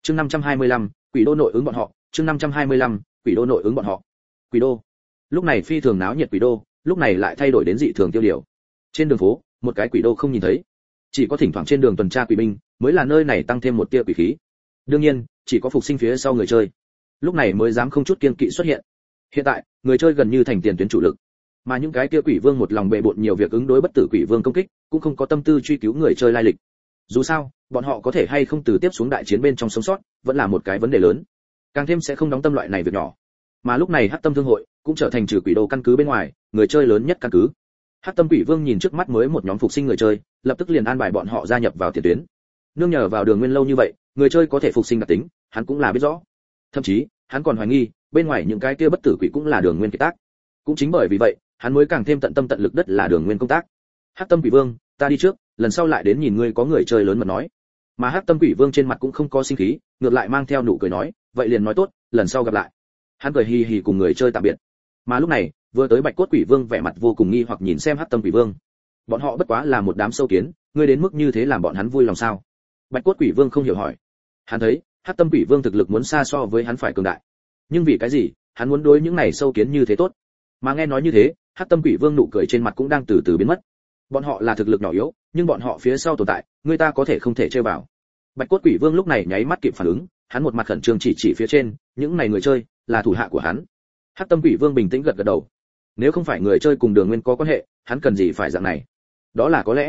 Chương 525, Quỷ đô nội ứng bọn họ, chương 525, Quỷ đô nội ứng bọn họ. Quỷ đô. Lúc này phi thường náo nhiệt quỷ đô, lúc này lại thay đổi đến dị thường tiêu điều. Trên đường phố, một cái quỷ đô không nhìn thấy, chỉ có thỉnh thoảng trên đường tuần tra quỷ binh, mới là nơi này tăng thêm một tia quỷ khí. Đương nhiên, chỉ có phục sinh phía sau người chơi, lúc này mới dám không chút kiêng kỵ xuất hiện. Hiện tại, người chơi gần như thành tiền tuyến chủ lực, mà những cái kia quỷ vương một lòng bệ bội nhiều việc ứng đối bất tử quỷ vương công kích, cũng không có tâm tư truy cứu người chơi lai lịch. Dù sao, bọn họ có thể hay không từ tiếp xuống đại chiến bên trong sống sót, vẫn là một cái vấn đề lớn. Càng thêm sẽ không đóng tâm loại này việc nhỏ. Mà lúc này Hắc Tâm Thương hội cũng trở thành trừ quỷ đô căn cứ bên ngoài, người chơi lớn nhất căn cứ. Hắc Tâm Quỷ Vương nhìn trước mắt mới một nhóm phục sinh người chơi, lập tức liền an bài bọn họ gia nhập vào tiền tuyến. Nương nhờ vào Đường Nguyên lâu như vậy, người chơi có thể phục sinh đặc tính, hắn cũng là biết rõ. Thậm chí, hắn còn hoài nghi, bên ngoài những cái kia bất tử quỷ cũng là Đường Nguyên kiệt tác. Cũng chính bởi vì vậy, hắn mới càng thêm tận tâm tận lực đất là Đường Nguyên công tác. Hắc Tâm Quỷ Vương, ta đi trước, lần sau lại đến nhìn ngươi có người chơi lớn mật nói. Mà Hắc Tâm Quỷ Vương trên mặt cũng không có sinh khí, ngược lại mang theo nụ cười nói, vậy liền nói tốt, lần sau gặp lại. Hắn cười hì hì cùng người chơi tạm biệt. Mà lúc này, vừa tới Bạch Cốt Quỷ Vương vẻ mặt vô cùng nghi hoặc nhìn xem Hắc Tâm Quỷ Vương. Bọn họ bất quá là một đám sâu kiến, ngươi đến mức như thế làm bọn hắn vui lòng sao? Bạch Cốt Quỷ Vương không hiểu hỏi. Hắn thấy, Hắc Tâm Quỷ Vương thực lực muốn xa so với hắn phải cường đại. Nhưng vì cái gì, hắn muốn đối những này sâu kiến như thế tốt? Mà nghe nói như thế, Hắc Tâm Quỷ Vương nụ cười trên mặt cũng đang từ từ biến mất. Bọn họ là thực lực nhỏ yếu, nhưng bọn họ phía sau tồn tại, người ta có thể không thể chơi vào. Bạch Cốt Quỷ Vương lúc này nháy mắt kịp phản ứng, hắn một mặt khẩn trương chỉ phía trên, những này người chơi là thủ hạ của hắn. Hắc Tâm Quỷ Vương bình tĩnh gật gật đầu. Nếu không phải người chơi cùng Đường Nguyên có quan hệ, hắn cần gì phải dạng này? Đó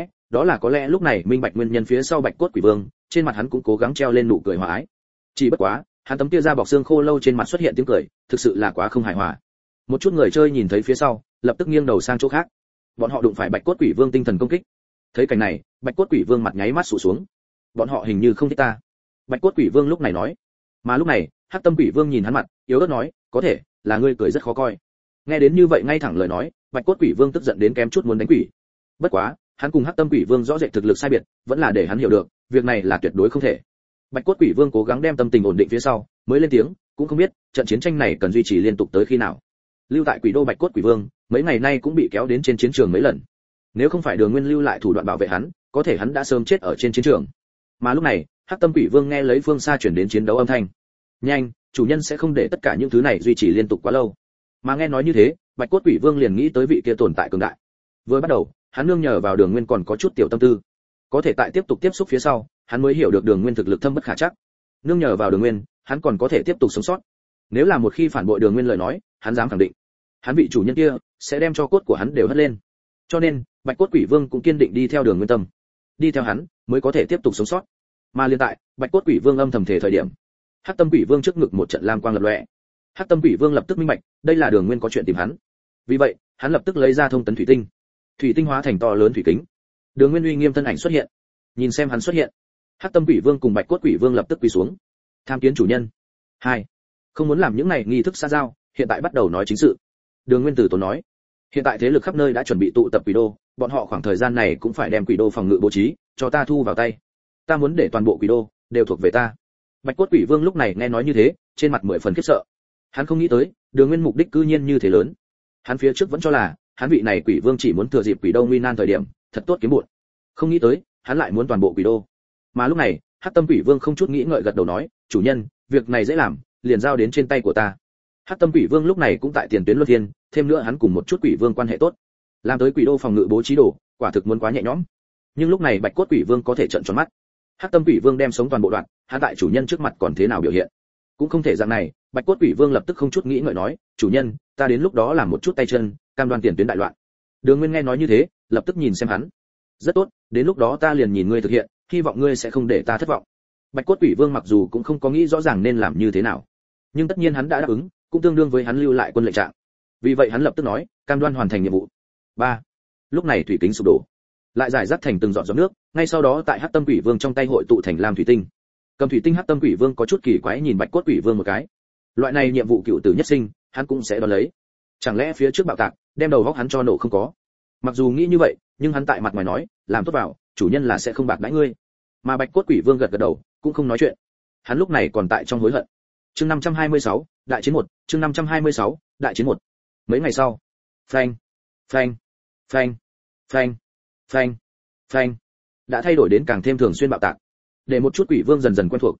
là có lẽ lúc này minh bạch nguyên nhân phía sau Bạch Cốt Quỷ Vương, trên mặt hắn cũng cố gắng treo lên nụ cười hòa ái. Chỉ bất quá, hắn tấm kia da bọc xương khô lâu trên mặt xuất hiện tiếng cười, thực sự là quá không hài hòa. Một chút người chơi nhìn thấy phía sau, lập tức nghiêng đầu sang chỗ khác. Bọn họ đụng phải Bạch Cốt Quỷ Vương tinh thần công kích. Thấy cảnh này, Bạch Cốt Quỷ Vương mặt nháy mắt sụ xuống. Bọn họ hình như không thích ta. Bạch Cốt Quỷ Vương lúc này nói. Mà lúc này, Hắc Tâm Quỷ Vương nhìn hắn mặt, yếu ớt nói, có thể là ngươi cười rất khó coi. Nghe đến như vậy ngay thẳng lời nói, Bạch Cốt Quỷ Vương tức giận đến kém chút muốn đánh quỷ. Bất quá, hắn cùng Hắc Tâm Quỷ Vương rõ rệt thực lực sai biệt, vẫn là để hắn hiểu được, việc này là tuyệt đối không thể. Bạch Cốt Quỷ Vương cố gắng đem tâm tình ổn định phía sau, mới lên tiếng, cũng không biết trận chiến tranh này cần duy trì liên tục tới khi nào. Lưu tại Quỷ đô Bạch Cốt Quỷ Vương, mấy ngày nay cũng bị kéo đến trên chiến trường mấy lần. Nếu không phải Đường Nguyên lưu lại thủ đoạn bảo vệ hắn, có thể hắn đã sớm chết ở trên chiến trường. Mà lúc này, Hắc Tâm Quỷ Vương nghe lấy phương xa chuyển đến chiến đấu âm thanh. Nhanh, chủ nhân sẽ không để tất cả những thứ này duy trì liên tục quá lâu. Mà nghe nói như thế, Bạch Cốt Quỷ Vương liền nghĩ tới vị kia tồn tại cường đại. Vừa bắt đầu, hắn nương nhờ vào Đường Nguyên còn có chút tiểu tâm tư. Có thể tại tiếp tục tiếp xúc phía sau, hắn mới hiểu được Đường Nguyên thực lực thâm bất khả trắc. Nương nhờ vào Đường Nguyên, hắn còn có thể tiếp tục sống sót. Nếu là một khi phản bội Đường Nguyên lời nói, hắn dám khẳng định, hắn vị chủ nhân kia sẽ đem cho cốt của hắn đều hất lên. Cho nên, Bạch Cốt Quỷ Vương cũng kiên định đi theo Đường Nguyên tâm. Đi theo hắn, mới có thể tiếp tục sống sót. Mà liên tại, Bạch Cốt Quỷ Vương âm thầm thể thời điểm, Hắc Tâm Quỷ Vương trước ngực một trận lam quang lập lòe. Hắc Tâm Quỷ Vương lập tức minh bạch, đây là Đường Nguyên có chuyện tìm hắn. Vì vậy, hắn lập tức lấy ra thông tấn thủy tinh. Thủy tinh hóa thành to lớn thủy kính. Đường Nguyên uy nghiêm thân ảnh xuất hiện. Nhìn xem hắn xuất hiện, Hắc Tâm Quỷ Vương cùng Bạch Cốt Quỷ Vương lập tức quỳ xuống. Tham kiến chủ nhân. Hai, không muốn làm những này nghi thức xã giao, hiện tại bắt đầu nói chính sự. Đường Nguyên Tử tốn nói, hiện tại thế lực khắp nơi đã chuẩn bị tụ tập Quỷ đô, bọn họ khoảng thời gian này cũng phải đem Quỷ đô phòng ngự bố trí, cho ta thu vào tay. Ta muốn để toàn bộ Quỷ đô đều thuộc về ta. Bạch Cốt Quỷ Vương lúc này nghe nói như thế, trên mặt 10 phần khiếp sợ. Hắn không nghĩ tới, Đường Nguyên mục đích cư nhiên như thế lớn. Hắn phía trước vẫn cho là, hắn vị này Quỷ Vương chỉ muốn thừa dịp Quỷ đô nguy nan thời điểm, thật tốt kiếm bộn. Không nghĩ tới, hắn lại muốn toàn bộ Quỷ đô. Mà lúc này, Hắc Tâm Quỷ Vương không chút nghĩ ngợi gật đầu nói, chủ nhân, việc này dễ làm, liền giao đến trên tay của ta. Hắc Tâm Quỷ Vương lúc này cũng tại tiền tuyến luân phiên, thêm nữa hắn cùng một chút Quỷ Vương quan hệ tốt, làm tới Quỷ đô phòng ngự bố trí đồ, quả thực muốn quá nhẹ nhõm. Nhưng lúc này Bạch Cốt Quỷ Vương có thể trợn tròn mắt. Hắc Tâm Quỷ Vương đem sống toàn bộ đoạn, hắn tại chủ nhân trước mặt còn thế nào biểu hiện? Cũng không thể dạng này, Bạch Cốt Quỷ Vương lập tức không chút nghĩ ngợi nói, chủ nhân, ta đến lúc đó làm một chút tay chân, cam đoan tiền tuyến đại loạn. Đường Nguyên nghe nói như thế, lập tức nhìn xem hắn. Rất tốt, đến lúc đó ta liền nhìn ngươi thực hiện, hy vọng ngươi sẽ không để ta thất vọng. Bạch Cốt Quỷ Vương mặc dù cũng không có nghĩ rõ ràng nên làm như thế nào, nhưng tất nhiên hắn đã đáp ứng, cũng tương đương với hắn lưu lại quân lệnh trạng. Vì vậy hắn lập tức nói, cam đoan hoàn thành nhiệm vụ. 3. Lúc này thủy kính sụp đổ, lại giải rác thành từng giọt giọt nước, ngay sau đó tại Hắc Tâm Quỷ Vương trong tay hội tụ thành lam thủy tinh. Cầm thủy tinh Hắc Tâm Quỷ Vương có chút kỳ quái nhìn Bạch Cốt Quỷ Vương một cái. Loại này nhiệm vụ cựu tử nhất sinh, hắn cũng sẽ đón lấy. Chẳng lẽ phía trước bạo tạc, đem đầu góc hắn cho nổ không có? Mặc dù nghĩ như vậy, nhưng hắn tại mặt ngoài nói, làm tốt vào, chủ nhân là sẽ không bạc đãi ngươi. Mà Bạch Cốt Quỷ Vương gật gật đầu, cũng không nói chuyện. Hắn lúc này còn tại trong hối hận. Chương 526, đại chiến 1, chương 526, đại chiến 1. Mấy ngày sau, phanh, phanh, phanh, phanh, phanh, phanh, đã thay đổi đến càng thêm thường xuyên bạo tạc. Để một chút Quỷ Vương dần dần quen thuộc.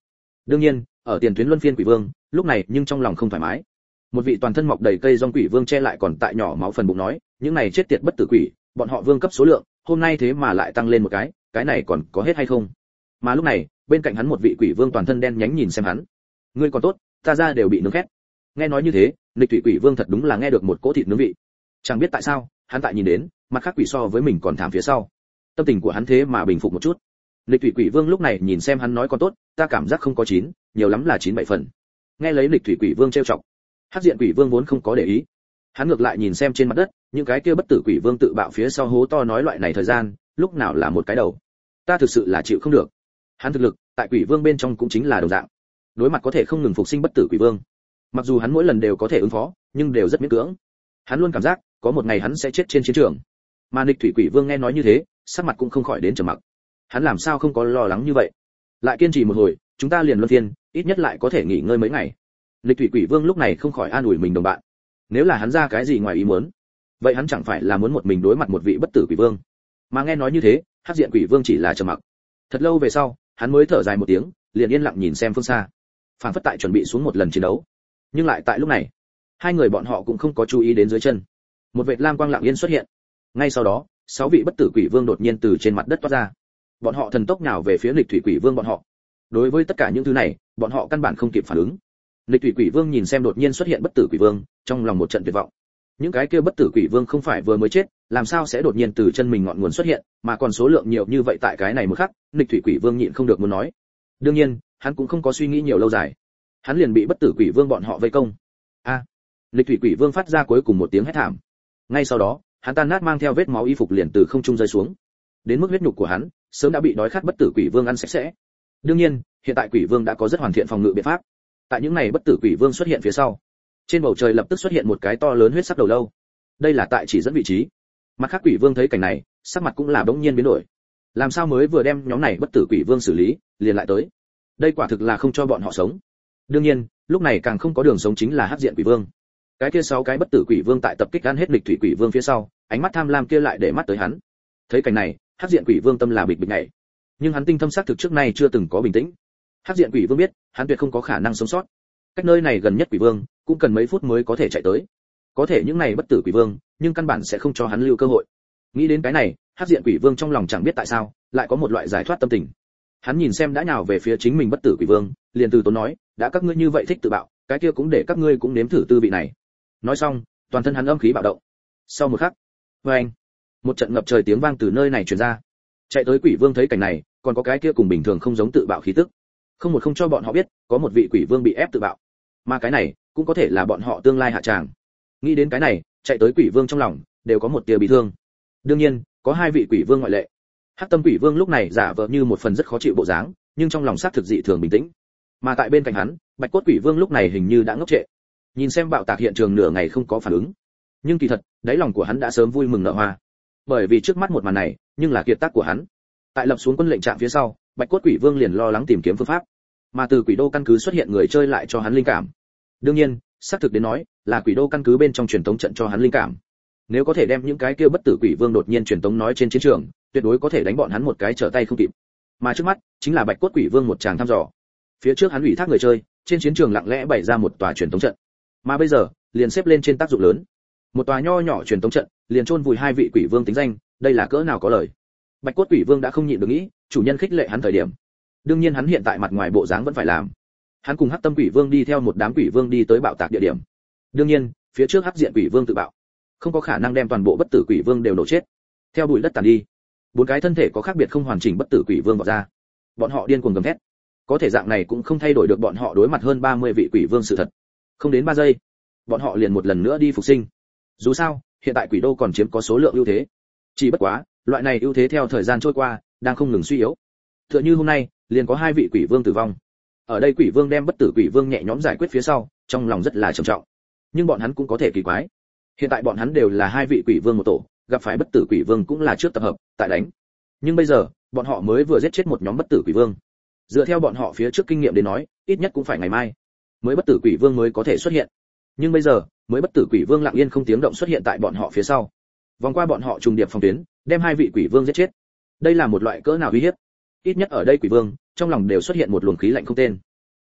Đương nhiên, ở tiền tuyến luân phiên quỷ vương, lúc này nhưng trong lòng không thoải mái. Một vị toàn thân mọc đầy cây rong quỷ vương che lại còn tại nhỏ máu phần bụng nói, những này chết tiệt bất tử quỷ, bọn họ vương cấp số lượng, hôm nay thế mà lại tăng lên một cái này còn có hết hay không? Mà lúc này, bên cạnh hắn một vị quỷ vương toàn thân đen nhánh nhìn xem hắn. Ngươi còn tốt, ta ra đều bị nướng khét. Nghe nói như thế, Lịch Thủy Quỷ Vương thật đúng là nghe được một cỗ thịt nướng vị. Chẳng biết tại sao, hắn tại nhìn đến, mặt khác quỷ so với mình còn thảm phía sau. Tâm tình của hắn thế mà bình phục một chút. Lịch Thủy Quỷ Vương lúc này nhìn xem hắn nói còn tốt, ta cảm giác không có 9, nhiều lắm là 9-7 phần. Nghe lấy Lịch Thủy Quỷ Vương trêu chọc, Hắc Diện Quỷ Vương vốn không có để ý. Hắn ngược lại nhìn xem trên mặt đất, những cái kia bất tử quỷ vương tự bạo phía sau hố to nói loại này thời gian, lúc nào là một cái đầu. Ta thực sự là chịu không được. Hắn thực lực, tại quỷ vương bên trong cũng chính là đồng dạng. Đối mặt có thể không ngừng phục sinh bất tử quỷ vương. Mặc dù hắn mỗi lần đều có thể ứng phó, nhưng đều rất miễn cưỡng. Hắn luôn cảm giác, có một ngày hắn sẽ chết trên chiến trường. Mà Lịch Thủy Quỷ Vương nghe nói như thế, sắc mặt cũng không khỏi đến trầm mặc. Hắn làm sao không có lo lắng như vậy? Lại kiên trì một hồi, chúng ta liền luân phiên, ít nhất lại có thể nghỉ ngơi mấy ngày. Lịch Thủy Quỷ Vương lúc này không khỏi an ủi mình đồng bạn. Nếu là hắn ra cái gì ngoài ý muốn, vậy hắn chẳng phải là muốn một mình đối mặt một vị bất tử quỷ vương? Mà nghe nói như thế, Hắc Diện Quỷ Vương chỉ là trầm mặc. Thật lâu về sau, hắn mới thở dài một tiếng, liền yên lặng nhìn xem phương xa. Phản phất tại chuẩn bị xuống một lần chiến đấu. Nhưng lại tại lúc này, hai người bọn họ cũng không có chú ý đến dưới chân. Một vệt lam quang lặng yên xuất hiện. Ngay sau đó, 6 vị bất tử quỷ vương đột nhiên từ trên mặt đất toát ra. Bọn họ thần tốc nhào về phía Lịch Thủy Quỷ Vương bọn họ. Đối với tất cả những thứ này, bọn họ căn bản không kịp phản ứng. Lịch Thủy Quỷ Vương nhìn xem đột nhiên xuất hiện bất tử quỷ vương, trong lòng một trận tuyệt vọng. Những cái kia bất tử quỷ vương không phải vừa mới chết, làm sao sẽ đột nhiên từ chân mình ngọn nguồn xuất hiện, mà còn số lượng nhiều như vậy tại cái này một khắc, Lịch Thủy Quỷ Vương nhịn không được muốn nói. Đương nhiên, hắn cũng không có suy nghĩ nhiều lâu dài. Hắn liền bị bất tử quỷ vương bọn họ vây công. A! Lịch Thủy Quỷ Vương phát ra cuối cùng một tiếng hét thảm. Ngay sau đó, hắn tan nát mang theo vết máu y phục liền từ không trung rơi xuống. Đến mức huyết nhục của hắn, sớm đã bị đói khát bất tử quỷ vương ăn sạch sẽ. Đương nhiên, hiện tại quỷ vương đã có rất hoàn thiện phòng ngự biện pháp. Tại những này bất tử quỷ vương xuất hiện phía sau, trên bầu trời lập tức xuất hiện một cái to lớn huyết sắc đầu lâu. Đây là tại chỉ dẫn vị trí. Mặt khác quỷ vương thấy cảnh này, sắc mặt cũng là bỗng nhiên biến đổi. Làm sao mới vừa đem nhóm này bất tử quỷ vương xử lý, liền lại tới? Đây quả thực là không cho bọn họ sống. Đương nhiên, lúc này càng không có đường sống chính là Hắc Diện Quỷ Vương. Cái kia 6 cái bất tử quỷ vương tại tập kích ăn hết Lịch Thủy Quỷ Vương phía sau, ánh mắt tham lam kia lại để mắt tới hắn. Thấy cảnh này, Hắc Diện Quỷ Vương tâm là bịch bịch nhảy. Nhưng hắn tinh thâm xác thực trước nay chưa từng có bình tĩnh. Hắc Diện Quỷ Vương biết, hắn tuyệt không có khả năng sống sót. Cách nơi này gần nhất quỷ vương, cũng cần mấy phút mới có thể chạy tới. Có thể những này bất tử quỷ vương, nhưng căn bản sẽ không cho hắn lưu cơ hội. Nghĩ đến cái này, Hắc Diện Quỷ Vương trong lòng chẳng biết tại sao, lại có một loại giải thoát tâm tình. Hắn nhìn xem đã nhào về phía chính mình bất tử quỷ vương, liền từ tốn nói, đã các ngươi như vậy thích tự bạo, cái kia cũng để các ngươi cũng nếm thử tư vị này. Nói xong, toàn thân hắn âm khí bạo động. Sau một khắc, oeng, một trận ngập trời tiếng vang từ nơi này truyền ra. Chạy tới quỷ vương thấy cảnh này, còn có cái kia cùng bình thường không giống tự bạo khí tức. Không cho bọn họ biết, có một vị quỷ vương bị ép tự bạo. Mà cái này, cũng có thể là bọn họ tương lai hạ tràng. Nghĩ đến cái này, chạy tới quỷ vương trong lòng đều có một tia bị thương. Đương nhiên, có 2 vị quỷ vương ngoại lệ. Hắc Tâm Quỷ Vương lúc này giả vờ như một phần rất khó chịu bộ dáng, nhưng trong lòng xác thực dị thường bình tĩnh. Mà tại bên cạnh hắn, Bạch Cốt Quỷ Vương lúc này hình như đã ngốc trệ. Nhìn xem bạo tạc hiện trường nửa ngày không có phản ứng. Nhưng kỳ thật, đáy lòng của hắn đã sớm vui mừng nở hoa. Bởi vì trước mắt một màn này, nhưng là kiệt tác của hắn. Tại lập xuống quân lệnh trạng phía sau, Bạch Cốt Quỷ Vương liền lo lắng tìm kiếm phương pháp. Mà từ Quỷ Đô căn cứ xuất hiện người chơi lại cho hắn linh cảm. Đương nhiên, xác thực đến nói, là Quỷ Đô căn cứ bên trong truyền tống trận cho hắn linh cảm. Nếu có thể đem những cái kia bất tử quỷ vương đột nhiên truyền tống nói trên chiến trường, tuyệt đối có thể đánh bọn hắn một cái trở tay không kịp. Mà trước mắt, chính là Bạch Cốt Quỷ Vương một tràng thăm dò. Phía trước hắn ủy thác người chơi, trên chiến trường lặng lẽ bày ra một tòa truyền tống trận. Mà bây giờ, liền xếp lên trên tác dụng lớn. Một tòa nho nhỏ truyền tống trận, liền chôn vùi 2 vị quỷ vương tính danh, đây là cỡ nào có lời. Bạch Cốt Quỷ Vương đã không nhịn được nghĩ, chủ nhân khích lệ hắn thời điểm. Đương nhiên hắn hiện tại mặt ngoài bộ dáng vẫn phải làm. Hắn cùng Hắc Tâm Quỷ Vương đi theo một đám quỷ vương đi tới bạo tạc địa điểm. Đương nhiên, phía trước Hắc Diện Quỷ Vương tự bạo, không có khả năng đem toàn bộ bất tử quỷ vương đều nổ chết. Theo bụi đất tàn đi, 4 cái thân thể có khác biệt không hoàn chỉnh bất tử quỷ vương vọt ra. Bọn họ điên cuồng gầm thét. Có thể dạng này cũng không thay đổi được bọn họ đối mặt hơn 30 vị quỷ vương sự thật. Không đến 3 giây, bọn họ liền một lần nữa đi phục sinh. Dù sao, hiện tại Quỷ Đô còn chiếm có số lượng ưu thế. Chỉ bất quá, loại này ưu thế theo thời gian trôi qua, đang không ngừng suy yếu. Tựa như hôm nay, liền có 2 vị quỷ vương tử vong. Ở đây quỷ vương đem bất tử quỷ vương nhẹ nhõm giải quyết phía sau, trong lòng rất là trầm trọng. Nhưng bọn hắn cũng có thể kỳ quái. Hiện tại bọn hắn đều là 2 vị quỷ vương một tổ, gặp phải bất tử quỷ vương cũng là trước tập hợp, tại đánh. Nhưng bây giờ, bọn họ mới vừa giết chết một nhóm bất tử quỷ vương. Dựa theo bọn họ phía trước kinh nghiệm đến nói, ít nhất cũng phải ngày mai mới bất tử quỷ vương mới có thể xuất hiện. Nhưng bây giờ, mới bất tử quỷ vương lặng yên không tiếng động xuất hiện tại bọn họ phía sau. Vòng qua bọn họ trùng điệp phòng tuyến, đem 2 vị quỷ vương giết chết. Đây là một loại cỡ nào uy hiếp? Ít nhất ở đây quỷ vương, trong lòng đều xuất hiện một luồng khí lạnh không tên.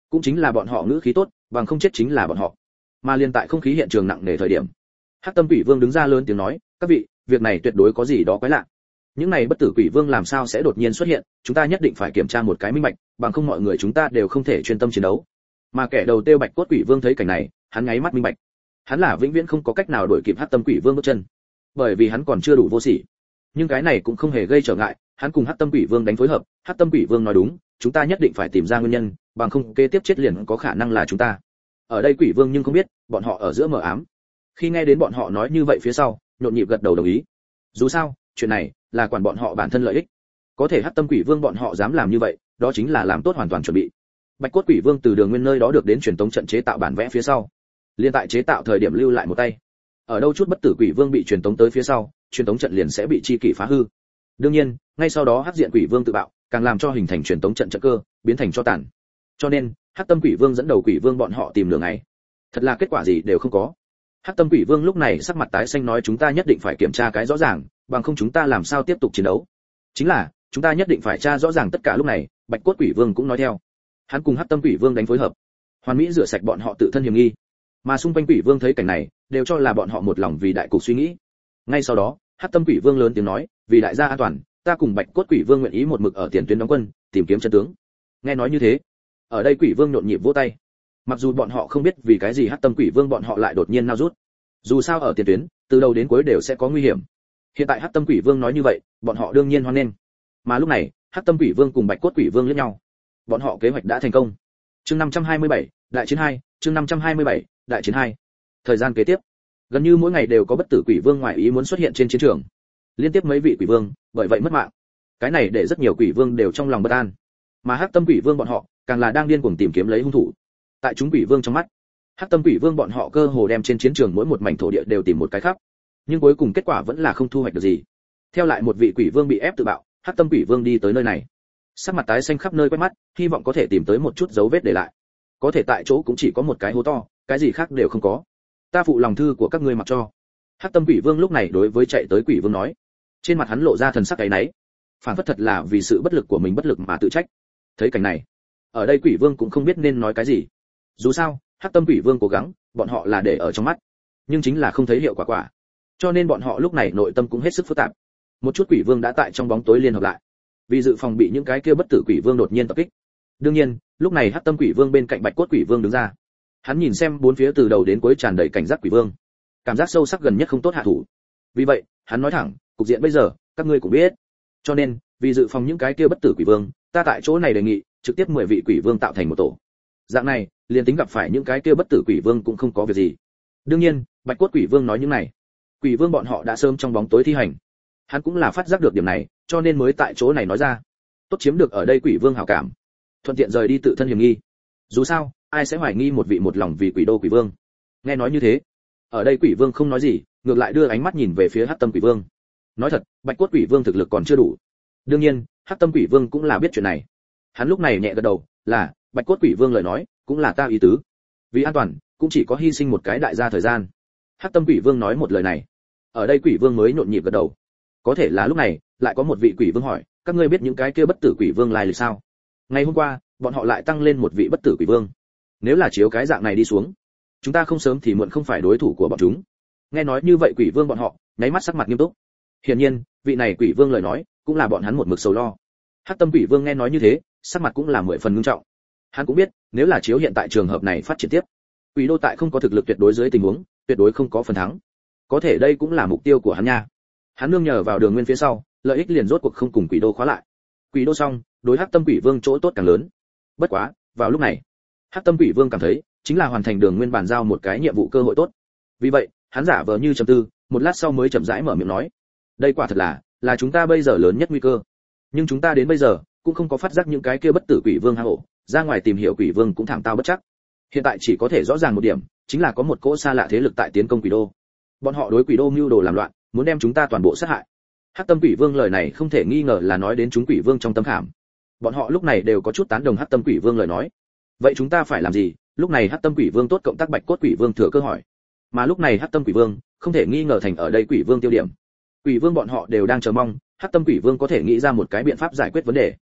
cũng chính là bọn họ ngữ khí tốt, bằng không chết chính là bọn họ. Mà liên tại không khí hiện trường nặng nề thời điểm, Hắc Tâm Quỷ Vương đứng ra lớn tiếng nói, các vị, việc này tuyệt đối có gì đó quái lạ. Những này bất tử quỷ vương làm sao sẽ đột nhiên xuất hiện, chúng ta nhất định phải kiểm tra một cái minh bạch, bằng không mọi người chúng ta đều không thể chuyên tâm chiến đấu. Mà kẻ đầu tiêu Bạch Cốt Quỷ Vương thấy cảnh này, hắn ngáy mắt minh bạch. Hắn là vĩnh viễn không có cách nào đuổi kịp Hắc Tâm Quỷ Vương bước chân, bởi vì hắn còn chưa đủ vô sỉ. Nhưng cái này cũng không hề gây trở ngại, hắn cùng Hắc Tâm Quỷ Vương đánh phối hợp, Hắc Tâm Quỷ Vương nói đúng, chúng ta nhất định phải tìm ra nguyên nhân, bằng không kế tiếp chết liền có khả năng là chúng ta. Ở đây Quỷ Vương nhưng không biết, bọn họ ở giữa mờ ám. Khi nghe đến bọn họ nói như vậy phía sau, nhộn nhịp gật đầu đồng ý. Dù sao, chuyện này là quản bọn họ bản thân lợi ích. Có thể Hắc Tâm Quỷ Vương bọn họ dám làm như vậy, đó chính là làm tốt hoàn toàn chuẩn bị. Bạch Cốt Quỷ Vương từ Đường Nguyên nơi đó được đến truyền tống trận chế tạo bản vẽ phía sau, liên tại chế tạo thời điểm lưu lại một tay. Ở đâu chút bất tử Quỷ Vương bị truyền tống tới phía sau, truyền tống trận liền sẽ bị chi kỷ phá hư. Đương nhiên, ngay sau đó Hắc Diện Quỷ Vương tự bạo, càng làm cho hình thành truyền tống trận trận cơ biến thành cho tàn. Cho nên, Hắc Tâm Quỷ Vương dẫn đầu Quỷ Vương bọn họ tìm đường này, thật là kết quả gì đều không có. Hắc Tâm Quỷ Vương lúc này sắc mặt tái xanh nói chúng ta nhất định phải kiểm tra cái rõ ràng, bằng không chúng ta làm sao tiếp tục chiến đấu. Chính là, chúng ta nhất định phải tra rõ ràng tất cả. Lúc này, Bạch Cốt Quỷ Vương cũng nói theo. Hắn cùng Hắc Tâm Quỷ Vương đánh phối hợp, hoàn mỹ rửa sạch bọn họ tự thân hiểm nghi. Mà xung quanh Quỷ Vương thấy cảnh này, đều cho là bọn họ một lòng vì đại cục suy nghĩ. Ngay sau đó, Hắc Tâm Quỷ Vương lớn tiếng nói, vì đại gia an toàn, ta cùng Bạch Cốt Quỷ Vương nguyện ý một mực ở tiền tuyến đóng quân, tìm kiếm chân tướng. Nghe nói như thế, ở đây Quỷ Vương nhộn nhịp vỗ tay. Mặc dù bọn họ không biết vì cái gì Hắc Tâm Quỷ Vương bọn họ lại đột nhiên nao rút. Dù sao ở tiền tuyến, từ đầu đến cuối đều sẽ có nguy hiểm. Hiện tại Hắc Tâm Quỷ Vương nói như vậy, bọn họ đương nhiên hoan nghênh. Mà lúc này, Hắc Tâm Quỷ Vương cùng Bạch Cốt Quỷ Vương liếc nhau. Bọn họ kế hoạch đã thành công. Chương 527, đại chiến 2, chương 527, đại chiến 2. Thời gian kế tiếp, gần như mỗi ngày đều có bất tử quỷ vương ngoại ý muốn xuất hiện trên chiến trường. Liên tiếp mấy vị quỷ vương, bởi vậy mất mạng. Cái này để rất nhiều quỷ vương đều trong lòng bất an. Mà Hắc Tâm Quỷ Vương bọn họ, càng là đang điên cuồng tìm kiếm lấy hung thủ. Tại chúng quỷ vương trong mắt, Hắc Tâm Quỷ Vương bọn họ cơ hồ đem trên chiến trường mỗi một mảnh thổ địa đều tìm một cái khắp, nhưng cuối cùng kết quả vẫn là không thu hoạch được gì. Theo lại một vị quỷ vương bị ép tự bạo, Hắc Tâm Quỷ Vương đi tới nơi này, sắc mặt tái xanh khắp nơi quét mắt, hy vọng có thể tìm tới một chút dấu vết để lại. Có thể tại chỗ cũng chỉ có một cái hố to, cái gì khác đều không có. Ta phụ lòng thư của các ngươi mặc cho. Hắc Tâm Quỷ Vương lúc này đối với chạy tới quỷ vương nói, trên mặt hắn lộ ra thần sắc áy náy, phản phất thật là vì sự bất lực của mình bất lực mà tự trách. Thấy cảnh này, ở đây quỷ vương cũng không biết nên nói cái gì. Dù sao, Hắc Tâm Quỷ Vương cố gắng, bọn họ là để ở trong mắt, nhưng chính là không thấy hiệu quả. Cho nên bọn họ lúc này nội tâm cũng hết sức phức tạp. Một chút quỷ vương đã tại trong bóng tối liên hợp lại, vì dự phòng bị những cái kia bất tử quỷ vương đột nhiên tập kích. Đương nhiên, lúc này Hắc Tâm Quỷ Vương bên cạnh Bạch Cốt Quỷ Vương đứng ra. Hắn nhìn xem bốn phía từ đầu đến cuối tràn đầy cảnh giác quỷ vương, cảm giác sâu sắc gần nhất không tốt hạ thủ. Vì vậy, hắn nói thẳng, cục diện bây giờ, các ngươi cũng biết. Cho nên, vì dự phòng những cái kia bất tử quỷ vương, ta tại chỗ này đề nghị, trực tiếp 10 vị quỷ vương tạo thành một tổ. Dạng này, liền tính gặp phải những cái kia bất tử quỷ vương cũng không có việc gì. Đương nhiên, Bạch Cốt Quỷ Vương nói những này, quỷ vương bọn họ đã sớm trong bóng tối thi hành. Hắn cũng là phát giác được điểm này, cho nên mới tại chỗ này nói ra. Tốt chiếm được ở đây quỷ vương hảo cảm, thuận tiện rời đi tự thân hiểm nghi. Dù sao, ai sẽ hoài nghi một vị một lòng vì quỷ đô quỷ vương. Nghe nói như thế, ở đây quỷ vương không nói gì, ngược lại đưa ánh mắt nhìn về phía Hắc Tâm Quỷ Vương. Nói thật, Bạch Cốt Quỷ Vương thực lực còn chưa đủ. Đương nhiên, Hắc Tâm Quỷ Vương cũng là biết chuyện này. Hắn lúc này nhẹ gật đầu, là, Bạch Cốt Quỷ Vương lời nói, cũng là ta ý tứ. Vì an toàn, cũng chỉ có hy sinh một cái đại gia thời gian. Hắc Tâm Quỷ Vương nói một lời này, ở đây quỷ vương mới nhộn nhịp gật đầu. Có thể là lúc này, lại có một vị quỷ vương hỏi, các ngươi biết những cái kia bất tử quỷ vương lai lịch sao? Ngày hôm qua, bọn họ lại tăng lên một vị bất tử quỷ vương. Nếu là chiếu cái dạng này đi xuống, chúng ta không sớm thì muộn không phải đối thủ của bọn chúng. Nghe nói như vậy quỷ vương bọn họ, nháy mắt sắc mặt nghiêm túc. Hiển nhiên, vị này quỷ vương lời nói, cũng là bọn hắn một mực sầu lo. Hắc Tâm Quỷ Vương nghe nói như thế, sắc mặt cũng là 10 phần nghiêm trọng. Hắn cũng biết, nếu là chiếu hiện tại trường hợp này phát triển tiếp, Quỷ đô tại không có thực lực tuyệt đối dưới tình huống, tuyệt đối không có phần thắng. Có thể đây cũng là mục tiêu của hắn nha. Hắn nương nhờ vào Đường Nguyên phía sau, lợi ích liền rốt cuộc không cùng Quỷ đô khóa lại. Quỷ đô xong, đối Hắc Tâm Quỷ Vương chỗ tốt càng lớn. Bất quá, vào lúc này, Hắc Tâm Quỷ Vương cảm thấy, chính là hoàn thành Đường Nguyên bàn giao một cái nhiệm vụ cơ hội tốt. Vì vậy, hắn giả vờ như trầm tư, một lát sau mới chậm rãi mở miệng nói: "Đây quả thật là chúng ta bây giờ lớn nhất nguy cơ. Nhưng chúng ta đến bây giờ cũng không có phát giác những cái kia bất tử quỷ vương hang ổ, ra ngoài tìm hiểu quỷ vương cũng thảm tao bất chắc. Hiện tại chỉ có thể rõ ràng một điểm, chính là có một cỗ xa lạ thế lực tại tiến công Quỷ đô. Bọn họ đối Quỷ đô mưu đồ làm loạn, muốn đem chúng ta toàn bộ sát hại." Hắc Tâm Quỷ Vương lời này không thể nghi ngờ là nói đến chúng quỷ vương trong tâm khảm. Bọn họ lúc này đều có chút tán đồng Hắc Tâm Quỷ Vương lời nói. Vậy chúng ta phải làm gì? Lúc này Hắc Tâm Quỷ Vương tốt cộng tác Bạch Cốt Quỷ Vương thừa cơ hỏi. Mà lúc này Hắc Tâm Quỷ Vương không thể nghi ngờ thành ở đây quỷ vương tiêu điểm. Quỷ vương bọn họ đều đang chờ mong Hắc Tâm Quỷ Vương có thể nghĩ ra một cái biện pháp giải quyết vấn đề.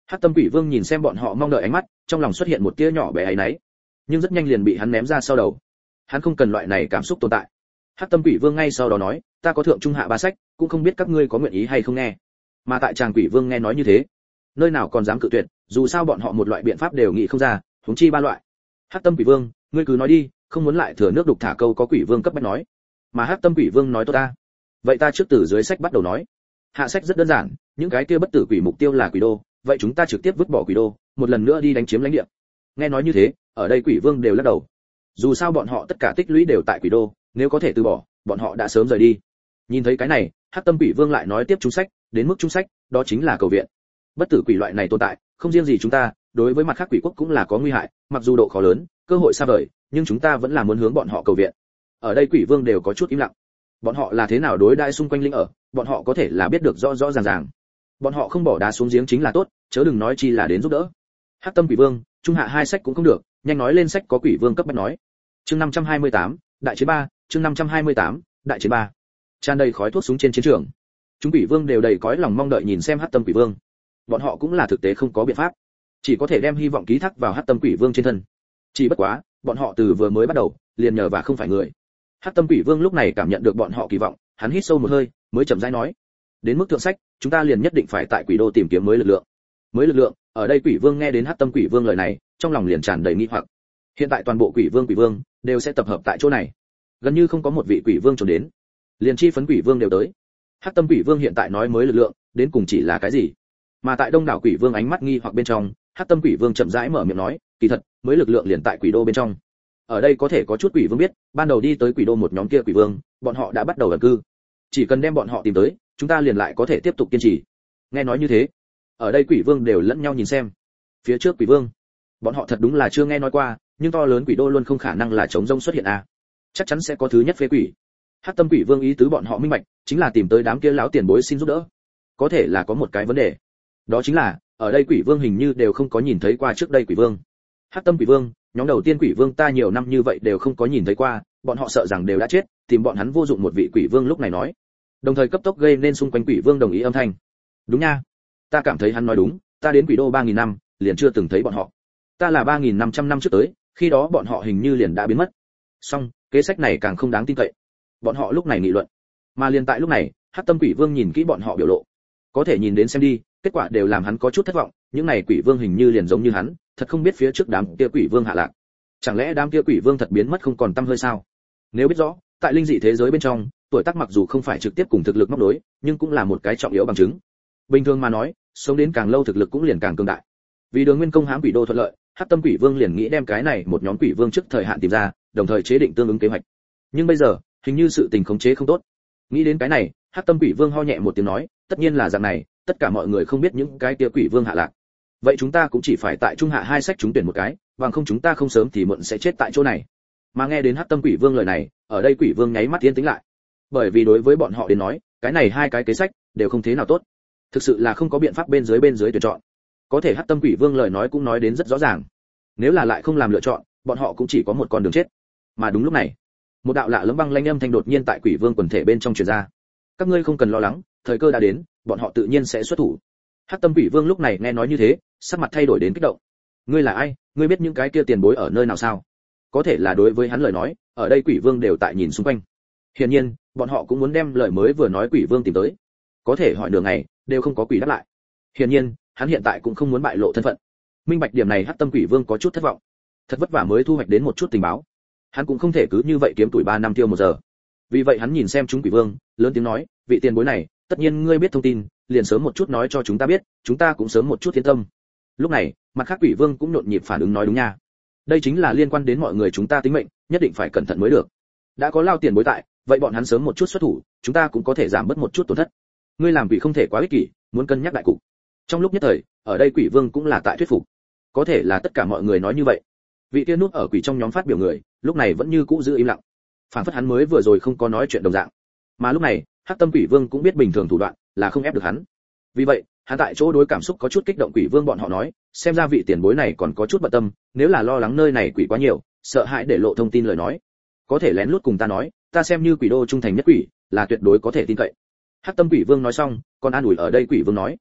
Hắc Tâm Quỷ Vương nhìn xem bọn họ mong đợi ánh mắt, trong lòng xuất hiện một tia nhỏ bé áy náy, nhưng rất nhanh liền bị hắn ném ra sau đầu. Hắn không cần loại này cảm xúc tồn tại. Hắc Tâm Quỷ Vương ngay sau đó nói, ta có thượng trung hạ ba sách, cũng không biết các ngươi có nguyện ý hay không nghe. Mà tại Tràng Quỷ Vương nghe nói như thế, nơi nào còn dám cự tuyệt, dù sao bọn họ một loại biện pháp đều nghĩ không ra, huống chi ba loại. Hắc Tâm Quỷ Vương, ngươi cứ nói đi, không muốn lại thừa nước đục thả câu có Quỷ Vương cấp bách nói. Mà Hắc Tâm Quỷ Vương nói tốt ta. Vậy ta trước từ dưới sách bắt đầu nói. Hạ sách rất đơn giản, những cái kia bất tử quỷ mục tiêu là Quỷ Đô, vậy chúng ta trực tiếp vứt bỏ Quỷ Đô, một lần nữa đi đánh chiếm lãnh địa. Nghe nói như thế, ở đây Quỷ Vương đều lắc đầu. Dù sao bọn họ tất cả tích lũy đều tại Quỷ Đô, nếu có thể từ bỏ, bọn họ đã sớm rời đi. Nhìn thấy cái này, Hắc Tâm Quỷ Vương lại nói tiếp trung sách, đến mức trung sách, đó chính là cầu viện. Bất tử quỷ loại này tồn tại, không riêng gì chúng ta, đối với mặt khác quỷ quốc cũng là có nguy hại, mặc dù độ khó lớn, cơ hội xa vời, nhưng chúng ta vẫn là muốn hướng bọn họ cầu viện. Ở đây Quỷ Vương đều có chút im lặng. Bọn họ là thế nào đối đãi xung quanh linh ở, bọn họ có thể là biết được rõ rõ ràng ràng. Bọn họ không bỏ đá xuống giếng chính là tốt, chớ đừng nói chi là đến giúp đỡ. Hắc Tâm Quỷ Vương, trung hạ hai sách cũng không được, nhanh nói lên sách có Quỷ Vương cấp bách nói. Chương 528, đại chiến 3, chương 528, đại chiến 3. Tràn đầy khói thuốc súng trên chiến trường. Chúng Quỷ Vương đều đầy cõi lòng mong đợi nhìn xem Hắc Tâm Quỷ Vương. Bọn họ cũng là thực tế không có biện pháp, chỉ có thể đem hy vọng ký thác vào Hắc Tâm Quỷ Vương trên thân. Chỉ bất quá, bọn họ từ vừa mới bắt đầu, liền nhờ và không phải người. Hắc Tâm Quỷ Vương lúc này cảm nhận được bọn họ kỳ vọng, hắn hít sâu một hơi, mới chậm rãi nói: "Đến mức thượng sách, chúng ta liền nhất định phải tại Quỷ Đô tìm kiếm mới lực lượng." Mới lực lượng, ở đây Quỷ Vương nghe đến Hắc Tâm Quỷ Vương lời này, trong lòng liền tràn đầy nghi hoặc. Hiện tại toàn bộ Quỷ Vương đều sẽ tập hợp tại chỗ này, gần như không có một vị Quỷ Vương trốn đến, liền chi phấn Quỷ Vương đều tới. Hắc Tâm Quỷ Vương hiện tại nói mới lực lượng, đến cùng chỉ là cái gì? Mà tại đông đảo Quỷ Vương ánh mắt nghi hoặc bên trong, Hắc Tâm Quỷ Vương chậm rãi mở miệng nói: "Kỳ thật, mới lực lượng liền tại Quỷ Đô bên trong." Ở đây có thể có chút Quỷ Vương biết, ban đầu đi tới Quỷ Đô một nhóm kia Quỷ Vương, bọn họ đã bắt đầu ẩn cư. Chỉ cần đem bọn họ tìm tới, chúng ta liền lại có thể tiếp tục kiên trì. Nghe nói như thế, ở đây Quỷ Vương đều lẫn nhau nhìn xem. Phía trước Quỷ Vương, bọn họ thật đúng là chưa nghe nói qua, nhưng to lớn Quỷ Đô luôn không khả năng là trống rông xuất hiện à? Chắc chắn sẽ có thứ nhất phế quỷ. Hắc Tâm Quỷ Vương ý tứ bọn họ minh bạch, chính là tìm tới đám kia lão tiền bối xin giúp đỡ. Có thể là có một cái vấn đề, đó chính là ở đây Quỷ Vương hình như đều không có nhìn thấy qua trước đây Quỷ Vương. Hắc Tâm Quỷ Vương, nhóm đầu tiên Quỷ Vương ta nhiều năm như vậy đều không có nhìn thấy qua, bọn họ sợ rằng đều đã chết, tìm bọn hắn vô dụng. Một vị Quỷ Vương lúc này nói, đồng thời cấp tốc gây nên xung quanh Quỷ Vương đồng ý âm thanh. Đúng nha, ta cảm thấy hắn nói đúng, ta đến Quỷ Đô 3000 năm, liền chưa từng thấy bọn họ. Ta là 3500 năm trước tới, khi đó bọn họ hình như liền đã biến mất. Song, kế sách này càng không đáng tin cậy. Bọn họ lúc này nghị luận, mà liền tại lúc này, Hắc Tâm Quỷ Vương nhìn kỹ bọn họ biểu lộ, có thể nhìn đến xem đi, kết quả đều làm hắn có chút thất vọng. Những này Quỷ Vương hình như liền giống như hắn, thật không biết phía trước đám kia Quỷ Vương hạ lạc. Chẳng lẽ đám kia Quỷ Vương thật biến mất không còn tăm hơi sao? Nếu biết rõ, tại linh dị thế giới bên trong, tuổi tác mặc dù không phải trực tiếp cùng thực lực móc đối, nhưng cũng là một cái trọng yếu bằng chứng. Bình thường mà nói, sống đến càng lâu thực lực cũng liền càng cường đại. Vì Đường Nguyên công hãm Quỷ Đô thuận lợi, Hắc Tâm Quỷ Vương liền nghĩ đem cái này một nhóm Quỷ Vương trước thời hạn tìm ra, đồng thời chế định tương ứng kế hoạch. Nhưng bây giờ, hình như sự tình khống chế không tốt. Nghĩ đến cái này, Hắc Tâm Quỷ Vương ho nhẹ một tiếng nói, tất nhiên là dạng này, tất cả mọi người không biết những cái kia Quỷ Vương hạ lạc. Vậy chúng ta cũng chỉ phải tại trung hạ hai sách trúng tuyển một cái, bằng không chúng ta không sớm thì muộn sẽ chết tại chỗ này. Mà nghe đến Hắc Tâm Quỷ Vương lời này, ở đây Quỷ Vương nháy mắt yên tĩnh lại. Bởi vì đối với bọn họ đến nói, cái này hai cái kế sách đều không thế nào tốt. Thực sự là không có biện pháp bên dưới tuyển chọn. Có thể Hắc Tâm Quỷ Vương lời nói cũng nói đến rất rõ ràng. Nếu là lại không làm lựa chọn, bọn họ cũng chỉ có một con đường chết. Mà đúng lúc này, một đạo lạ lẫm băng lanh âm thanh đột nhiên tại Quỷ Vương quần thể bên trong truyền ra. Các ngươi không cần lo lắng, thời cơ đã đến, bọn họ tự nhiên sẽ xuất thủ. Hắc Tâm Quỷ Vương lúc này nghe nói như thế, sắc mặt thay đổi đến kích động. Ngươi là ai? Ngươi biết những cái kia tiền bối ở nơi nào sao? Có thể là đối với hắn lời nói, ở đây Quỷ Vương đều tại nhìn xung quanh. Hiển nhiên, bọn họ cũng muốn đem lời mới vừa nói Quỷ Vương tìm tới. Có thể hỏi đường này, đều không có quỷ đáp lại. Hiển nhiên, hắn hiện tại cũng không muốn bại lộ thân phận. Minh bạch điểm này, Hắc Tâm Quỷ Vương có chút thất vọng. Thật vất vả mới thu hoạch đến một chút tình báo, hắn cũng không thể cứ như vậy kiếm tuổi 3 năm tiêu 1 giờ. Vì vậy hắn nhìn xem chúng Quỷ Vương, lớn tiếng nói, vị tiền bối này, tất nhiên ngươi biết thông tin, liền sớm một chút nói cho chúng ta biết, chúng ta cũng sớm một chút yên tâm. Lúc này, mặt khác Quỷ Vương cũng nhộn nhịp phản ứng nói đúng nha. Đây chính là liên quan đến mọi người chúng ta tính mệnh, nhất định phải cẩn thận mới được. Đã có lao tiền bối tại, vậy bọn hắn sớm một chút xuất thủ, chúng ta cũng có thể giảm bớt một chút tổn thất. Ngươi làm quỷ không thể quá ích kỷ, muốn cân nhắc đại cục. Trong lúc nhất thời, ở đây Quỷ Vương cũng là tại thuyết phục. Có thể là tất cả mọi người nói như vậy. Vị kia núp ở quỷ trong nhóm phát biểu người, lúc này vẫn như cũ giữ im lặng. Phản phất hắn mới vừa rồi không có nói chuyện đồng dạng. Mà lúc này, Hắc Tâm Quỷ Vương cũng biết bình thường thủ đoạn là không ép được hắn. Vì vậy, hắn tại chỗ đối cảm xúc có chút kích động Quỷ Vương bọn họ nói, xem ra vị tiền bối này còn có chút bận tâm, nếu là lo lắng nơi này quỷ quá nhiều, sợ hãi để lộ thông tin lời nói, có thể lén lút cùng ta nói, ta xem như Quỷ Đô trung thành nhất quỷ, là tuyệt đối có thể tin cậy. Hắc Tâm Quỷ Vương nói xong, còn an ủi ở đây Quỷ Vương nói,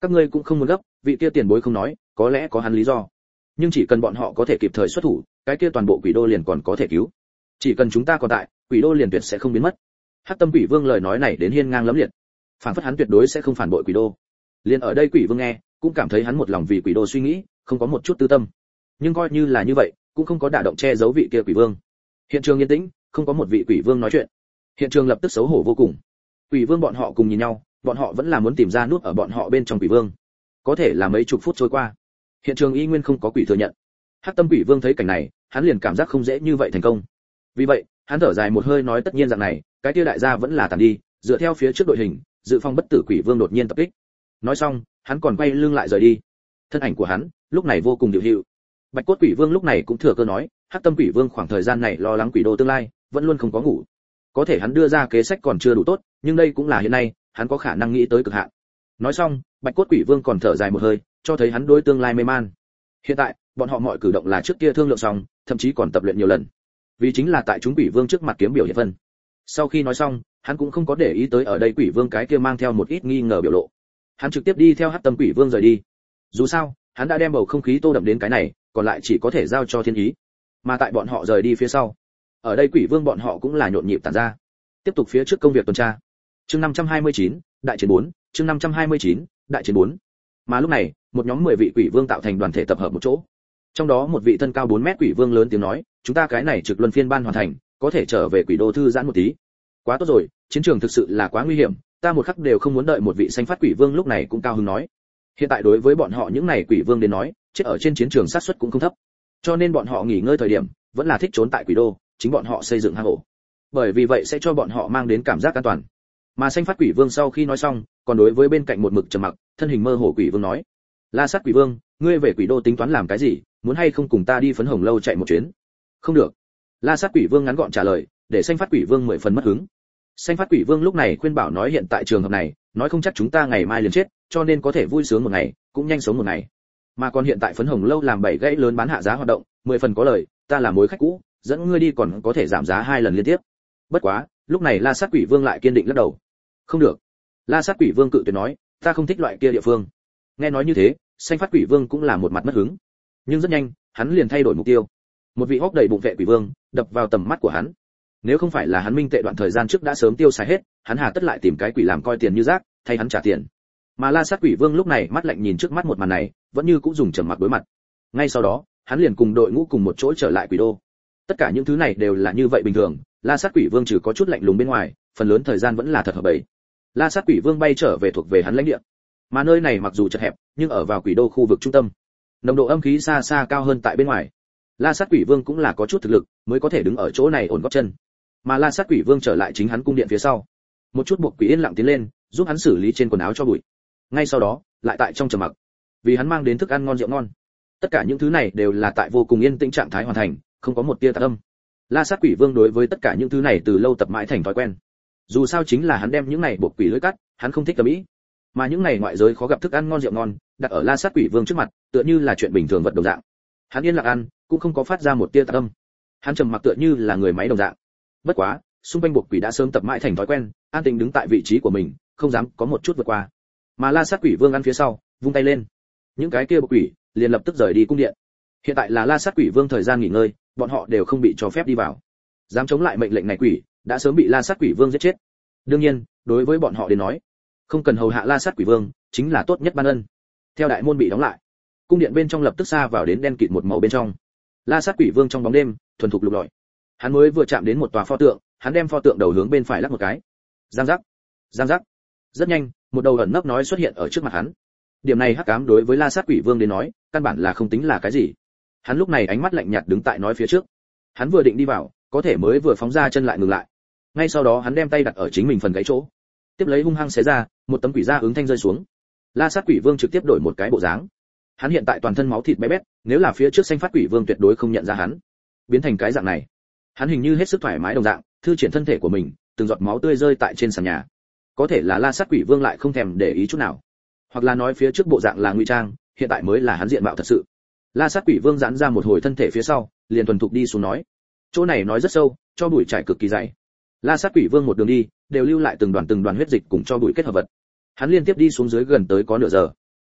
Các ngươi cũng không muốn gấp, vị kia tiền bối không nói, có lẽ có hắn lý do. Nhưng chỉ cần bọn họ có thể kịp thời xuất thủ, cái kia toàn bộ quỷ đô liền còn có thể cứu. Chỉ cần chúng ta còn tại, quỷ đô liền tuyệt sẽ không biến mất. Hắc Tâm Quỷ Vương lời nói này đến hiên ngang lẫm liệt, phản phất hắn tuyệt đối sẽ không phản bội quỷ đô. Liền ở đây Quỷ Vương nghe, cũng cảm thấy hắn một lòng vì quỷ đô suy nghĩ, không có một chút tư tâm. Nhưng coi như là như vậy, cũng không có đả động che giấu vị kia quỷ vương. Hiện trường yên tĩnh, không có một vị quỷ vương nói chuyện. Hiện trường lập tức xấu hổ vô cùng. Quỷ vương bọn họ cùng nhìn nhau, bọn họ vẫn là muốn tìm ra nút ở bọn họ bên trong quỷ vương. Có thể là mấy chục phút trôi qua, hiện trường y nguyên không có quỷ thừa nhận. Hắc Tâm Quỷ Vương thấy cảnh này, hắn liền cảm giác không dễ như vậy thành công. Vì vậy, hắn thở dài một hơi nói tất nhiên dạng này, cái kia đại gia vẫn là tàn đi, dựa theo phía trước đội hình, dự phòng bất tử quỷ vương đột nhiên tập kích. Nói xong, hắn còn quay lưng lại rời đi. Thân ảnh của hắn, lúc này vô cùng điều hiệu. Bạch Cốt Quỷ Vương lúc này cũng thừa cơ nói, Hắc Tâm Quỷ Vương khoảng thời gian này lo lắng quỷ đô tương lai, vẫn luôn không có ngủ. Có thể hắn đưa ra kế sách còn chưa đủ tốt, nhưng đây cũng là hiện nay, hắn có khả năng nghĩ tới cực hạn. Nói xong, Bạch Cốt Quỷ Vương còn thở dài một hơi, cho thấy hắn đối tương lai mê man. Hiện tại, bọn họ mọi cử động là trước kia thương lượng xong, thậm chí còn tập luyện nhiều lần. Vì chính là tại chúng quỷ vương trước mặt kiếm biểu hiện vân. Sau khi nói xong, hắn cũng không có để ý tới ở đây quỷ vương cái kia mang theo một ít nghi ngờ biểu lộ. Hắn trực tiếp đi theo Hắc Tâm Quỷ Vương rời đi. Dù sao, hắn đã đem bầu không khí tô đậm đến cái này, còn lại chỉ có thể giao cho thiên ý. Mà tại bọn họ rời đi phía sau, ở đây quỷ vương bọn họ cũng là nhộn nhịp tản ra, tiếp tục phía trước công việc tuần tra. Chương 529, đại chiến 4, chương 529, đại chiến 4. Mà lúc này, một nhóm 10 vị quỷ vương tạo thành đoàn thể tập hợp một chỗ. Trong đó một vị thân cao 4 mét quỷ vương lớn tiếng nói, chúng ta cái này trực luân phiên ban hoàn thành, có thể trở về quỷ đô thư giãn một tí. Quá tốt rồi, chiến trường thực sự là quá nguy hiểm, ta một khắc đều không muốn đợi. Một vị xanh phát quỷ vương lúc này cũng cao hứng nói, hiện tại đối với bọn họ những này quỷ vương đến nói, chết ở trên chiến trường sát suất cũng không thấp, cho nên bọn họ nghỉ ngơi thời điểm vẫn là thích trốn tại quỷ đô, chính bọn họ xây dựng hang ổ, bởi vì vậy sẽ cho bọn họ mang đến cảm giác an toàn. Mà xanh phát quỷ vương sau khi nói xong, còn đối với bên cạnh một mực trầm mặc, thân hình mơ hồ quỷ vương nói, La Sát Quỷ Vương, ngươi về quỷ đô tính toán làm cái gì, muốn hay không cùng ta đi phấn hồng lâu chạy một chuyến? Không được. La Sát Quỷ Vương ngắn gọn trả lời, để xanh phát quỷ vương 10 phần mất hứng. Xanh phát quỷ vương lúc này khuyên bảo nói, hiện tại trường hợp này, nói không chắc chúng ta ngày mai liền chết, cho nên có thể vui sướng một ngày, cũng nhanh sống một ngày. Mà còn hiện tại phấn hồng lâu làm 7 gãy lớn bán hạ giá hoạt động, 10 phần có lời, ta là mối khách cũ, dẫn ngươi đi còn có thể giảm giá 2 lần liên tiếp. Bất quá, lúc này La Sát Quỷ Vương lại kiên định lắc đầu. Không được. La Sát Quỷ Vương cự tuyệt nói, ta không thích loại kia địa phương. Nghe nói như thế, xanh phát quỷ vương cũng là một mặt mất hứng, nhưng rất nhanh hắn liền thay đổi mục tiêu. Một vị hốc đầy bụng vệ quỷ vương đập vào tầm mắt của hắn. Nếu không phải là hắn minh tệ đoạn thời gian trước đã sớm tiêu xài hết, hắn hà tất lại tìm cái quỷ làm coi tiền như rác, thay hắn trả tiền. Mà La Sát Quỷ Vương lúc này mắt lạnh nhìn trước mắt một màn này, vẫn như cũng dùng trầm mặc đối mặt. Ngay sau đó, hắn liền cùng đội ngũ cùng một chỗ trở lại quỷ đô. Tất cả những thứ này đều là như vậy bình thường, La Sát Quỷ Vương trừ có chút lạnh lùng bên ngoài, phần lớn thời gian vẫn là thật hợp bầy. La Sát Quỷ Vương bay trở về thuộc về hắn lãnh địa. Mà nơi này mặc dù chật hẹp, nhưng ở vào quỷ đô khu vực trung tâm, nồng độ âm khí xa xa cao hơn tại bên ngoài. La Sát Quỷ Vương cũng là có chút thực lực, mới có thể đứng ở chỗ này ổn gót chân. Mà La Sát Quỷ Vương trở lại chính hắn cung điện phía sau, một chút buộc quỷ yên lặng tiến lên, giúp hắn xử lý trên quần áo cho bụi. Ngay sau đó, lại tại trong trầm mặc, vì hắn mang đến thức ăn ngon rượu ngon. Tất cả những thứ này đều là tại vô cùng yên tĩnh trạng thái hoàn thành, không có một tia tạp âm. La Sát Quỷ Vương đối với tất cả những thứ này từ lâu tập mãi thành thói quen. Dù sao chính là hắn đem những này buộc quỷ lưỡi cắt, hắn không thích ầm ĩ. Mà những này ngoại giới khó gặp thức ăn ngon rượu ngon, đặt ở La Sát Quỷ Vương trước mặt, tựa như là chuyện bình thường vật đồng dạng. Hắn yên lặng ăn, cũng không có phát ra một tia tạp âm. Hắn trầm mặc tựa như là người máy đồng dạng. Bất quá, xung quanh buộc quỷ đã sớm tập mãi thành thói quen, an tĩnh đứng tại vị trí của mình, không dám có một chút vượt qua. Mà La Sát Quỷ Vương ăn phía sau, vung tay lên, những cái kia buộc quỷ liền lập tức rời đi cung điện. Hiện tại là La Sát Quỷ Vương thời gian nghỉ ngơi, bọn họ đều không bị cho phép đi vào. Dám chống lại mệnh lệnh này quỷ, đã sớm bị La Sát Quỷ Vương giết chết. Đương nhiên, đối với bọn họ đến nói, không cần hầu hạ La Sát Quỷ Vương, chính là tốt nhất ban ân. Theo đại môn bị đóng lại, cung điện bên trong lập tức xa vào đến đen kịt một màu bên trong. La Sát Quỷ Vương trong bóng đêm, thuần thục lục lọi. Hắn mới vừa chạm đến một tòa pho tượng, hắn đem pho tượng đầu hướng bên phải lắc một cái. Giang giác, giang giác. Rất nhanh, một đầu ẩn nấp nói xuất hiện ở trước mặt hắn. Điểm này hắc ám đối với La Sát Quỷ Vương đến nói, căn bản là không tính là cái gì. Hắn lúc này ánh mắt lạnh nhạt đứng tại nói phía trước. Hắn vừa định đi vào, có thể mới vừa phóng ra chân lại ngừng lại. Ngay sau đó hắn đem tay đặt ở chính mình phần gáy chỗ, tiếp lấy hung hăng xé ra, một tấm quỷ da ứng thanh rơi xuống. La Sát Quỷ Vương trực tiếp đổi một cái bộ dáng. Hắn hiện tại toàn thân máu thịt bé bét, nếu là phía trước xanh phát quỷ vương tuyệt đối không nhận ra hắn. Biến thành cái dạng này, hắn hình như hết sức thoải mái đồng dạng, thư triển thân thể của mình, từng giọt máu tươi rơi tại trên sàn nhà. Có thể là La Sát Quỷ Vương lại không thèm để ý chút nào, hoặc là nói phía trước bộ dạng là ngụy trang, hiện tại mới là hắn diện mạo thật sự. La Sát Quỷ Vương giãn ra một hồi thân thể phía sau, liền thuần thục đi xuống nói. Chỗ này nói rất sâu, cho bụi trải cực kỳ dày. La Sát Quỷ Vương một đường đi, đều lưu lại từng đoàn huyết dịch cùng cho bụi kết hợp vật. Hắn liên tiếp đi xuống dưới gần tới có nửa giờ.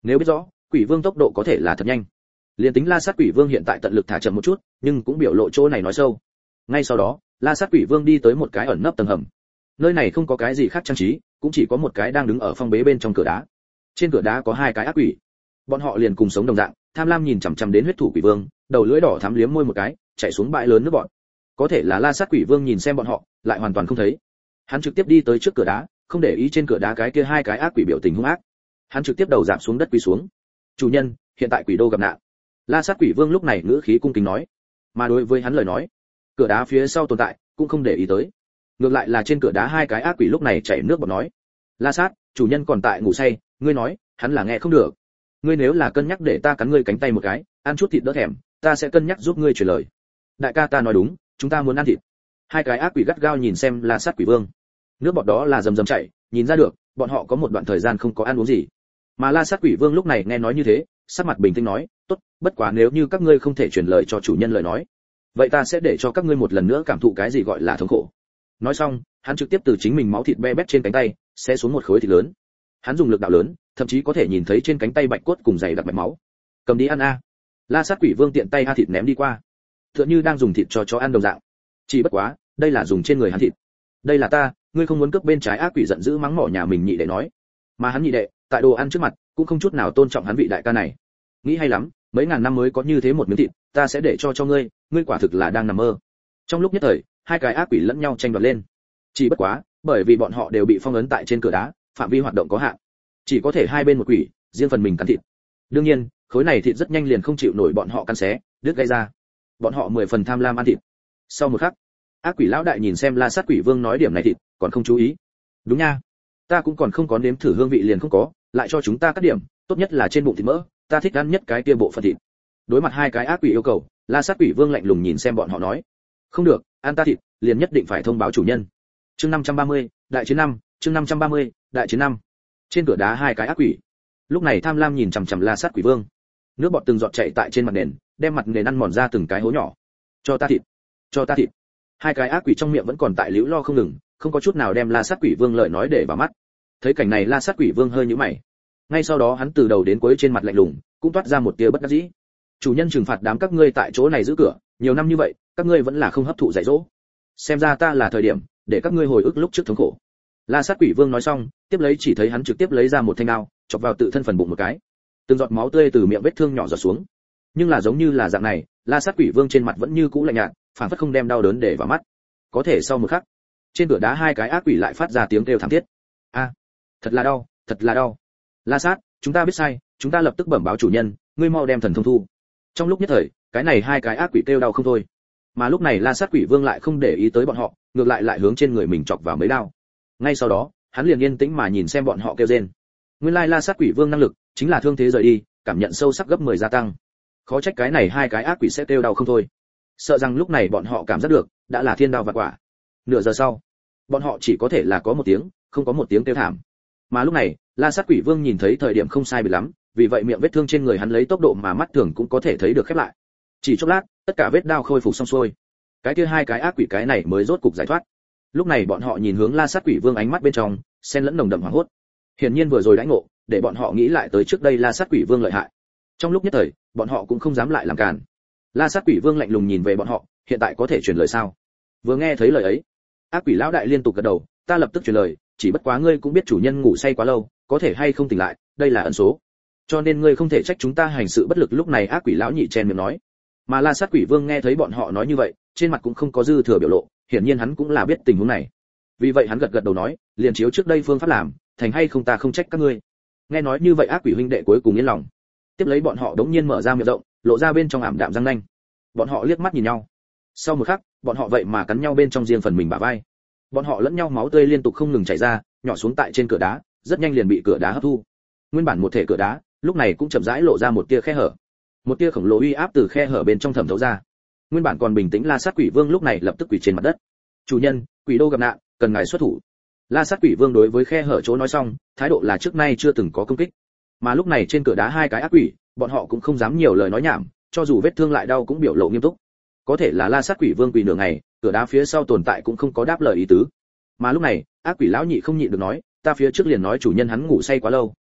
Nếu biết rõ quỷ vương tốc độ có thể là thật nhanh, liền tính La Sát Quỷ Vương hiện tại tận lực thả chậm một chút, nhưng cũng biểu lộ chỗ này nói sâu. Ngay sau đó, La Sát Quỷ Vương đi tới một cái ẩn nấp tầng hầm. Nơi này không có cái gì khác trang trí, cũng chỉ có một cái đang đứng ở phong bế bên trong cửa đá. Trên cửa đá có hai cái ác quỷ. Bọn họ liền cùng sống đồng dạng, tham lam nhìn chằm chằm đến huyết thủ quỷ vương, đầu lưỡi đỏ thắm liếm môi một cái, chạy xuống bãi lớn nước bọt. Có thể là La Sát Quỷ Vương nhìn xem bọn họ, lại hoàn toàn không thấy. Hắn trực tiếp đi tới trước cửa đá, không để ý trên cửa đá cái kia hai cái ác quỷ biểu tình hung ác. Hắn trực tiếp đầu rạp xuống đất quỳ xuống. "Chủ nhân, hiện tại quỷ đô gặp nạn." La Sát Quỷ Vương lúc này ngữ khí cung kính nói. Mà đối với hắn lời nói, cửa đá phía sau tồn tại cũng không để ý tới. Ngược lại là trên cửa đá hai cái ác quỷ lúc này chảy nước bọt nói: "La Sát, chủ nhân còn tại ngủ say, ngươi nói, hắn là nghe không được. Ngươi nếu là cân nhắc để ta cắn ngươi cánh tay một cái, ăn chút thịt đỡ thèm, ta sẽ cân nhắc giúp ngươi truyền lời." "Đại ca ta nói đúng, chúng ta muốn ăn thịt." Hai cái ác quỷ gắt gao nhìn xem La Sát Quỷ Vương. Nước bọt đó là rầm rầm chảy, nhìn ra được, bọn họ có một đoạn thời gian không có ăn uống gì. Mà La Sát Quỷ Vương lúc này nghe nói như thế, sắc mặt bình tĩnh nói: "Tốt, bất quá nếu như các ngươi không thể truyền lời cho chủ nhân lời nói, vậy ta sẽ để cho các ngươi một lần nữa cảm thụ cái gì gọi là thống khổ." Nói xong, hắn trực tiếp từ chính mình máu thịt be bét trên cánh tay, sẽ xuống một khối thịt lớn. Hắn dùng lực đạo lớn, thậm chí có thể nhìn thấy trên cánh tay bạch cốt cùng dày đặc mạch máu. "Cầm đi ăn a." La Sát Quỷ Vương tiện tay ha thịt ném đi qua, tựa như đang dùng thịt cho chó ăn đồng dạng. Chỉ bất quá, đây là dùng trên người hắn thịt. "Đây là ta, ngươi không muốn cướp." Bên trái ác quỷ giận dữ mắng mỏ nhà mình nhị đệ nói. Mà hắn nhị đệ, tại đồ ăn trước mặt, cũng không chút nào tôn trọng hắn vị đại ca này. "Nghĩ hay lắm, mấy ngàn năm mới có như thế một miếng thịt, ta sẽ để cho ngươi, ngươi quả thực là đang nằm mơ." Trong lúc nhất thời, hai cái ác quỷ lẫn nhau tranh đoạt lên. Chỉ bất quá, bởi vì bọn họ đều bị phong ấn tại trên cửa đá, phạm vi hoạt động có hạn, chỉ có thể hai bên một quỷ, riêng phần mình cắn thịt. Đương nhiên, khối này thịt rất nhanh liền không chịu nổi bọn họ cắn xé, đứt gây ra. Bọn họ 10 phần tham lam ăn thịt. Sau một khắc, ác quỷ lão đại nhìn xem La Sát Quỷ Vương nói điểm này thịt, còn không chú ý. "Đúng nha, ta cũng còn không có nếm thử hương vị liền không có, lại cho chúng ta cắt điểm, tốt nhất là trên bụng thịt mỡ, ta thích ăn nhất cái kia bộ phận thịt." Đối mặt hai cái ác quỷ yêu cầu, La Sát Quỷ Vương lạnh lùng nhìn xem bọn họ nói: "Không được, ăn ta thịt, liền nhất định phải thông báo chủ nhân." Chương 530, đại chiến năm, chương 530, đại chiến năm. Trên cửa đá hai cái ác quỷ. Lúc này tham lam nhìn chằm chằm La Sát Quỷ Vương. Nước bọt từng giọt chảy tại trên mặt nền, đem mặt nền ăn mòn ra từng cái hố nhỏ. "Cho ta thịt, cho ta thịt." Hai cái ác quỷ trong miệng vẫn còn tại liễu lo không ngừng, không có chút nào đem La Sát Quỷ Vương lời nói để vào mắt. Thấy cảnh này La Sát Quỷ Vương hơi nhíu mày. Ngay sau đó hắn từ đầu đến cuối trên mặt lạnh lùng, cũng toát ra một tia bất đắc dĩ. "Chủ nhân trừng phạt đám các ngươi tại chỗ này giữ cửa, nhiều năm như vậy, các ngươi vẫn là không hấp thụ dạy dỗ. Xem ra ta là thời điểm để các ngươi hồi ức lúc trước thống khổ." La Sát Quỷ Vương nói xong, tiếp lấy chỉ thấy hắn trực tiếp lấy ra một thanh đao, chọc vào tự thân phần bụng một cái. Từng giọt máu tươi từ miệng vết thương nhỏ giọt xuống. Nhưng là giống như là dạng này, La Sát Quỷ Vương trên mặt vẫn như cũ lạnh nhạt, phản phất không đem đau đớn để vào mắt. Có thể sau một khắc, trên cửa đá hai cái ác quỷ lại phát ra tiếng kêu thảm thiết. "A, thật là đau, thật là đau. La Sát, chúng ta biết sai, chúng ta lập tức bẩm báo chủ nhân, ngươi mau đem thần thông thu." Trong lúc nhất thời, cái này hai cái ác quỷ kêu đau không thôi. Mà lúc này La Sát Quỷ Vương lại không để ý tới bọn họ, ngược lại hướng trên người mình chọc vào mấy đao. Ngay sau đó, hắn liền yên tĩnh mà nhìn xem bọn họ kêu rên. Nguyên lai La Sát Quỷ Vương năng lực chính là thương thế rời đi, cảm nhận sâu sắc gấp 10 gia tăng. Khó trách cái này hai cái ác quỷ sẽ kêu đau không thôi. Sợ rằng lúc này bọn họ cảm giác được, đã là thiên đao vạn quả. Nửa giờ sau, bọn họ chỉ có thể là có một tiếng, không có một tiếng kêu thảm. Mà lúc này, La Sát Quỷ Vương nhìn thấy thời điểm không sai biệt lắm, vì vậy miệng vết thương trên người hắn lấy tốc độ mà mắt thường cũng có thể thấy được khép lại. Chỉ chốc lát, tất cả vết đao khôi phục xong xuôi. Cái kia hai cái ác quỷ cái này mới rốt cục giải thoát. Lúc này bọn họ nhìn hướng La Sát Quỷ Vương ánh mắt bên trong, xen lẫn nồng đậm hoảng hốt. Hiển nhiên vừa rồi đãi ngộ, để bọn họ nghĩ lại tới trước đây La Sát Quỷ Vương lợi hại. Trong lúc nhất thời, bọn họ cũng không dám lại làm càn. La Sát Quỷ Vương lạnh lùng nhìn về bọn họ, hiện tại có thể truyền lời sao? Vừa nghe thấy lời ấy, ác quỷ lão đại liên tục gật đầu, ta lập tức truyền lời, chỉ bất quá ngươi cũng biết chủ nhân ngủ say quá lâu, có thể hay không tỉnh lại, đây là ẩn số. Cho nên ngươi không thể trách chúng ta hành sự bất lực. Lúc này ác quỷ lão nhị chen miệng nói. Mà La Sát Quỷ Vương nghe thấy bọn họ nói như vậy, trên mặt cũng không có dư thừa biểu lộ, hiển nhiên hắn cũng là biết tình huống này. Vì vậy hắn gật gật đầu nói, liền chiếu trước đây phương pháp làm, thành hay không ta không trách các ngươi. Nghe nói như vậy ác quỷ huynh đệ cuối cùng yên lòng. Tiếp lấy bọn họ đống nhiên mở ra miệng rộng, lộ ra bên trong ảm đạm răng nanh. Bọn họ liếc mắt nhìn nhau. Sau một khắc, bọn họ vậy mà cắn nhau bên trong riêng phần mình bả vai. Bọn họ lẫn nhau máu tươi liên tục không ngừng chảy ra, nhỏ xuống tại trên cửa đá, rất nhanh liền bị cửa đá hấp thu. Nguyên bản một thể cửa đá, lúc này cũng chậm rãi lộ ra một tia khe hở. Một tia khổng lồ uy áp từ khe hở bên trong thẩm thấu ra. Nguyên bản còn bình tĩnh La Sát Quỷ Vương lúc này lập tức quỳ trên mặt đất. "Chủ nhân, quỷ đô gặp nạn, cần ngài xuất thủ." La Sát Quỷ Vương đối với khe hở chỗ nói xong, thái độ là trước nay chưa từng có công kích. Mà lúc này trên cửa đá hai cái ác quỷ, bọn họ cũng không dám nhiều lời nói nhảm, cho dù vết thương lại đau cũng biểu lộ nghiêm túc. Có thể là La Sát Quỷ Vương quỳ nửa ngày, cửa đá phía sau tồn tại cũng không có đáp lời ý tứ. Mà lúc này, ác quỷ lão nhị không nhịn được nói, ta phía trước liền nói chủ nhân hắn ngủ say quá lâu,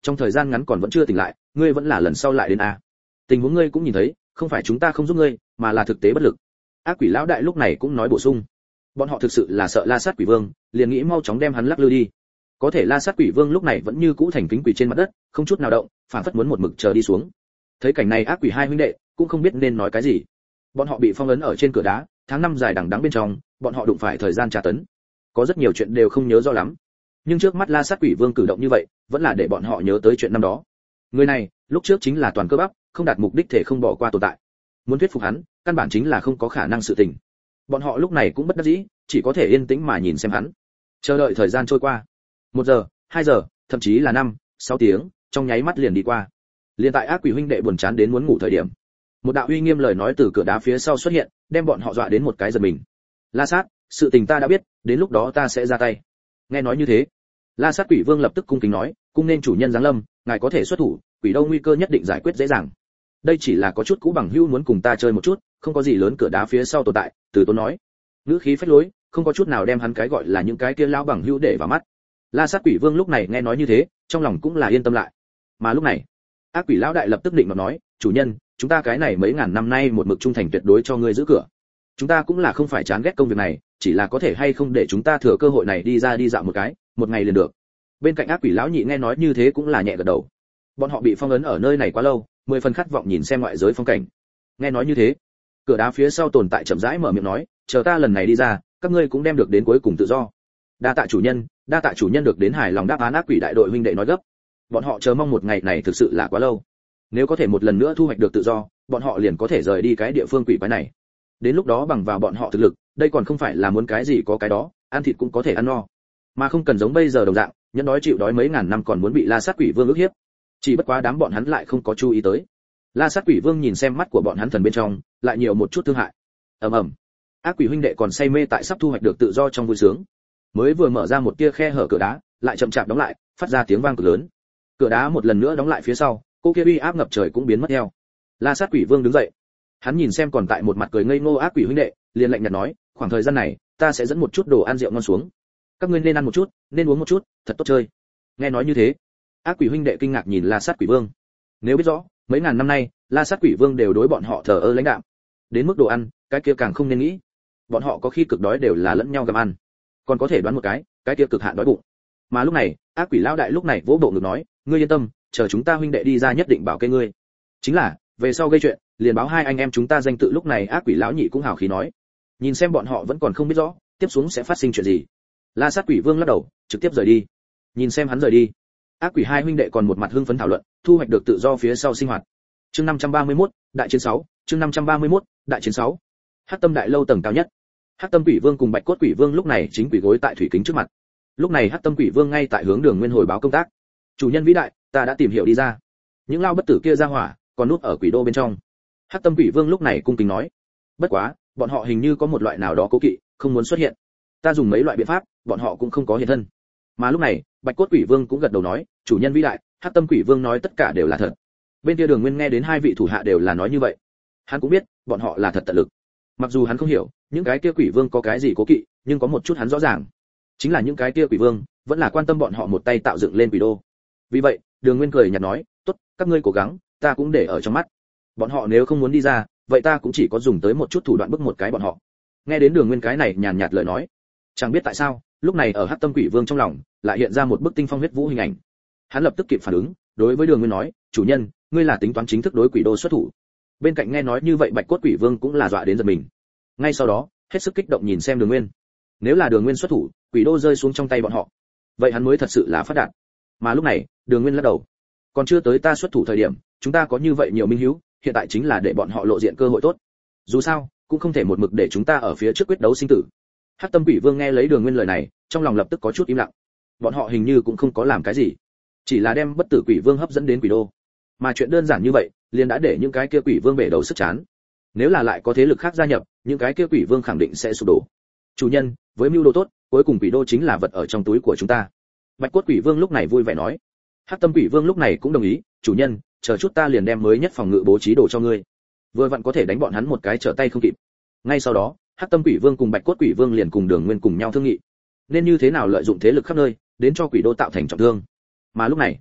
trong thời gian ngắn còn vẫn chưa tỉnh lại, ngươi vẫn là lần sau lại đến a. Tình huống ngươi cũng nhìn thấy, không phải chúng ta không giúp ngươi, mà là thực tế bất lực. Ác quỷ lão đại lúc này cũng nói bổ sung, bọn họ thực sự là sợ La Sát Quỷ Vương, liền nghĩ mau chóng đem hắn lắc lư đi. Có thể La Sát Quỷ Vương lúc này vẫn như cũ thành kính quỷ trên mặt đất, không chút nào động, phản phất muốn một mực chờ đi xuống. Thấy cảnh này ác quỷ hai huynh đệ cũng không biết nên nói cái gì. Bọn họ bị phong ấn ở trên cửa đá, tháng năm dài đằng đẵng bên trong, bọn họ đụng phải thời gian tra tấn. Có rất nhiều chuyện đều không nhớ rõ lắm. Nhưng trước mắt La Sát Quỷ Vương cử động như vậy, vẫn là để bọn họ nhớ tới chuyện năm đó. Người này, lúc trước chính là toàn cơ bắp, không đạt mục đích thể không bỏ qua tồn tại. Muốn thuyết phục hắn, căn bản chính là không có khả năng sự tình. Bọn họ lúc này cũng bất đắc dĩ, chỉ có thể yên tĩnh mà nhìn xem hắn. Chờ đợi thời gian trôi qua. 1 giờ, 2 giờ, thậm chí là 5, 6 tiếng, trong nháy mắt liền đi qua. Liên tại ác quỷ huynh đệ buồn chán đến muốn ngủ thời điểm, một đạo uy nghiêm lời nói từ cửa đá phía sau xuất hiện, đem bọn họ dọa đến một cái giật mình. La Sát, sự tình ta đã biết, đến lúc đó ta sẽ ra tay. Nghe nói như thế, La Sát Quỷ Vương lập tức cung kính nói, cung nên chủ nhân giáng lâm, ngài có thể xuất thủ, quỷ đâu nguy cơ nhất định giải quyết dễ dàng. Đây chỉ là có chút cũ bằng hữu muốn cùng ta chơi một chút, không có gì lớn, cửa đá phía sau tồn tại, Từ Tốn nói. Ngữ khí phách lối, không có chút nào đem hắn cái gọi là những cái kia lão bằng hữu để vào mắt. La Sát Quỷ Vương lúc này nghe nói như thế, trong lòng cũng là yên tâm lại. Mà lúc này, ác quỷ lão đại lập tức định mà nói, chủ nhân, chúng ta cái này mấy ngàn năm nay một mực trung thành tuyệt đối cho ngươi giữ cửa. Chúng ta cũng là không phải chán ghét công việc này, chỉ là có thể hay không để chúng ta thừa cơ hội này đi ra đi dạo một cái, một ngày liền được. Bên cạnh ác quỷ lão nhị nghe nói như thế cũng là nhẹ gật đầu. Bọn họ bị phong ấn ở nơi này quá lâu, 10 phần khát vọng nhìn xem ngoại giới phong cảnh. Nghe nói như thế, cửa đá phía sau tồn tại chậm rãi mở miệng nói, chờ ta lần này đi ra, các ngươi cũng đem được đến cuối cùng tự do. Đa tạ chủ nhân được đến hài lòng đáp án. Ác quỷ đại đội huynh đệ nói gấp. Bọn họ chờ mong một ngày này thực sự là quá lâu. Nếu có thể một lần nữa thu hoạch được tự do, bọn họ liền có thể rời đi cái địa phương quỷ quái này. Đến lúc đó bằng vào bọn họ thực lực, đây còn không phải là muốn cái gì có cái đó, ăn thịt cũng có thể ăn no, mà không cần giống bây giờ đồng dạng, nhẫn đói chịu đói mấy ngàn năm còn muốn bị La Sát Quỷ Vương ức hiếp. Chỉ bất quá đám bọn hắn lại không có chú ý tới. La Sát Quỷ Vương nhìn xem mắt của bọn hắn thần bên trong, lại nhiều một chút thương hại. Ầm ầm. Ác quỷ huynh đệ còn say mê tại sắp thu hoạch được tự do trong vui sướng. Mới vừa mở ra một tia khe hở cửa đá, lại chậm chạp đóng lại, phát ra tiếng vang cực lớn. Cửa đá một lần nữa đóng lại phía sau, cô kia uy áp ngập trời cũng biến mất theo. La Sát Quỷ Vương đứng dậy. Hắn nhìn xem còn tại một mặt cười ngây ngô ác quỷ huynh đệ, liền lạnh nhạt nói, khoảng thời gian này, ta sẽ dẫn một chút đồ ăn rượu ngon xuống. Các ngươi nên ăn một chút, nên uống một chút, thật tốt chơi. Nghe nói như thế, ác quỷ huynh đệ kinh ngạc nhìn La Sát Quỷ Vương. Nếu biết rõ, mấy ngàn năm nay, La Sát Quỷ Vương đều đối bọn họ thờ ơ lãnh đạm. Đến mức đồ ăn, cái kia càng không nên nghĩ. Bọn họ có khi cực đói đều là lẫn nhau gặm ăn. Còn có thể đoán một cái kia cực hạn đói bụng. Mà lúc này, ác quỷ lão đại lúc này vỗ bộ ngực nói, ngươi yên tâm, chờ chúng ta huynh đệ đi ra nhất định bảo kê ngươi. Chính là, về sau gây chuyện, liền báo hai anh em chúng ta danh tự. Lúc này ác quỷ lão nhị cũng hào khí nói, nhìn xem bọn họ vẫn còn không biết rõ tiếp xuống sẽ phát sinh chuyện gì. La Sát Quỷ Vương lắc đầu, trực tiếp rời đi. Nhìn xem hắn rời đi, ác quỷ hai huynh đệ còn một mặt hưng phấn thảo luận thu hoạch được tự do phía sau sinh hoạt. Chương 531, đại chiến 6, chương 531, đại chiến 6. Hắc Tâm đại lâu tầng cao nhất. Hắc Tâm Quỷ Vương cùng Bạch Cốt Quỷ Vương lúc này chính quỷ gối tại thủy kính trước mặt. Lúc này Hắc Tâm Quỷ Vương ngay tại hướng Đường Nguyên hồi báo công tác. Chủ nhân vĩ đại, ta đã tìm hiểu đi ra. Những lao bất tử kia ra hỏa, còn núp ở quỷ đô bên trong. Hắc Tâm Quỷ Vương lúc này cung kính nói. Bất quá, bọn họ hình như có một loại nào đó cố kỵ, không muốn xuất hiện. Ta dùng mấy loại biện pháp, bọn họ cũng không có hiện thân. Mà lúc này, Bạch Cốt Quỷ Vương cũng gật đầu nói, chủ nhân vĩ đại, Hắc Tâm Quỷ Vương nói tất cả đều là thật. Bên kia Đường Nguyên nghe đến hai vị thủ hạ đều là nói như vậy, hắn cũng biết, bọn họ là thật tận lực. Mặc dù hắn không hiểu, những cái kia quỷ vương có cái gì cố kỵ, nhưng có một chút hắn rõ ràng, chính là những cái kia quỷ vương vẫn là quan tâm bọn họ một tay tạo dựng lên quỷ đô. Vì vậy, Đường Nguyên cười nhạt nói, tốt, các ngươi cố gắng, ta cũng để ở trong mắt. Bọn họ nếu không muốn đi ra, vậy ta cũng chỉ có dùng tới một chút thủ đoạn bức một cái bọn họ. Nghe đến Đường Nguyên cái này nhàn nhạt lời nói, chẳng biết tại sao, lúc này ở Hắc Tâm Quỷ Vương trong lòng lại hiện ra một bức tinh phong huyết vũ hình ảnh. Hắn lập tức kịp phản ứng, đối với Đường Nguyên nói, chủ nhân, ngươi là tính toán chính thức đối quỷ đô xuất thủ. Bên cạnh nghe nói như vậy Bạch Cốt Quỷ Vương cũng là dọa đến giật mình. Ngay sau đó, hết sức kích động nhìn xem Đường Nguyên. Nếu là Đường Nguyên xuất thủ, quỷ đô rơi xuống trong tay bọn họ, vậy hắn mới thật sự là phát đạt. Mà lúc này, Đường Nguyên lắc đầu. Còn chưa tới ta xuất thủ thời điểm, chúng ta có như vậy nhiều minh hữu, hiện tại chính là để bọn họ lộ diện cơ hội tốt. Dù sao, cũng không thể một mực để chúng ta ở phía trước quyết đấu sinh tử. Hắc Tâm Quỷ Vương nghe lấy Đường Nguyên lời này, trong lòng lập tức có chút im lặng. Bọn họ hình như cũng không có làm cái gì, chỉ là đem bất tử quỷ vương hấp dẫn đến quỷ đô. Mà chuyện đơn giản như vậy, liền đã để những cái kia quỷ vương bể đầu sức chán. Nếu là lại có thế lực khác gia nhập, những cái kia quỷ vương khẳng định sẽ sụp đổ. Chủ nhân, với mưu đồ tốt, cuối cùng quỷ đô chính là vật ở trong túi của chúng ta. Bạch Cốt Quỷ Vương lúc này vui vẻ nói. Hắc Tâm Quỷ Vương lúc này cũng đồng ý, chủ nhân, chờ chút ta liền đem mới nhất phòng ngự bố trí đồ cho ngươi. Vừa vặn có thể đánh bọn hắn một cái trở tay không kịp. Ngay sau đó, Hắc Tâm Quỷ Vương cùng Bạch Cốt Quỷ Vương liền cùng Đường Nguyên cùng nhau thương nghị, nên như thế nào lợi dụng thế lực khắp nơi, đến cho quỷ đô tạo thành trọng thương. Mà lúc này,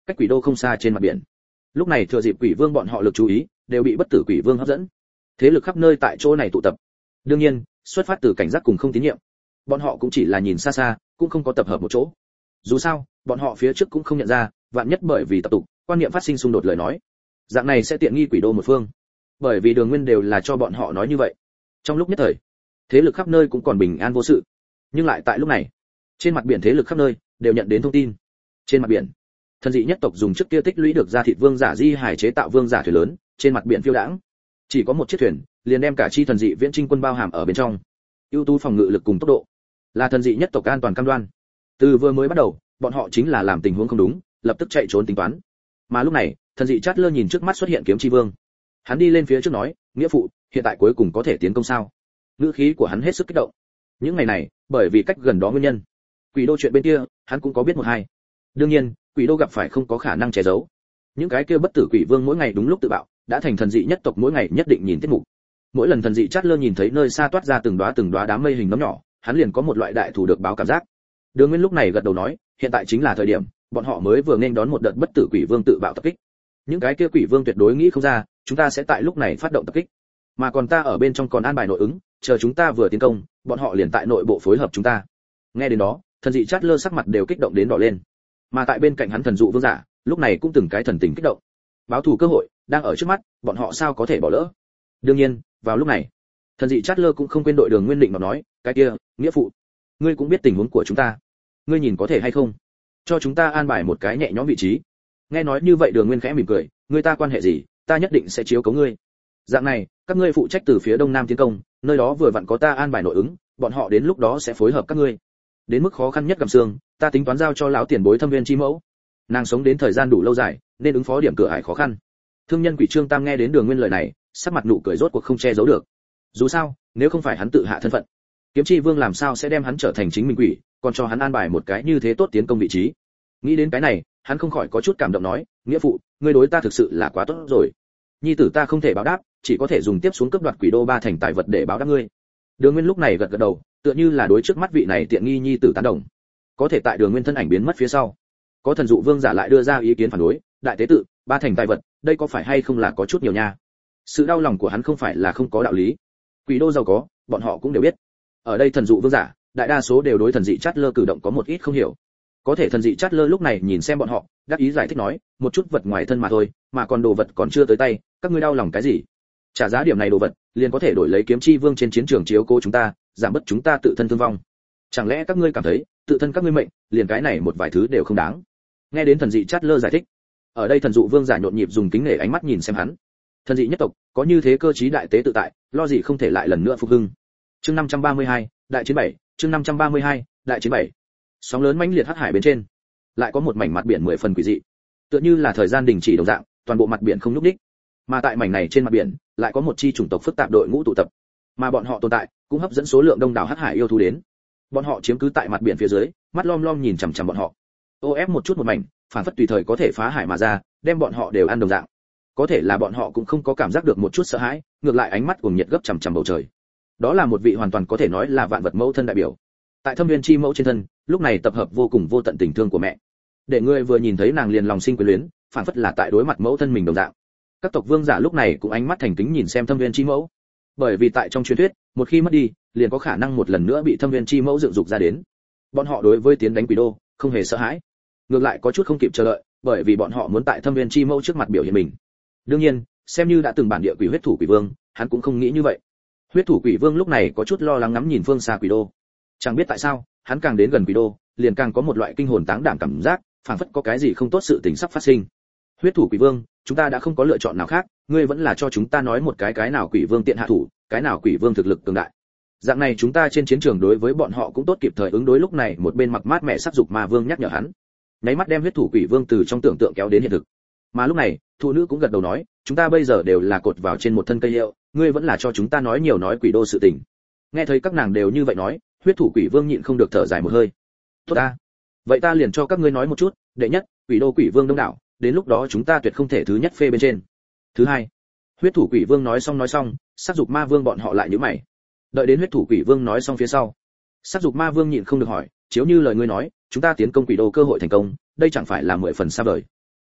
cách quỷ đô không xa trên mặt biển. Lúc này thừa dịp quỷ vương bọn họ lực chú ý đều bị bất tử quỷ vương hấp dẫn, thế lực khắp nơi tại chỗ này tụ tập. Đương nhiên xuất phát từ cảnh giác cùng không tín nhiệm, bọn họ cũng chỉ là nhìn xa xa, cũng không có tập hợp một chỗ. Dù sao bọn họ phía trước cũng không nhận ra, vạn nhất bởi vì tập tục quan niệm phát sinh xung đột lời nói, dạng này sẽ tiện nghi quỷ đô một phương. Bởi vì Đường Nguyên đều là cho bọn họ nói như vậy. Trong lúc nhất thời, thế lực khắp nơi cũng còn bình an vô sự. Nhưng lại tại lúc này, trên mặt biển thế lực khắp nơi đều nhận đến thông tin. Trên mặt biển, thần dị nhất tộc dùng trước kia tích lũy được ra thịt vương giả di hải chế tạo vương giả thuyền lớn, trên mặt biển phiêu đãng. Chỉ có một chiếc thuyền, liền đem cả chi thần dị viễn trinh quân bao hàm ở bên trong. Ưu tú phòng ngự lực cùng tốc độ, là thần dị nhất tộc an toàn cam đoan. Từ vừa mới bắt đầu, bọn họ chính là làm tình huống không đúng, lập tức chạy trốn tính toán. Mà lúc này, thần dị chát lơ nhìn trước mắt xuất hiện kiếm chi vương. Hắn đi lên phía trước nói, nghĩa phụ, hiện tại cuối cùng có thể tiến công sao? Ngữ khí của hắn hết sức kích động. Những ngày này, bởi vì cách gần đó nguyên nhân, quỷ đô chuyện bên kia, hắn cũng có biết một hai. Đương nhiên, quỷ đô gặp phải không có khả năng che giấu. Những cái kia bất tử quỷ vương mỗi ngày đúng lúc tự bạo, đã thành thần dị nhất tộc mỗi ngày nhất định nhìn tiết mục. Mỗi lần thần dị chát lơ nhìn thấy nơi xa toát ra từng đóa đám mây hình nấm nhỏ, hắn liền có một loại đại thủ được báo cảm giác. Đường Nguyên lúc này gật đầu nói, hiện tại chính là thời điểm, bọn họ mới vừa nên đón một đợt bất tử quỷ vương tự bạo tập kích. Những cái kia quỷ vương tuyệt đối nghĩ không ra, chúng ta sẽ tại lúc này phát động tập kích. Mà còn ta ở bên trong còn an bài nội ứng, chờ chúng ta vừa tiến công, bọn họ liền tại nội bộ phối hợp chúng ta. Nghe đến đó, thần dị chát lơ sắc mặt đều kích động đến đỏ lên. Mà tại bên cạnh hắn thần dụ vương giả, lúc này cũng từng cái thần tình kích động. Báo thù cơ hội đang ở trước mắt, bọn họ sao có thể bỏ lỡ? Đương nhiên, vào lúc này, thần dị chát lơ cũng không quên đội Đường Nguyên định mà nói, cái kia, nghĩa phụ, ngươi cũng biết tình huống của chúng ta, ngươi nhìn có thể hay không cho chúng ta an bài một cái nhẹ nhõm vị trí. Nghe nói như vậy Đường Nguyên khẽ mỉm cười, ngươi ta quan hệ gì, ta nhất định sẽ chiếu cố ngươi. Dạng này, các ngươi phụ trách từ phía đông nam tiến công, nơi đó vừa vặn có ta an bài nội ứng, bọn họ đến lúc đó sẽ phối hợp các ngươi. Đến mức khó khăn nhất gầm xương, ta tính toán giao cho lão tiền bối Thâm Viên chi mẫu. Nàng sống đến thời gian đủ lâu dài, nên ứng phó điểm cửa ải khó khăn. Thương nhân Quỷ Trương Tam nghe đến Đường Nguyên lời này, sắc mặt nụ cười rốt cuộc không che giấu được. Dù sao, nếu không phải hắn tự hạ thân phận, Kiếm Chi Vương làm sao sẽ đem hắn trở thành chính mình quỷ, còn cho hắn an bài một cái như thế tốt tiến công vị trí. Nghĩ đến cái này, hắn không khỏi có chút cảm động nói, nghĩa phụ, ngươi đối ta thực sự là quá tốt rồi. Nhi tử ta không thể báo đáp, chỉ có thể dùng tiếp xuống cướp đoạt quỷ đô 3 thành tài vật để báo đáp ngươi. Đường Nguyên lúc này gật gật đầu, tựa như là đối trước mắt vị này tiện nghi nhi tử tán đồng. Có thể tại Đường Nguyên thân ảnh biến mất phía sau, có thần dụ vương giả lại đưa ra ý kiến phản đối, đại tế tự, 3 thành tài vật, đây có phải hay không là có chút nhiều nha. Sự đau lòng của hắn không phải là không có đạo lý. Quỷ đô giàu có, bọn họ cũng đều biết. Ở đây thần dụ vương giả, đại đa số đều đối thần dị chát lơ cử động có một ít không hiểu. Có thể thần dị chát lơ lúc này nhìn xem bọn họ, đáp ý giải thích nói, một chút vật ngoài thân mà thôi, mà còn đồ vật còn chưa tới tay, các ngươi đau lòng cái gì? Trả giá điểm này đồ vật, liền có thể đổi lấy Kiếm Chi Vương trên chiến trường chiếu cố chúng ta, giảm bớt chúng ta tự thân thương vong. Chẳng lẽ các ngươi cảm thấy, tự thân các ngươi mệnh, liền cái này một vài thứ đều không đáng? Nghe đến thần dị chát lơ giải thích, ở đây thần dụ vương giả nhộn nhịp dùng kính nể ánh mắt nhìn xem hắn. Thần dị nhất tộc, có như thế cơ trí đại tế tự tại, lo gì không thể lại lần nữa phục hưng. Chương 532, đại chiến 7, chương 532, đại chiến 7. Sóng lớn mãnh liệt hắc hải bên trên, lại có một mảnh mặt biển 10 phần quỷ dị, tựa như là thời gian đình chỉ đồng dạng, toàn bộ mặt biển không nhúc nhích. Mà tại mảnh này trên mặt biển, lại có một chi chủng tộc phức tạp đội ngũ tụ tập, mà bọn họ tồn tại, cũng hấp dẫn số lượng đông đảo hắc hải yêu thú đến. Bọn họ chiếm cứ tại mặt biển phía dưới, mắt lom lom nhìn chằm chằm bọn họ. Ô ép một chút một mảnh, phản phất tùy thời có thể phá hải mà ra, đem bọn họ đều ăn đồng dạng. Có thể là bọn họ cũng không có cảm giác được một chút sợ hãi, ngược lại ánh mắt cuồng nhiệt gấp chằm chằm bầu trời. Đó là một vị hoàn toàn có thể nói là vạn vật mẫu thân đại biểu. Tại Thâm Viên chi mẫu trên thân, lúc này tập hợp vô cùng vô tận tình thương của mẹ. Để người vừa nhìn thấy nàng liền lòng sinh quyến luyến, phản phất là tại đối mặt mẫu thân mình đồng dạng. Các tộc vương giả lúc này cũng ánh mắt thành kính nhìn xem Thâm Viên chi mẫu. Bởi vì tại trong truyền thuyết, một khi mất đi, liền có khả năng một lần nữa bị Thâm Viên chi mẫu dựng dục ra đến. Bọn họ đối với tiến đánh quỷ đô, không hề sợ hãi. Ngược lại có chút không kịp chờ đợi, bởi vì bọn họ muốn tại Thâm Viên chi mẫu trước mặt biểu hiện mình. Đương nhiên, xem như đã từng bản địa quỷ huyết thủ quỷ vương, hắn cũng không nghĩ như vậy. Huyết thủ quỷ vương lúc này có chút lo lắng ngắm nhìn phương xa quỷ đô. Chẳng biết tại sao, hắn càng đến gần quỷ đô, liền càng có một loại kinh hồn táng đảm cảm giác, phảng phất có cái gì không tốt sự tình sắp phát sinh. Huyết thủ quỷ vương, chúng ta đã không có lựa chọn nào khác, ngươi vẫn là cho chúng ta nói một cái nào quỷ vương tiện hạ thủ, cái nào quỷ vương thực lực cường đại. Dạng này chúng ta trên chiến trường đối với bọn họ cũng tốt kịp thời ứng đối. Lúc này một bên mặc mát mẹ sắc dục ma vương nhắc nhở hắn, nháy mắt đem huyết thủ quỷ vương từ trong tưởng tượng kéo đến hiện thực. Mà lúc này, phụ nữ cũng gật đầu nói, chúng ta bây giờ đều là cột vào trên một thân cây hiệu, ngươi vẫn là cho chúng ta nói nhiều nói quỷ đô sự tình. Nghe thấy các nàng đều như vậy nói, huyết thủ quỷ vương nhịn không được thở dài một hơi. Tốt ta, vậy ta liền cho các ngươi nói một chút. Đệ nhất, quỷ đô quỷ vương đông đảo, đến lúc đó chúng ta tuyệt không thể thứ nhất phê bên trên. Thứ hai, huyết thủ quỷ vương nói xong, sát dục ma vương bọn họ lại nhíu mày. Đợi đến huyết thủ quỷ vương nói xong phía sau, sát dục ma vương nhịn không được hỏi, chiếu như lời ngươi nói, chúng ta tiến công quỷ đô cơ hội thành công, đây chẳng phải là 10 phần xa vời.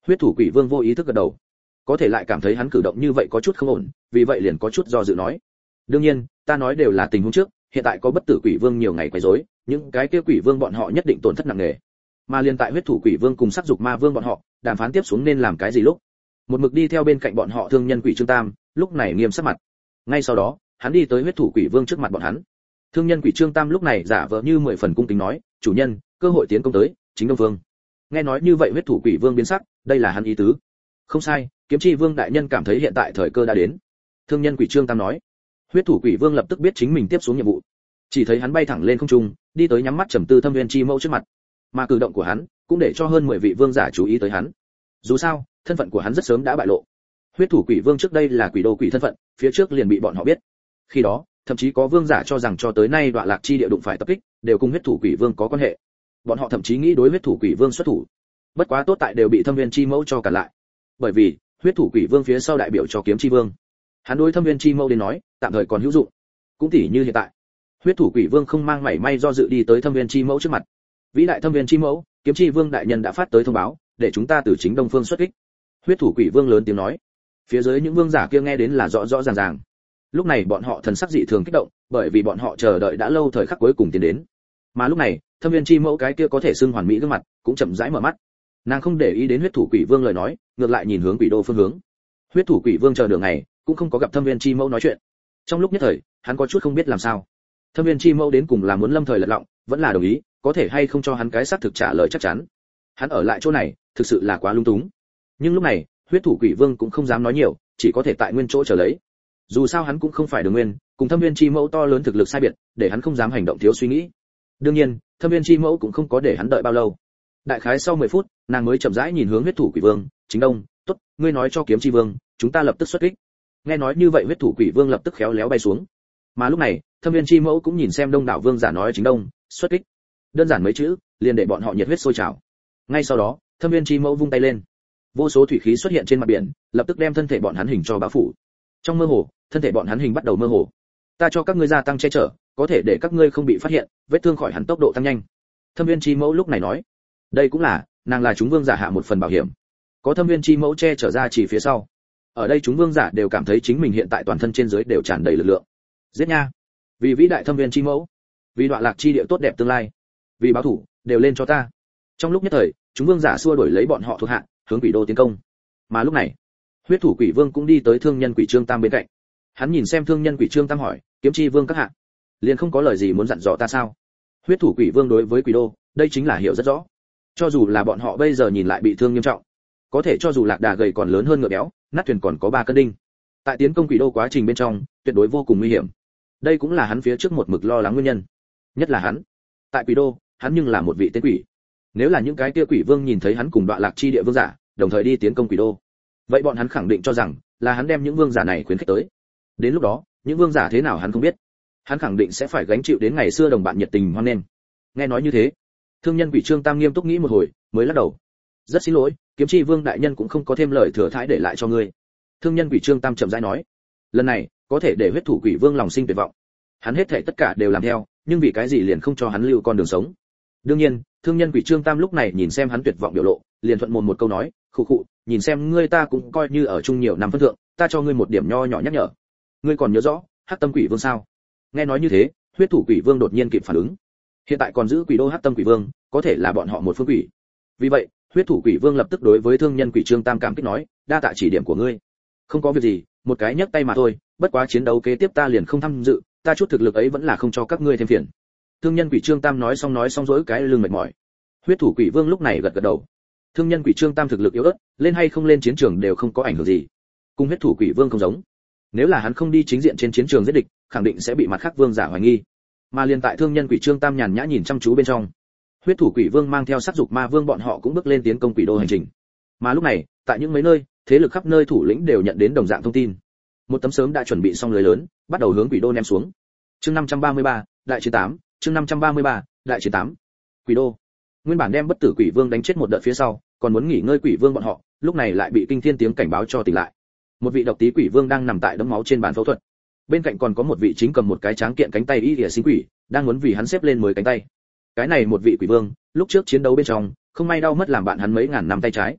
Huyết thủ quỷ vương vô ý thức gật đầu, có thể lại cảm thấy hắn cử động như vậy có chút không ổn, vì vậy liền có chút do dự nói: đương nhiên, ta nói đều là tình huống trước, hiện tại có bất tử quỷ vương nhiều ngày quấy rối, những cái kia quỷ vương bọn họ nhất định tổn thất nặng nề. Mà liền tại huyết thủ quỷ vương cùng sắc dục ma vương bọn họ đàm phán tiếp xuống nên làm cái gì lúc, một mực đi theo bên cạnh bọn họ thương nhân quỷ Trương Tam lúc này nghiêm sắc mặt. Ngay sau đó, hắn đi tới huyết thủ quỷ vương trước mặt bọn hắn. Thương nhân quỷ Trương Tam lúc này giả vờ như 10 phần cung kính nói: chủ nhân, cơ hội tiến công tới, chính Đông Vương. Nghe nói như vậy huyết thủ quỷ vương biến sắc, đây là hắn ý tứ. Không sai, kiếm chi vương đại nhân cảm thấy hiện tại thời cơ đã đến. Thương nhân quỷ Trương Tam nói. Huyết thủ quỷ vương lập tức biết chính mình tiếp xuống nhiệm vụ. Chỉ thấy hắn bay thẳng lên không trung, đi tới nhắm mắt trầm tư Thâm Nguyên chi mẫu trước mặt. Mà cử động của hắn cũng để cho hơn 10 vị vương giả chú ý tới hắn. Dù sao, thân phận của hắn rất sớm đã bại lộ. Huyết thủ quỷ vương trước đây là quỷ đô quỷ thân phận, phía trước liền bị bọn họ biết. Khi đó, thậm chí có vương giả cho rằng cho tới nay Đoạ Lạc chi địa đụng phải tập kích, đều cùng huyết thủ quỷ vương có quan hệ. Bọn họ thậm chí nghĩ đối huyết thủ quỷ vương xuất thủ. Bất quá tốt tại đều bị Thâm Nguyên chi mẫu cho cản lại. Bởi vì, huyết thủ quỷ vương phía sau đại biểu cho kiếm chi vương. Hắn đối Thâm Nguyên chi mẫu đến nói, tạm thời còn hữu dụng. Cũng tỉ như hiện tại, huyết thủ quỷ vương không mang mảy may do dự đi tới Thâm Nguyên chi mẫu trước mặt. Vĩ đại Thâm Nguyên chi mẫu, kiếm chi vương đại nhân đã phát tới thông báo, để chúng ta từ chính Đông Phương xuất kích. Huyết thủ quỷ vương lớn tiếng nói. Phía dưới những vương giả kia nghe đến là rõ rõ ràng ràng. Lúc này bọn họ thần sắc dị thường kích động, bởi vì bọn họ chờ đợi đã lâu thời khắc cuối cùng tiến đến. Mà lúc này, Thâm Nguyên chi mẫu cái kia có thể xưng hoàn mỹ gương mặt, cũng chậm rãi mở mắt. Nàng không để ý đến huyết thủ quỷ vương lời nói, ngược lại nhìn hướng quỷ đô phương hướng. Huyết thủ quỷ vương chờ đường ngày, cũng không có gặp Thâm Nguyên chi mẫu nói chuyện. Trong lúc nhất thời, hắn có chút không biết làm sao. Thâm Nguyên chi mẫu đến cùng là muốn lâm thời lật lọng, vẫn là đồng ý, có thể hay không cho hắn cái xác thực trả lời chắc chắn. Hắn ở lại chỗ này, thực sự là quá lung túng. Nhưng lúc này, huyết thủ quỷ vương cũng không dám nói nhiều, chỉ có thể tại nguyên chỗ chờ lấy. Dù sao hắn cũng không phải Đường Nguyên, cùng Thâm Nguyên chi mẫu to lớn thực lực sai biệt, để hắn không dám hành động thiếu suy nghĩ. Đương nhiên, Thâm Nguyên chi mẫu cũng không có để hắn đợi bao lâu. Đại khái sau 10 phút, nàng mới chậm rãi nhìn hướng huyết thủ quỷ vương, "Chính Đông, tốt, ngươi nói cho kiếm chi vương, chúng ta lập tức xuất kích." Nghe nói như vậy huyết thủ quỷ vương lập tức khéo léo bay xuống. Mà lúc này, Thâm Nguyên chi mẫu cũng nhìn xem đông đảo vương giả nói Chính Đông, xuất kích. Đơn giản mấy chữ, liền để bọn họ nhiệt huyết sôi trào. Ngay sau đó, Thâm Nguyên chi mẫu vung tay lên, vô số thủy khí xuất hiện trên mặt biển, lập tức đem thân thể bọn hắn hình cho bao phủ. Trong mơ hồ, thân thể bọn hắn hình bắt đầu mơ hồ. Ta cho các ngươi gia tăng che chở, có thể để các ngươi không bị phát hiện, vết thương khỏi hẳn tốc độ tăng nhanh. Thâm Nguyên chi mẫu lúc này nói, đây cũng là, nàng là chúng vương giả hạ một phần bảo hiểm. Có Thâm Nguyên chi mẫu che chở ra chỉ phía sau. Ở đây chúng vương giả đều cảm thấy chính mình hiện tại toàn thân trên dưới đều tràn đầy lực lượng. Giết nha! Vì vĩ đại Thâm Nguyên chi mẫu, vì Đoạ Lạc chi địa tốt đẹp tương lai, vì báo thủ, đều lên cho ta. Trong lúc nhất thời, chúng vương giả xua đuổi lấy bọn họ thuộc hạ, hướng quỷ đô tiến công. Mà lúc này, huyết thủ quỷ vương cũng đi tới thương nhân quỷ Trương Tam bên cạnh. Hắn nhìn xem thương nhân quỷ Trương Tam hỏi, kiếm chi vương các hạ, liền không có lời gì muốn dặn dò ta sao? Huyết thủ quỷ vương đối với quỷ đô, đây chính là hiểu rất rõ. Cho dù là bọn họ bây giờ nhìn lại bị thương nghiêm trọng, có thể cho dù lạc đà gầy còn lớn hơn ngựa béo, nát thuyền còn có 3 cân đinh. Tại tiến công quỷ đô quá trình bên trong, tuyệt đối vô cùng nguy hiểm. Đây cũng là hắn phía trước một mực lo lắng nguyên nhân. Nhất là hắn, tại quỷ đô, hắn nhưng là một vị tên quỷ. Nếu là những cái kia quỷ vương nhìn thấy hắn cùng Đoạ Lạc chi địa vương giả, đồng thời đi tiến công quỷ đô, vậy bọn hắn khẳng định cho rằng là hắn đem những vương giả này khuyến khích tới. Đến lúc đó, những vương giả thế nào hắn không biết, hắn khẳng định sẽ phải gánh chịu đến ngày xưa đồng bạn nhiệt tình hoan nghênh. Nghe nói như thế, thương nhân quỷ Trương Tam nghiêm túc nghĩ một hồi, mới lắc đầu. Rất xin lỗi, kiếm chi vương đại nhân cũng không có thêm lời thừa thãi để lại cho ngươi. Thương nhân quỷ Trương Tam chậm rãi nói, lần này có thể để huyết thủ quỷ vương lòng sinh tuyệt vọng. Hắn hết thảy tất cả đều làm theo, nhưng vì cái gì liền không cho hắn lưu con đường sống. Đương nhiên, thương nhân quỷ Trương Tam lúc này nhìn xem hắn tuyệt vọng biểu lộ, liền thuận mồm một câu nói, khụ khụ, nhìn xem ngươi ta cũng coi như ở chung nhiều năm phân thượng, ta cho ngươi một điểm nho nhỏ nhắc nhở. Ngươi còn nhớ rõ Hắc Tâm Quỷ Vương sao? Nghe nói như thế, huyết thủ quỷ vương đột nhiên kịp phản ứng. Hiện tại còn giữ quỷ đô Hắc Tâm Quỷ Vương, có thể là bọn họ một phương quỷ. Vì vậy, huyết thủ quỷ vương lập tức đối với thương nhân quỷ Trương Tam cảm kích nói, đa tạ chỉ điểm của ngươi. Không có việc gì, một cái nhấc tay mà thôi, bất quá chiến đấu kế tiếp ta liền không tham dự, ta chút thực lực ấy vẫn là không cho các ngươi thêm phiền. Thương nhân quỷ Trương Tam nói xong rỗi cái lưng mệt mỏi. Huyết thủ quỷ vương lúc này gật gật đầu. Thương nhân quỷ Trương Tam thực lực yếu ớt, lên hay không lên chiến trường đều không có ảnh hưởng gì. Cùng huyết thủ quỷ vương không giống. Nếu là hắn không đi chính diện trên chiến trường giết địch, khẳng định sẽ bị mặt khác vương giả hoài nghi. Mà liên tại thương nhân quỷ Trương Tam nhàn nhã nhìn chăm chú bên trong, huyết thủ quỷ vương mang theo sát dục ma vương bọn họ cũng bước lên tiến công quỷ đô hành trình. Mà lúc này, tại những mấy nơi, thế lực khắp nơi thủ lĩnh đều nhận đến đồng dạng thông tin. Một tấm sớm đã chuẩn bị xong lưới lớn, bắt đầu hướng quỷ đô ném xuống. Chương 533, đại chiến 8, chương 533, đại chiến 8. Quỷ đô. Nguyên bản đem bất tử quỷ vương đánh chết một đợt phía sau, còn muốn nghỉ ngơi quỷ vương bọn họ, lúc này lại bị kinh thiên tiếng cảnh báo cho tỉnh lại. Một vị độc tí quỷ vương đang nằm tại đẫm máu trên bàn phẫu thuật. Bên cạnh còn có một vị chính cầm một cái tráng kiện cánh tay y lìa sinh quỷ, đang muốn vì hắn xếp lên 10 cánh tay. Cái này một vị quỷ vương, lúc trước chiến đấu bên trong, không may đau mất làm bạn hắn mấy ngàn năm tay trái.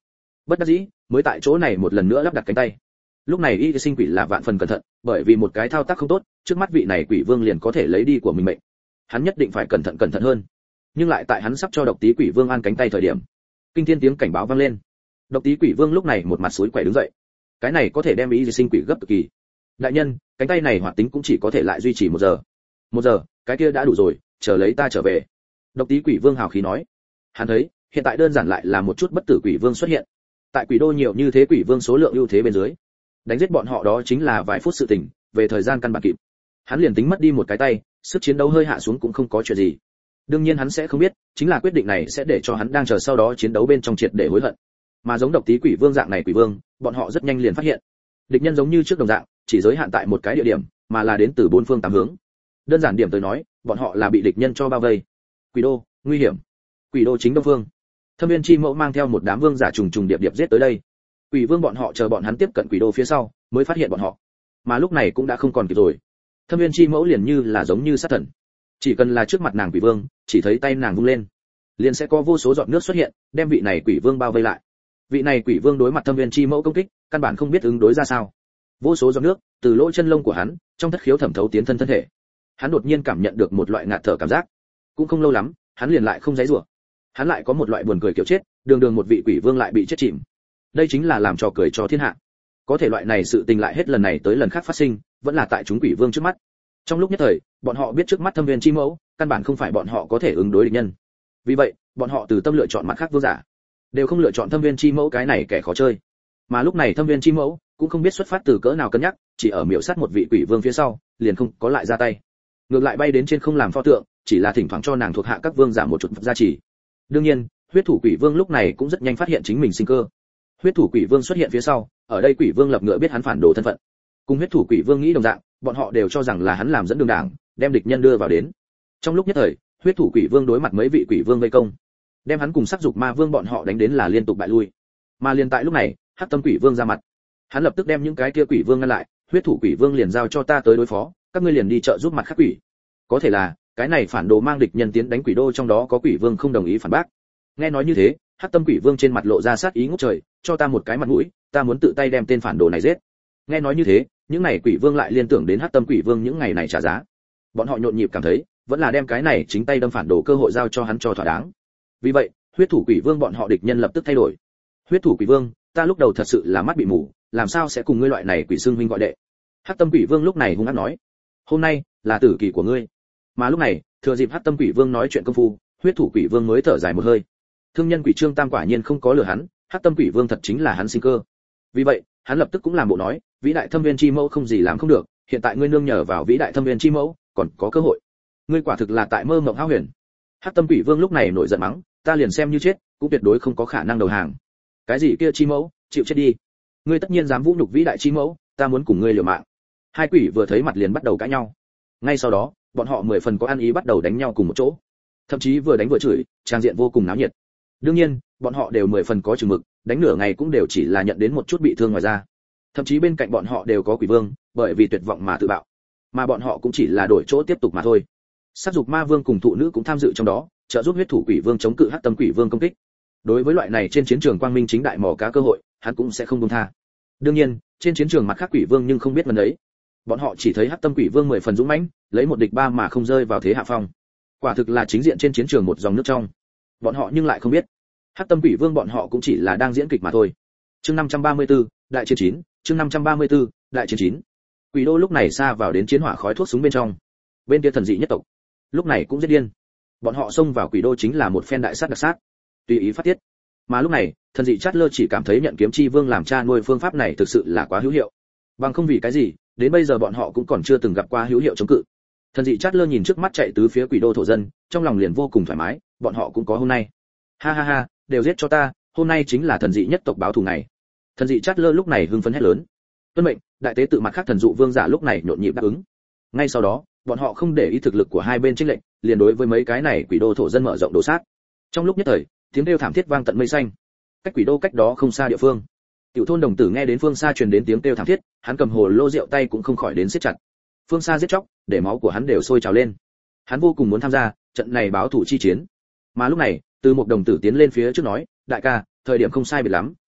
Bất đắc dĩ, mới tại chỗ này một lần nữa lắp đặt cánh tay. Lúc này Y Sinh Quỷ là vạn phần cẩn thận, bởi vì một cái thao tác không tốt, trước mắt vị này quỷ vương liền có thể lấy đi của mình mệnh. Hắn nhất định phải cẩn thận hơn. Nhưng lại tại hắn sắp cho độc tí quỷ vương an cánh tay thời điểm, kinh thiên tiếng cảnh báo vang lên. Độc tí quỷ vương lúc này một mặt sủi quẩy đứng dậy. Cái này có thể đem Y Sinh Quỷ gấp cực kỳ. Đại nhân, cánh tay này hoạt tính cũng chỉ có thể lại duy trì 1 giờ. 1 giờ, cái kia đã đủ rồi, chờ lấy ta trở về. Độc tí quỷ vương hào khí nói. Hắn thấy, hiện tại đơn giản lại là một chút bất tử quỷ vương xuất hiện. Tại quỷ đô nhiều như thế quỷ vương số lượng ưu thế bên dưới, đánh giết bọn họ đó chính là vài phút sự tình, về thời gian căn bản kịp. Hắn liền tính mất đi một cái tay, sức chiến đấu hơi hạ xuống cũng không có chuyện gì. Đương nhiên hắn sẽ không biết, chính là quyết định này sẽ để cho hắn đang chờ sau đó chiến đấu bên trong triệt để hối hận. Mà giống độc tí quỷ vương dạng này quỷ vương, bọn họ rất nhanh liền phát hiện, địch nhân giống như trước đồng dạng, chỉ giới hạn tại một cái địa điểm, mà là đến từ 4 phương 8 hướng. Đơn giản điểm tới nói, bọn họ là bị địch nhân cho bao vây. Quỷ đô, nguy hiểm. Quỷ đô chính đông phương. Thâm Viên Chi Mẫu mang theo một đám vương giả trùng trùng điệp điệp giết tới đây. Quỷ vương bọn họ chờ bọn hắn tiếp cận quỷ đô phía sau, mới phát hiện bọn họ. Mà lúc này cũng đã không còn kịp rồi. Thâm Viên Chi Mẫu liền như là giống như sát thần. Chỉ cần là trước mặt nàng quỷ vương, chỉ thấy tay nàng vung lên, liền sẽ có vô số giọt nước xuất hiện, đem vị này quỷ vương bao vây lại. Vị này quỷ vương đối mặt Thâm Viên Chi Mẫu công kích, căn bản không biết ứng đối ra sao. Vô số giọt nước từ lỗ chân lông của hắn, trong thất khiếu thẩm thấu tiến thân thể. Hắn đột nhiên cảm nhận được một loại ngạt thở cảm giác. Cũng không lâu lắm, hắn liền lại không giãy giụa. Hắn lại có một loại buồn cười kiểu chết, đường một vị quỷ vương lại bị chết chìm. Đây chính là làm trò cười cho thiên hạ. Có thể loại này sự tình lại hết lần này tới lần khác phát sinh, vẫn là tại chúng quỷ vương trước mắt. Trong lúc nhất thời, bọn họ biết trước mắt Thâm Viên Chi Mẫu, căn bản không phải bọn họ có thể ứng đối địch nhân. Vì vậy, bọn họ từ tâm lựa chọn mặt khác vương giả, đều không lựa chọn Thâm Viên Chi Mẫu cái này kẻ khó chơi. Mà lúc này Thâm Viên Chi Mẫu cũng không biết xuất phát từ cỡ nào cân nhắc, chỉ ở miểu sát một vị quỷ vương phía sau, liền không có lại ra tay. Ngược lại bay đến trên không làm pho tượng, chỉ là thỉnh thoảng cho nàng thuộc hạ các vương giả một chút gia trì. Đương nhiên, huyết thủ quỷ vương lúc này cũng rất nhanh phát hiện chính mình sinh cơ. Huyết thủ quỷ vương xuất hiện phía sau, ở đây quỷ vương lập ngựa biết hắn phản đồ thân phận. Cùng huyết thủ quỷ vương nghĩ đồng dạng, bọn họ đều cho rằng là hắn làm dẫn đường đảng, đem địch nhân đưa vào đến. Trong lúc nhất thời, huyết thủ quỷ vương đối mặt mấy vị quỷ vương vây công, đem hắn cùng sắc dục ma vương bọn họ đánh đến là liên tục bại lui. Mà liền tại lúc này, hắc tâm quỷ vương ra mặt, hắn lập tức đem những cái kia quỷ vương ngăn lại. Huyết thủ quỷ vương liền giao cho ta tới đối phó, các ngươi liền đi trợ giúp mặt khác quỷ. Có thể là cái này phản đồ mang địch nhân tiến đánh quỷ đô, trong đó có quỷ vương không đồng ý phản bác. Nghe nói như thế, hắc tâm quỷ vương trên mặt lộ ra sát ý ngút trời, cho ta một cái mặt mũi, ta muốn tự tay đem tên phản đồ này giết. Nghe nói như thế, những này quỷ vương lại liên tưởng đến hắc tâm quỷ vương những ngày này trả giá. Bọn họ nhộn nhịp cảm thấy, vẫn là đem cái này chính tay đâm phản đồ cơ hội giao cho hắn cho thỏa đáng. Vì vậy, huyết thủ quỷ vương bọn họ địch nhân lập tức thay đổi. Huyết thủ quỷ vương, ta lúc đầu thật sự là mắt bị mù, làm sao sẽ cùng ngươi loại này quỷ xương huynh gọi đệ. Hắc tâm quỷ vương lúc này hung ác nói, hôm nay là tử kỳ của ngươi. Mà lúc này, thừa dịp hắc tâm quỷ vương nói chuyện công phu, huyết thủ quỷ vương mới thở dài một hơi. Thương nhân quỷ trương tam quả nhiên không có lừa hắn, hắc tâm quỷ vương thật chính là hắn sinh cơ. Vì vậy, hắn lập tức cũng làm bộ nói, vĩ đại Thâm Viên Chi Mẫu không gì làm không được, hiện tại ngươi nương nhờ vào vĩ đại Thâm Viên Chi Mẫu, còn có cơ hội. Ngươi quả thực là tại mơ mộng hão huyền. Hắc tâm quỷ vương lúc này nổi giận mắng, ta liền xem như chết, cũng tuyệt đối không có khả năng đầu hàng. Cái gì kia Chi Mẫu, chịu chết đi. Ngươi tất nhiên dám vũ nhục vĩ đại Chi Mẫu, ta muốn cùng ngươi liều mạng. Hai quỷ vừa thấy mặt liền bắt đầu cãi nhau. Ngay sau đó, bọn họ 10 phần có ăn ý bắt đầu đánh nhau cùng một chỗ. Thậm chí vừa đánh vừa chửi, trang diện vô cùng náo nhiệt. Đương nhiên, bọn họ đều 10 phần có chừng mực, đánh nửa ngày cũng đều chỉ là nhận đến một chút bị thương ngoài ra. Thậm chí bên cạnh bọn họ đều có quỷ vương, bởi vì tuyệt vọng mà tự bạo. Mà bọn họ cũng chỉ là đổi chỗ tiếp tục mà thôi. Sát dục ma vương cùng thụ nữ cũng tham dự trong đó, trợ giúp huyết thủ quỷ vương chống cự hắc tâm quỷ vương công kích. Đối với loại này trên chiến trường quang minh chính đại mò cá cơ hội, hắn cũng sẽ không buông tha. Đương nhiên, trên chiến trường mặt khác quỷ vương nhưng không biết vấn ấy. Bọn họ chỉ thấy hắc tâm quỷ vương 10 phần dũng mãnh, lấy một địch ba mà không rơi vào thế hạ phong. Quả thực là chính diện trên chiến trường một dòng nước trong. Bọn họ nhưng lại không biết, hắc tâm quỷ vương bọn họ cũng chỉ là đang diễn kịch mà thôi. Chương 534, đại chiến 9, chương 534, đại chiến 9. Quỷ đô lúc này xa vào đến chiến hỏa khói thuốc súng bên trong. Bên kia thần dị nhất tộc, lúc này cũng giết điên. Bọn họ xông vào quỷ đô chính là một phen đại sát đặc sát, tùy ý phát tiết. Mà lúc này, thần dị Chát Lơ chỉ cảm thấy nhận kiếm chi vương làm cha nuôi phương pháp này thực sự là quá hữu hiệu. Bằng không vì cái gì, đến bây giờ bọn họ cũng còn chưa từng gặp qua hữu hiệu chống cự. Thần dị Chát Lơ nhìn trước mắt chạy tứ phía quỷ đô thổ dân, trong lòng liền vô cùng thoải mái, bọn họ cũng có hôm nay. Ha ha ha, đều giết cho ta, hôm nay chính là thần dị nhất tộc báo thù ngày. Thần dị Chát Lơ lúc này hưng phấn hét lớn. Tuân mệnh, đại tế tự mặt khác thần dụ vương giả lúc này nhộn nhịp đáp ứng. Ngay sau đó, bọn họ không để ý thực lực của hai bên chênh lệch, liền đối với mấy cái này quỷ đô thổ dân mở rộng đổ sát. Trong lúc nhất thời, tiếng kêu thảm thiết vang tận mây xanh. Cách quỷ đô cách đó không xa địa phương, tiểu thôn đồng tử nghe đến phương xa truyền đến tiếng kêu thảm thiết, hắn cầm hồ lô rượu tay cũng không khỏi đến siết chặt. Phương xa giết chóc, để máu của hắn đều sôi trào lên. Hắn vô cùng muốn tham gia trận này báo thù chi chiến. Mà lúc này, từ một đồng tử tiến lên phía trước nói, đại ca, thời điểm không sai biệt lắm,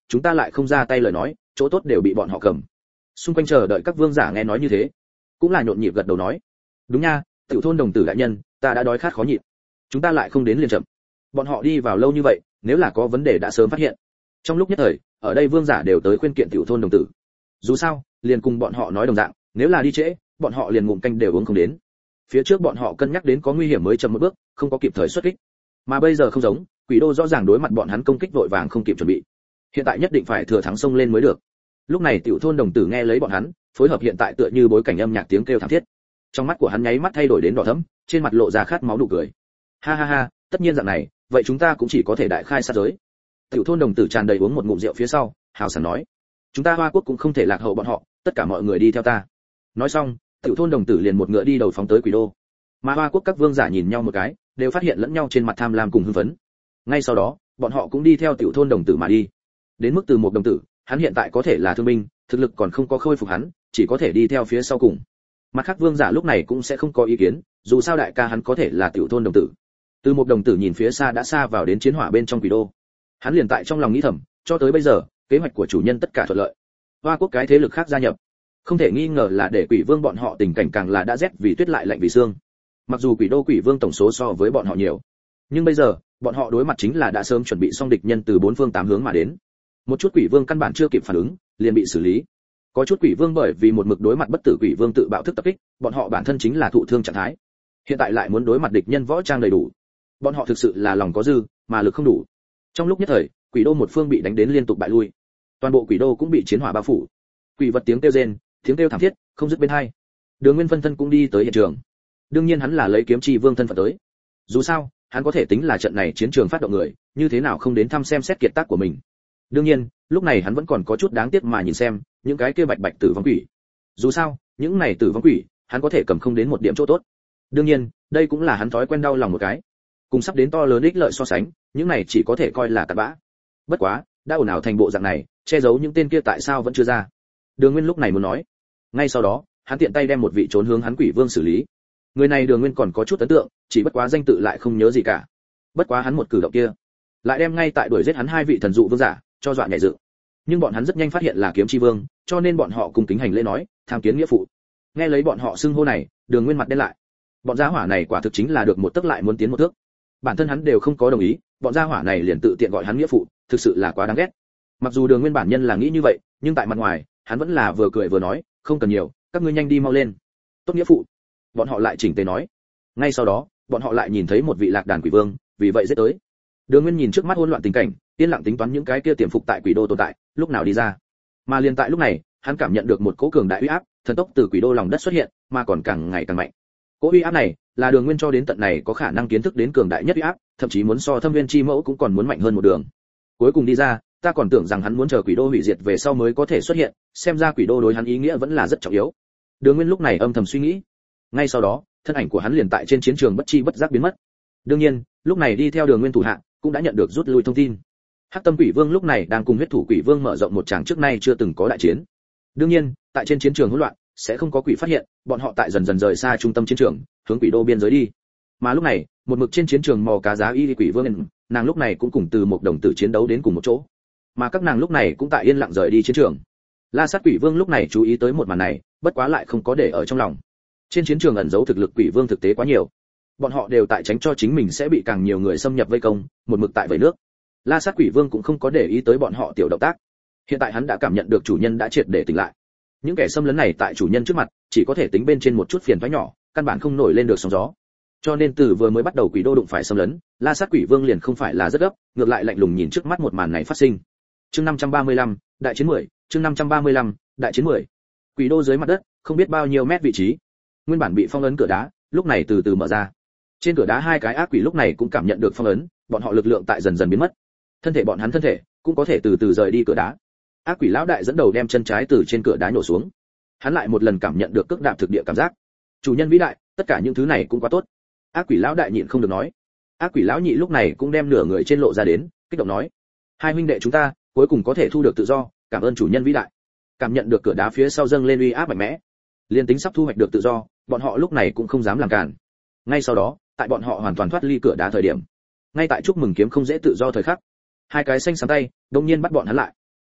chúng ta lại không ra tay lời nói, chỗ tốt đều bị bọn họ cầm. Xung quanh chờ đợi các vương giả nghe nói như thế, cũng là nhộn nhịp gật đầu nói, đúng nha, tiểu thôn đồng tử đại nhân, ta đã đói khát khó nhịn, chúng ta lại không đến liền chậm. Bọn họ đi vào lâu như vậy, nếu là có vấn đề đã sớm phát hiện. Trong lúc nhất thời, ở đây vương giả đều tới khuyên kiện tiểu thôn đồng tử. Dù sao, liền cùng bọn họ nói đồng dạng, nếu là đi trễ, bọn họ liền ngụm canh đều uống không đến. Phía trước bọn họ cân nhắc đến có nguy hiểm mới chậm một bước, không có kịp thời xuất kích. Mà bây giờ không giống, Quỷ Đô rõ ràng đối mặt bọn hắn công kích vội vàng không kịp chuẩn bị. Hiện tại nhất định phải thừa thắng xông lên mới được. Lúc này tiểu thôn đồng tử nghe lấy bọn hắn, phối hợp hiện tại tựa như bối cảnh âm nhạc tiếng kêu thảm thiết. Trong mắt của hắn nháy mắt thay đổi đến đỏ thẫm, trên mặt lộ ra khát máu nụ cười. Ha ha ha, tất nhiên dạng này, vậy chúng ta cũng chỉ có thể đại khai sát giới. Tiểu thôn đồng tử tràn đầy uống một ngụm rượu phía sau, hào sảng nói, chúng ta Hoa Quốc cũng không thể lạc hậu bọn họ, tất cả mọi người đi theo ta. Nói xong, tiểu thôn đồng tử liền một ngựa đi đầu phóng tới Quỷ Đô. Mà Hoa Quốc các vương giả nhìn nhau một cái, đều phát hiện lẫn nhau trên mặt tham lam cùng hưng phấn. Ngay sau đó, bọn họ cũng đi theo tiểu thôn đồng tử mà đi. Đến mức Từ một đồng tử, hắn hiện tại có thể là thương binh, thực lực còn không có khôi phục hắn, chỉ có thể đi theo phía sau cùng. Mặt khác vương giả lúc này cũng sẽ không có ý kiến, dù sao đại ca hắn có thể là tiểu thôn đồng tử. Từ một đồng tử nhìn phía xa đã xa vào đến chiến hỏa bên trong Quỷ Đô. Hắn liền tại trong lòng nghĩ thầm, cho tới bây giờ, kế hoạch của chủ nhân tất cả thuận lợi. Hoa Quốc cái thế lực khác gia nhập, không thể nghi ngờ là để Quỷ Vương bọn họ tình cảnh càng là đã rét vì tuyết lại lạnh vì xương. Mặc dù Quỷ Đô Quỷ Vương tổng số so với bọn họ nhiều, nhưng bây giờ, bọn họ đối mặt chính là đã sớm chuẩn bị xong địch nhân từ bốn phương tám hướng mà đến. Một chút Quỷ Vương căn bản chưa kịp phản ứng, liền bị xử lý. Có chút Quỷ Vương bởi vì một mực đối mặt bất tử Quỷ Vương tự bạo thức tập kích, bọn họ bản thân chính là thụ thương trạng thái. Hiện tại lại muốn đối mặt địch nhân võ trang đầy đủ, bọn họ thực sự là lòng có dư, mà lực không đủ. Trong lúc nhất thời, Quỷ Đô một phương bị đánh đến liên tục bại lui. Toàn bộ Quỷ Đô cũng bị chiến hỏa bao phủ. Quỷ vật tiếng kêu rên, tiếng kêu thảm thiết, không dứt bên hai. Đường Nguyên phân thân cũng đi tới hiện trường. Đương nhiên hắn là lấy kiếm chi vương thân phận tới. Dù sao, hắn có thể tính là trận này chiến trường phát động người, như thế nào không đến thăm xem xét kiệt tác của mình. Đương nhiên, lúc này hắn vẫn còn có chút đáng tiếc mà nhìn xem những cái kia bạch bạch tử vong quỷ. Dù sao, những này tử vong quỷ, hắn có thể cầm không đến một điểm chỗ tốt. Đương nhiên, đây cũng là hắn thói quen đau lòng một cái. Cùng sắp đến to lớn ích lợi so sánh, những này chỉ có thể coi là cặn bã. Bất quá, đã ồn ào thành bộ dạng này, che giấu những tên kia tại sao vẫn chưa ra. Đường Nguyên lúc này muốn nói. Ngay sau đó, hắn tiện tay đem một vị trốn hướng hắn Quỷ Vương xử lý. Người này Đường Nguyên còn có chút ấn tượng, chỉ bất quá danh tự lại không nhớ gì cả. Bất quá hắn một cử động kia, lại đem ngay tại đuổi giết hắn hai vị thần dụ vương giả, cho dọa nhảy dựng. Nhưng bọn hắn rất nhanh phát hiện là Kiếm Chi Vương, cho nên bọn họ cùng kính hành lễ nói, tham kiến nghĩa phụ. Nghe lấy bọn họ xưng hô này, Đường Nguyên mặt đen lại. Bọn gia hỏa này quả thực chính là được một tấc lại muốn tiến một thước. Bản thân hắn đều không có đồng ý, bọn gia hỏa này liền tự tiện gọi hắn nghĩa phụ, thực sự là quá đáng ghét. Mặc dù Đường Nguyên bản nhân là nghĩ như vậy, nhưng tại mặt ngoài, hắn vẫn là vừa cười vừa nói, không cần nhiều, các ngươi nhanh đi mau lên. Tốt nghĩa phụ. Bọn họ lại chỉnh tề nói. Ngay sau đó, bọn họ lại nhìn thấy một vị lạc đàn quỷ vương, vì vậy giết tới. Đường Nguyên nhìn trước mắt hỗn loạn tình cảnh, yên lặng tính toán những cái kia tiềm phục tại Quỷ Đô tồn tại, lúc nào đi ra. Mà liền tại lúc này, hắn cảm nhận được một cỗ cường đại uy áp, thần tốc từ Quỷ Đô lòng đất xuất hiện, mà còn càng ngày càng mạnh. Cỗ uy áp này, là Đường Nguyên cho đến tận này có khả năng kiến thức đến cường đại nhất uy áp, thậm chí muốn so Thâm Viên Chi Mẫu cũng còn muốn mạnh hơn một đường. Cuối cùng đi ra, ta còn tưởng rằng hắn muốn chờ Quỷ Đô hủy diệt về sau mới có thể xuất hiện, xem ra Quỷ Đô đối hắn ý nghĩa vẫn là rất trọng yếu. Đường Nguyên lúc này âm thầm suy nghĩ. Ngay sau đó, thân ảnh của hắn liền tại trên chiến trường bất chi bất giác biến mất. Đương nhiên, lúc này đi theo Đường Nguyên thủ hạ, cũng đã nhận được rút lui thông tin. Hắc Tâm Quỷ Vương lúc này đang cùng huyết thủ Quỷ Vương mở rộng một tràng trước nay chưa từng có đại chiến. Đương nhiên, tại trên chiến trường hỗn loạn, sẽ không có quỷ phát hiện, bọn họ tại dần dần rời xa trung tâm chiến trường, hướng Quỷ Đô biên giới đi. Mà lúc này, một mực trên chiến trường mò cá giá y Quỷ Vương, nàng lúc này cũng cùng Từ một đồng tử chiến đấu đến cùng một chỗ. Mà các nàng lúc này cũng tại yên lặng rời đi chiến trường. La Sát Quỷ Vương lúc này chú ý tới một màn này, bất quá lại không có để ở trong lòng. Trên chiến trường ẩn giấu thực lực Quỷ Vương thực tế quá nhiều. Bọn họ đều tại tránh cho chính mình sẽ bị càng nhiều người xâm nhập vây công, một mực tại vây nước. La Sát Quỷ Vương cũng không có để ý tới bọn họ tiểu động tác. Hiện tại hắn đã cảm nhận được chủ nhân đã triệt để tỉnh lại. Những kẻ xâm lấn này tại chủ nhân trước mặt, chỉ có thể tính bên trên một chút phiền toái nhỏ, căn bản không nổi lên được sóng gió. Cho nên từ vừa mới bắt đầu Quỷ Đô đụng phải xâm lấn, La Sát Quỷ Vương liền không phải là rất gấp, ngược lại lạnh lùng nhìn trước mắt một màn này phát sinh. Chương 535, đại chiến 10, chương 535, đại chiến 10. Quỷ Đô dưới mặt đất, không biết bao nhiêu mét vị trí. Nguyên bản bị phong ấn cửa đá, lúc này từ từ mở ra. Trên cửa đá hai cái ác quỷ lúc này cũng cảm nhận được phong ấn, bọn họ lực lượng tại dần dần biến mất. Thân thể bọn hắn thân thể cũng có thể từ từ rời đi cửa đá. Ác quỷ lão đại dẫn đầu đem chân trái từ trên cửa đá nhổ xuống. Hắn lại một lần cảm nhận được cước đạp thực địa cảm giác. Chủ nhân vĩ đại, tất cả những thứ này cũng quá tốt. Ác quỷ lão đại nhịn không được nói. Ác quỷ lão nhị lúc này cũng đem nửa người trên lộ ra đến, kích động nói: hai huynh đệ chúng ta cuối cùng có thể thu được tự do, cảm ơn chủ nhân vĩ đại. Cảm nhận được cửa đá phía sau dâng lên uy áp mạnh mẽ, liên tính sắp thu hoạch được tự do, bọn họ lúc này cũng không dám làm cản. Ngay sau đó, tại bọn họ hoàn toàn thoát ly cửa đá thời điểm, ngay tại chúc mừng kiếm không dễ tự do thời khắc, hai cái xanh xám tay đột nhiên bắt bọn hắn lại.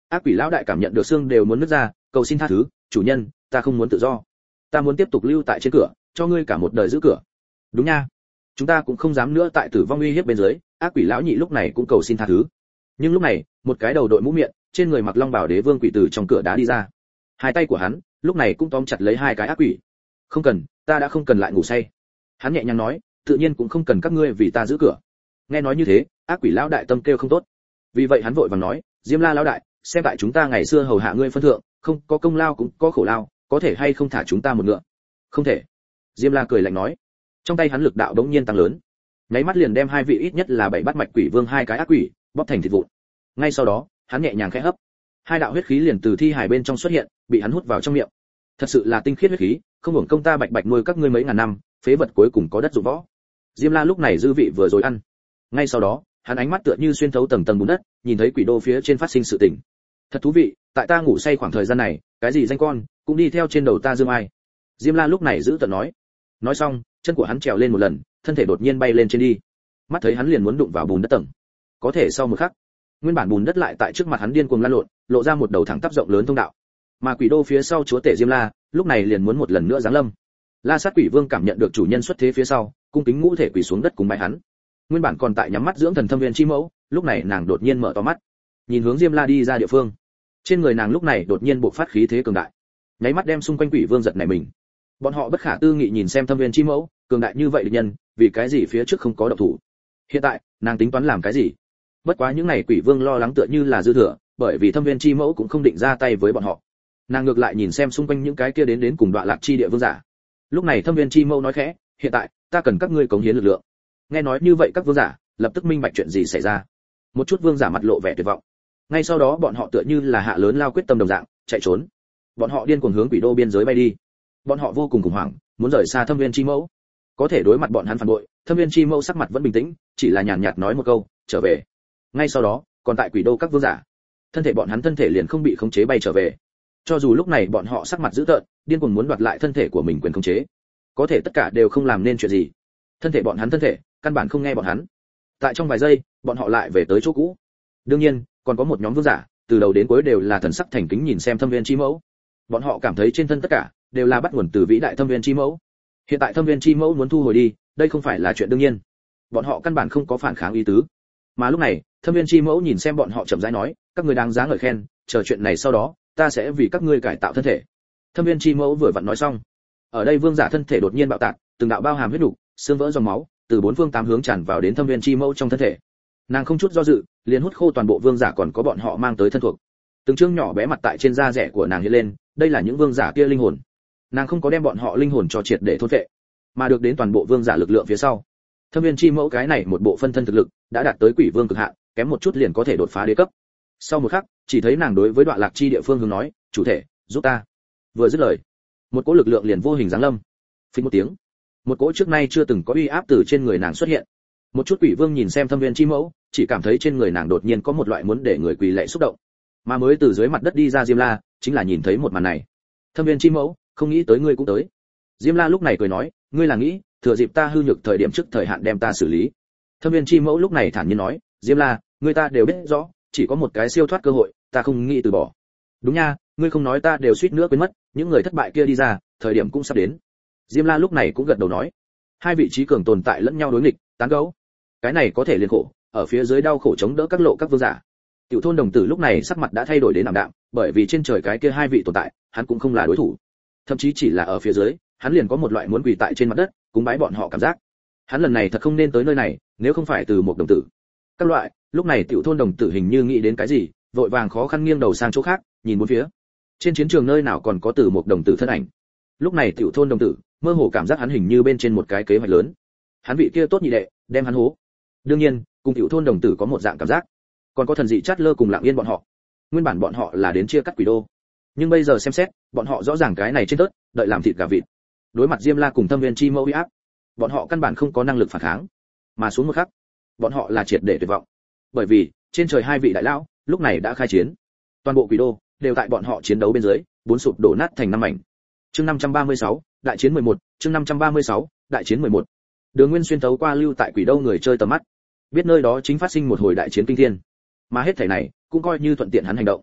Ác quỷ lão đại cảm nhận được xương đều muốn nứt ra, cầu xin tha thứ, chủ nhân, ta không muốn tự do, ta muốn tiếp tục lưu tại trên cửa, cho ngươi cả một đời giữ cửa. Đúng nha, chúng ta cũng không dám nữa tại tử vong uy hiếp bên dưới. Ác quỷ lão nhị lúc này cũng cầu xin tha thứ. Nhưng lúc này, một cái đầu đội mũ miệng, trên người mặc long bào đế vương quỷ từ trong cửa đá đi ra. Hai tay của hắn lúc này cũng tóm chặt lấy hai cái ác quỷ. Không cần, ta đã không cần lại ngủ say. Hắn nhẹ nhàng nói, tự nhiên cũng không cần các ngươi vì ta giữ cửa. Nghe nói như thế, ác quỷ lão đại tâm kêu không tốt. Vì vậy hắn vội vàng nói, Diêm La lão đại, xem tại chúng ta ngày xưa hầu hạ ngươi phân thượng, không có công lao cũng có khổ lao, có thể hay không thả chúng ta một ngựa? Không thể. Diêm La cười lạnh nói. Trong tay hắn lực đạo đống nhiên tăng lớn, nháy mắt liền đem hai vị ít nhất là 7 bát mạch quỷ vương hai cái ác quỷ bóp thành thịt vụn. Ngay sau đó, hắn nhẹ nhàng khẽ hấp, hai đạo huyết khí liền từ thi hài bên trong xuất hiện, bị hắn hút vào trong miệng. Thật sự là tinh khiết huyết khí, không hưởng công ta bạch bạch nuôi các ngươi mấy ngàn năm, phế vật cuối cùng có đất dụng võ. Diêm La lúc này dư vị vừa rồi ăn. Ngay sau đó, hắn ánh mắt tựa như xuyên thấu tầng tầng bùn đất, nhìn thấy quỷ đô phía trên phát sinh sự tình. Thật thú vị, tại ta ngủ say khoảng thời gian này, cái gì danh con cũng đi theo trên đầu ta dương ai. Diêm La lúc này giữ tợn nói. Nói xong, chân của hắn trèo lên một lần, thân thể đột nhiên bay lên trên đi. Mắt thấy hắn liền muốn đụng vào bùn đất tầng. Có thể sau một khắc, nguyên bản bùn đất lại tại trước mặt hắn điên cuồng lăn lộn, lộ ra một đầu thẳng tắp rộng lớn thông đạo. Mà quỷ đô phía sau chúa tể Diêm La, lúc này liền muốn một lần nữa giáng lâm. La Sát Quỷ Vương cảm nhận được chủ nhân xuất thế phía sau, cung kính ngũ thể quỳ xuống đất cùng bái hắn. Nguyên bản còn tại nhắm mắt dưỡng thần Thâm Viên Chi Mẫu, lúc này nàng đột nhiên mở to mắt, nhìn hướng Diêm La đi ra địa phương. Trên người nàng lúc này đột nhiên bộc phát khí thế cường đại, nháy mắt đem xung quanh quỷ vương giật nảy mình. Bọn họ bất khả tư nghị nhìn xem Thâm Viên Chi Mẫu, cường đại như vậy địch nhân, vì cái gì phía trước không có động thủ? Hiện tại, nàng tính toán làm cái gì? Bất quá những này quỷ vương lo lắng tựa như là dư thừa, bởi vì Thâm Viên Chi Mẫu cũng không định ra tay với bọn họ. Nàng ngược lại nhìn xem xung quanh những cái kia đến cùng Đoạ Lạc chi địa vương giả. Lúc này Thâm Viên Chi Mẫu nói khẽ, hiện tại ta cần các ngươi cống hiến lực lượng. Nghe nói như vậy các vương giả lập tức minh bạch chuyện gì xảy ra. Một chút vương giả mặt lộ vẻ tuyệt vọng. Ngay sau đó bọn họ tựa như là hạ lớn lao quyết tâm đồng dạng, chạy trốn. Bọn họ điên cuồng hướng quỷ đô biên giới bay đi. Bọn họ vô cùng khủng hoảng, muốn rời xa Thâm Viên Chi Mẫu. Có thể đối mặt bọn hắn phản bội, Thâm Viên Chi Mẫu sắc mặt vẫn bình tĩnh, chỉ là nhàn nhạt nói một câu, trở về. Ngay sau đó, còn tại quỷ đô các vương giả, thân thể bọn hắn thân thể liền không bị khống chế bay trở về. Cho dù lúc này bọn họ sắc mặt dữ tợn, điên cuồng muốn đoạt lại thân thể của mình quyền khống chế, có thể tất cả đều không làm nên chuyện gì. Thân thể bọn hắn căn bản không nghe bọn hắn. Tại trong vài giây, bọn họ lại về tới chỗ cũ. Đương nhiên, còn có một nhóm vương giả, từ đầu đến cuối đều là thần sắc thành kính nhìn xem Thâm Viên Chi Mẫu. Bọn họ cảm thấy trên thân tất cả đều là bắt nguồn từ vĩ đại Thâm Viên Chi Mẫu. Hiện tại Thâm Viên Chi Mẫu muốn thu hồi đi, đây không phải là chuyện đương nhiên. Bọn họ căn bản không có phản kháng ý tứ. Mà lúc này, Thâm Viên Chi Mẫu nhìn xem bọn họ chậm rãi nói, các ngươi đáng giá ngợi khen, chờ chuyện này sau đó, ta sẽ vì các ngươi cải tạo thân thể. Thâm Viên Chi Mẫu vừa vặn nói xong, ở đây vương giả thân thể đột nhiên bạo tạc, từng đạo bao hàm huyết đủ, xương vỡ dòng máu, từ bốn phương tám hướng tràn vào đến Thâm Viên Chi Mẫu trong thân thể. Nàng không chút do dự, liền hút khô toàn bộ vương giả còn có bọn họ mang tới thân thuộc. Từng chương nhỏ bé mặt tại trên da rẻ của nàng hiện lên, đây là những vương giả kia linh hồn. Nàng không có đem bọn họ linh hồn cho triệt để thôn phệ, mà được đến toàn bộ vương giả lực lượng phía sau. Thâm Viên Chi Mẫu cái này một bộ phân thân thực lực đã đạt tới quỷ vương cực hạn, kém một chút liền có thể đột phá đế cấp. Sau một khắc, chỉ thấy nàng đối với Đoạ Lạc chi địa phương hướng nói, chủ thể, giúp ta. Vừa dứt lời, một cỗ lực lượng liền vô hình giáng lâm. Phình một tiếng, một cỗ trước nay chưa từng có uy áp từ trên người nàng xuất hiện. Một chút quỷ vương nhìn xem Thâm Viên Chi Mẫu, chỉ cảm thấy trên người nàng đột nhiên có một loại muốn để người quỳ lạy xúc động. Mà mới từ dưới mặt đất đi ra Diêm La, chính là nhìn thấy một màn này. Thâm Viên Chi Mẫu, không nghĩ tới ngươi cũng tới. Diêm La lúc này cười nói, ngươi là nghĩ thừa dịp ta hư nhược thời điểm trước thời hạn đem ta xử lý. Thâm Viên Chi Mẫu lúc này thản nhiên nói, Diêm La, ngươi ta đều biết rõ, chỉ có một cái siêu thoát cơ hội, ta không nghĩ từ bỏ. Đúng nha, ngươi không nói ta đều suýt nữa quên mất, những người thất bại kia đi ra, thời điểm cũng sắp đến. Diêm La lúc này cũng gật đầu nói, hai vị trí cường tồn tại lẫn nhau đối nghịch, tán gẫu. Cái này có thể liên khổ, ở phía dưới đau khổ chống đỡ các lộ các vương giả. Tiểu Thôn đồng tử lúc này sắc mặt đã thay đổi đến ảm đạm, bởi vì trên trời cái kia hai vị tồn tại, hắn cũng không là đối thủ. Thậm chí chỉ là ở phía dưới, hắn liền có một loại muốn quỳ tại trên mặt đất, cúng bái bọn họ cảm giác. Hắn lần này thật không nên tới nơi này, nếu không phải từ một đồng tử. Các loại, lúc này Tiểu Thôn đồng tử hình như nghĩ đến cái gì, vội vàng khó khăn nghiêng đầu sang chỗ khác, nhìn bốn phía. Trên chiến trường nơi nào còn có từ một đồng tử thân ảnh. Lúc này Tiểu Thôn đồng tử mơ hồ cảm giác hắn hình như bên trên một cái kế hoạch lớn. Hắn vị kia tốt nhị đệ, đem hắn hố. Đương nhiên, cùng Tiểu Thôn đồng tử có một dạng cảm giác. Còn có thần dị Chát Lơ cùng Lặng Yên bọn họ. Nguyên bản bọn họ là đến chia cắt quỷ đô, nhưng bây giờ xem xét, bọn họ rõ ràng cái này trên tớt, đợi làm thịt gà vịt. Đối mặt Diêm La cùng Thâm Viên Chi Mẫu uy áp, bọn họ căn bản không có năng lực phản kháng, mà xuống một khắc, bọn họ là triệt để tuyệt vọng. Bởi vì, trên trời hai vị đại lão, lúc này đã khai chiến. Toàn bộ quỷ đô đều tại bọn họ chiến đấu bên dưới, bốn sụp đổ nát thành năm mảnh. Chương 536, đại chiến 11, chương 536, đại chiến 11. Đường Nguyên xuyên tấu qua lưu tại quỷ đô người chơi tầm mắt, biết nơi đó chính phát sinh một hồi đại chiến kinh thiên. Mà hết thảy này, cũng coi như thuận tiện hắn hành động.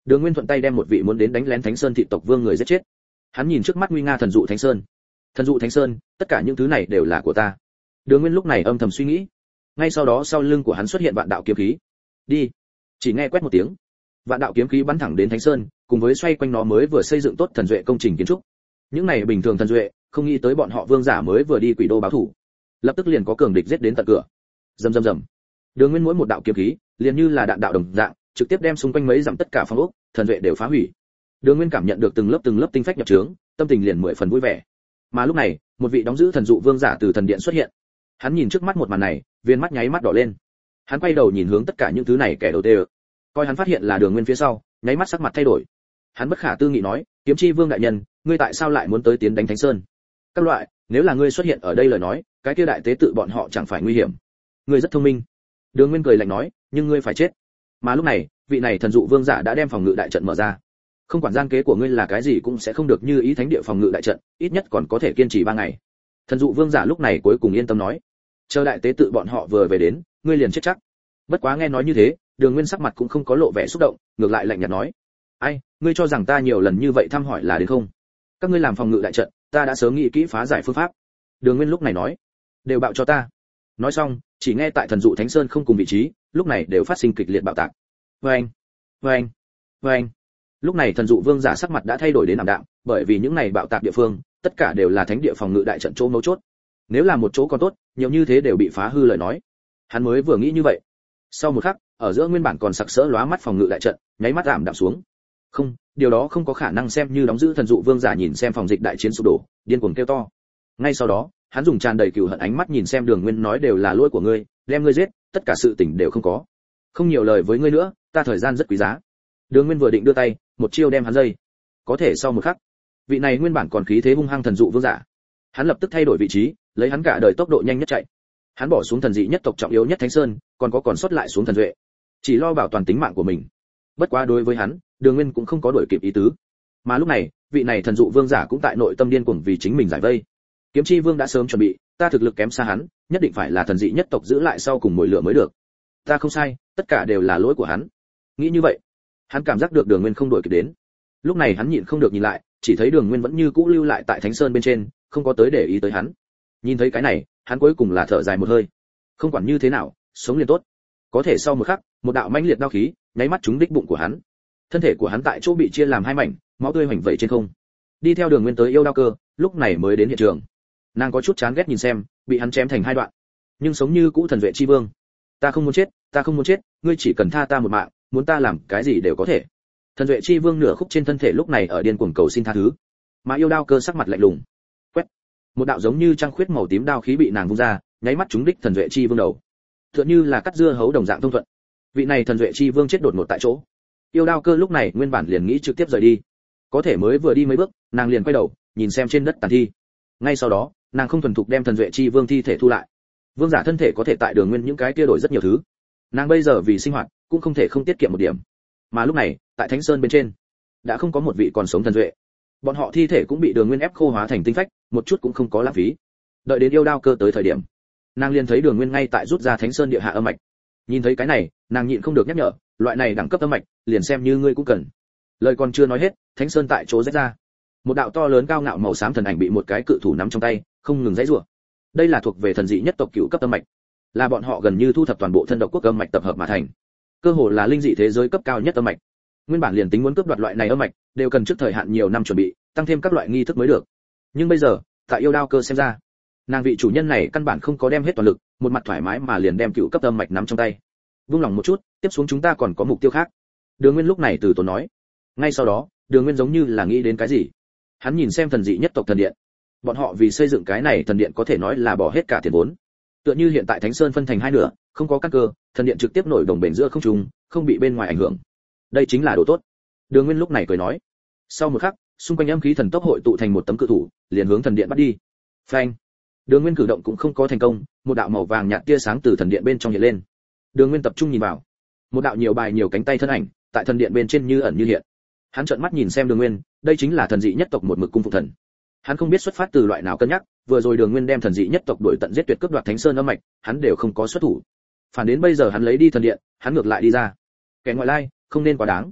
Đường Nguyên thuận tay đem một vị muốn đến đánh lén Thánh Sơn thị tộc vương người giết chết. Hắn nhìn trước mắt nguy nga thần dụ Thánh Sơn. Thần dụ Thánh Sơn, tất cả những thứ này đều là của ta. Đường Nguyên lúc này âm thầm suy nghĩ. Ngay sau đó sau lưng của hắn xuất hiện vạn đạo kiếm khí. Đi. Chỉ nghe quét một tiếng, vạn đạo kiếm khí bắn thẳng đến Thánh Sơn, cùng với xoay quanh nó mới vừa xây dựng tốt thần duệ công trình kiến trúc. Những này bình thường thần duệ, không nghĩ tới bọn họ vương giả mới vừa đi Quỷ Đô báo thủ, lập tức liền có cường địch giết đến tận cửa. Rầm rầm rầm. Đường Nguyên mỗi một đạo kiếm khí, liền như là đạn đạo đồng dạng, trực tiếp đem xung quanh mấy dặm tất cả phòng ốc, thần duệ đều phá hủy. Đường Nguyên cảm nhận được từng lớp tinh phách nhập trướng, tâm tình liền 10 phần vui vẻ. Mà lúc này, một vị đóng giữ thần dụ vương giả từ thần điện xuất hiện. Hắn nhìn trước mắt một màn này, viên mắt nháy mắt đỏ lên. Hắn quay đầu nhìn hướng tất cả những thứ này kẻ đầu tiên, coi hắn phát hiện là Đường Nguyên phía sau, nháy mắt sắc mặt thay đổi. Hắn bất khả tư nghị nói, Kiếm Chi Vương đại nhân, ngươi tại sao lại muốn tới tiến đánh Thánh Sơn? Các loại, nếu là ngươi xuất hiện ở đây lời nói, cái kia đại tế tự bọn họ chẳng phải nguy hiểm. Ngươi rất thông minh. Đường Nguyên cười lạnh nói, nhưng ngươi phải chết. Mà lúc này, vị này thần dụ vương giả đã đem phòng ngự đại trận mở ra. Không quản gian kế của ngươi là cái gì cũng sẽ không được như ý thánh địa phòng ngự đại trận, ít nhất còn có thể kiên trì 3 ngày. Thần dụ vương giả lúc này cuối cùng yên tâm nói, chờ đại tế tự bọn họ vừa về đến, ngươi liền chết chắc. Bất quá nghe nói như thế, Đường Nguyên sắc mặt cũng không có lộ vẻ xúc động, ngược lại lạnh nhạt nói, ai, ngươi cho rằng ta nhiều lần như vậy thăm hỏi là đến không? Các ngươi làm phòng ngự đại trận, ta đã sớm nghĩ kỹ phá giải phương pháp. Đường Nguyên lúc này nói, đều bạo cho ta. Nói xong, chỉ nghe tại thần dụ Thánh Sơn không cùng vị trí, lúc này đều phát sinh kịch liệt bạo tạc. Oeng, oeng, oeng. Lúc này thần dụ vương giả sắc mặt đã thay đổi đến ảm đạm, bởi vì những này bạo tạc địa phương, tất cả đều là thánh địa phòng ngự đại trận chỗ mấu chốt. Nếu là một chỗ còn tốt, nhiều như thế đều bị phá hư lời nói. Hắn mới vừa nghĩ như vậy. Sau một khắc, ở giữa nguyên bản còn sặc sỡ lóa mắt phòng ngự đại trận, nháy mắt ảm đạm xuống. Không, điều đó không có khả năng, xem như đóng giữ thần dụ vương giả nhìn xem phòng dịch đại chiến sụp đổ, điên cuồng kêu to. Ngay sau đó, hắn dùng tràn đầy cừu hận ánh mắt nhìn xem Đường Nguyên nói, đều là lỗi của ngươi, đem ngươi giết, tất cả sự tình đều không có. Không nhiều lời với ngươi nữa, ta thời gian rất quý giá. Đường Nguyên vừa định đưa tay, một chiêu đem hắn dây. Có thể sau một khắc, vị này nguyên bản còn khí thế hung hăng thần dụ vương giả, hắn lập tức thay đổi vị trí, lấy hắn cả đời tốc độ nhanh nhất chạy. Hắn bỏ xuống thần dị nhất tộc trọng yếu nhất Thánh Sơn, còn sót lại xuống thần duệ, chỉ lo bảo toàn tính mạng của mình. Bất quá đối với hắn, Đường Nguyên cũng không có đuổi kịp ý tứ. Mà lúc này, vị này thần dụ vương giả cũng tại nội tâm điên cuồng vì chính mình giải vây. Kiếm Chi Vương đã sớm chuẩn bị, ta thực lực kém xa hắn, nhất định phải là thần dị nhất tộc giữ lại sau cùng mồi lửa mới được. Ta không sai, tất cả đều là lỗi của hắn. Nghĩ như vậy, hắn cảm giác được Đường Nguyên không đuổi kịp đến. Lúc này hắn nhịn không được nhìn lại, chỉ thấy Đường Nguyên vẫn như cũ lưu lại tại Thánh Sơn bên trên, không có tới để ý tới hắn. Nhìn thấy cái này, hắn cuối cùng là thở dài một hơi. Không quản như thế nào, sống liền tốt. Có thể sau một khắc, một đạo mãnh liệt đao khí nháy mắt trúng đích bụng của hắn. Thân thể của hắn tại chỗ bị chia làm 2 mảnh, máu tươi hoành vẩy trên không. Đi theo Đường Nguyên tới Yêu Đao Cơ, lúc này mới đến hiện trường. Nàng có chút chán ghét nhìn xem, bị hắn chém thành 2 đoạn. Nhưng sống như cũ thần vệ chi vương. Ta không muốn chết, ta không muốn chết, ngươi chỉ cần tha ta một mạng, muốn ta làm cái gì đều có thể. Thần vệ chi vương nửa khúc trên thân thể lúc này ở điên cuồng cầu xin tha thứ. Mà Yêu Đao Cơ sắc mặt lạnh lùng. Quét. Một đạo giống như trăng khuyết màu tím đao khí bị nàng vung ra, nháy mắt trúng đích thần vệ chi vương đầu. Tựa như là cắt dưa hấu đồng dạng thông thuận. Vị này thần vệ chi vương chết đột ngột tại chỗ. Yêu Đao Cơ lúc này nguyên bản liền nghĩ trực tiếp rời đi, có thể mới vừa đi mấy bước, nàng liền quay đầu, nhìn xem trên đất tàn thi. Ngay sau đó, nàng không thuần thục đem thần vệ chi vương thi thể thu lại. Vương giả thân thể có thể tại Đường Nguyên những cái kia đổi rất nhiều thứ. Nàng bây giờ vì sinh hoạt, cũng không thể không tiết kiệm một điểm. Mà lúc này, tại Thánh Sơn bên trên, đã không có một vị còn sống thần vệ. Bọn họ thi thể cũng bị Đường Nguyên ép khô hóa thành tinh phách, một chút cũng không có lãng phí. Đợi đến Yêu Đao Cơ tới thời điểm, nàng liền thấy Đường Nguyên ngay tại rút ra Thánh Sơn địa hạ âm mạch. Nhìn thấy cái này, nàng nhịn không được nhắc nhở, loại này đẳng cấp âm mạch, liền xem như ngươi cũng cần. Lời còn chưa nói hết, Thánh Sơn tại chỗ rách ra. Một đạo to lớn cao ngạo màu xám thần ảnh bị một cái cự thủ nắm trong tay, không ngừng giãy giụa. Đây là thuộc về thần dị nhất tộc cựu cấp âm mạch, là bọn họ gần như thu thập toàn bộ thân độc quốc âm mạch tập hợp mà thành. Cơ hồ là linh dị thế giới cấp cao nhất âm mạch. Nguyên bản liền tính muốn cướp đoạt loại này âm mạch, đều cần trước thời hạn nhiều năm chuẩn bị, tăng thêm các loại nghi thức mới được. Nhưng bây giờ, tại Yêu Đao Cơ xem ra, nàng vị chủ nhân này căn bản không có đem hết toàn lực, một mặt thoải mái mà liền đem cựu cấp âm mạch nắm trong tay. Vung lòng một chút, tiếp xuống chúng ta còn có mục tiêu khác. Đường Nguyên lúc này từ tốn nói. Ngay sau đó, Đường Nguyên giống như là nghĩ đến cái gì. Hắn nhìn xem thần dị nhất tộc thần điện. Bọn họ vì xây dựng cái này thần điện có thể nói là bỏ hết cả tiền vốn. Tựa như hiện tại Thánh Sơn phân thành 2 nửa, không có căn cơ, thần điện trực tiếp nổi đồng bền giữa không trung, không bị bên ngoài ảnh hưởng. Đây chính là đồ tốt. Đường Nguyên lúc này cười nói. Sau một khắc, xung quanh âm khí thần tốc hội tụ thành một tấm cự thủ, liền hướng thần điện bắt đi. Phanh. Đường Nguyên cử động cũng không có thành công, một đạo màu vàng nhạt tia sáng từ thần điện bên trong hiện lên. Đường Nguyên tập trung nhìn vào, một đạo nhiều bài nhiều cánh tay thân ảnh, tại thần điện bên trên như ẩn như hiện. Hắn trợn mắt nhìn xem Đường Nguyên, đây chính là thần dị nhất tộc một mực cung phục thần. Hắn không biết xuất phát từ loại nào cân nhắc, vừa rồi Đường Nguyên đem thần dị nhất tộc đuổi tận giết tuyệt cướp đoạt Thánh Sơn âm mạch, hắn đều không có xuất thủ. Phản đến bây giờ hắn lấy đi thần điện, hắn ngược lại đi ra. Kẻ ngoại lai, không nên quá đáng.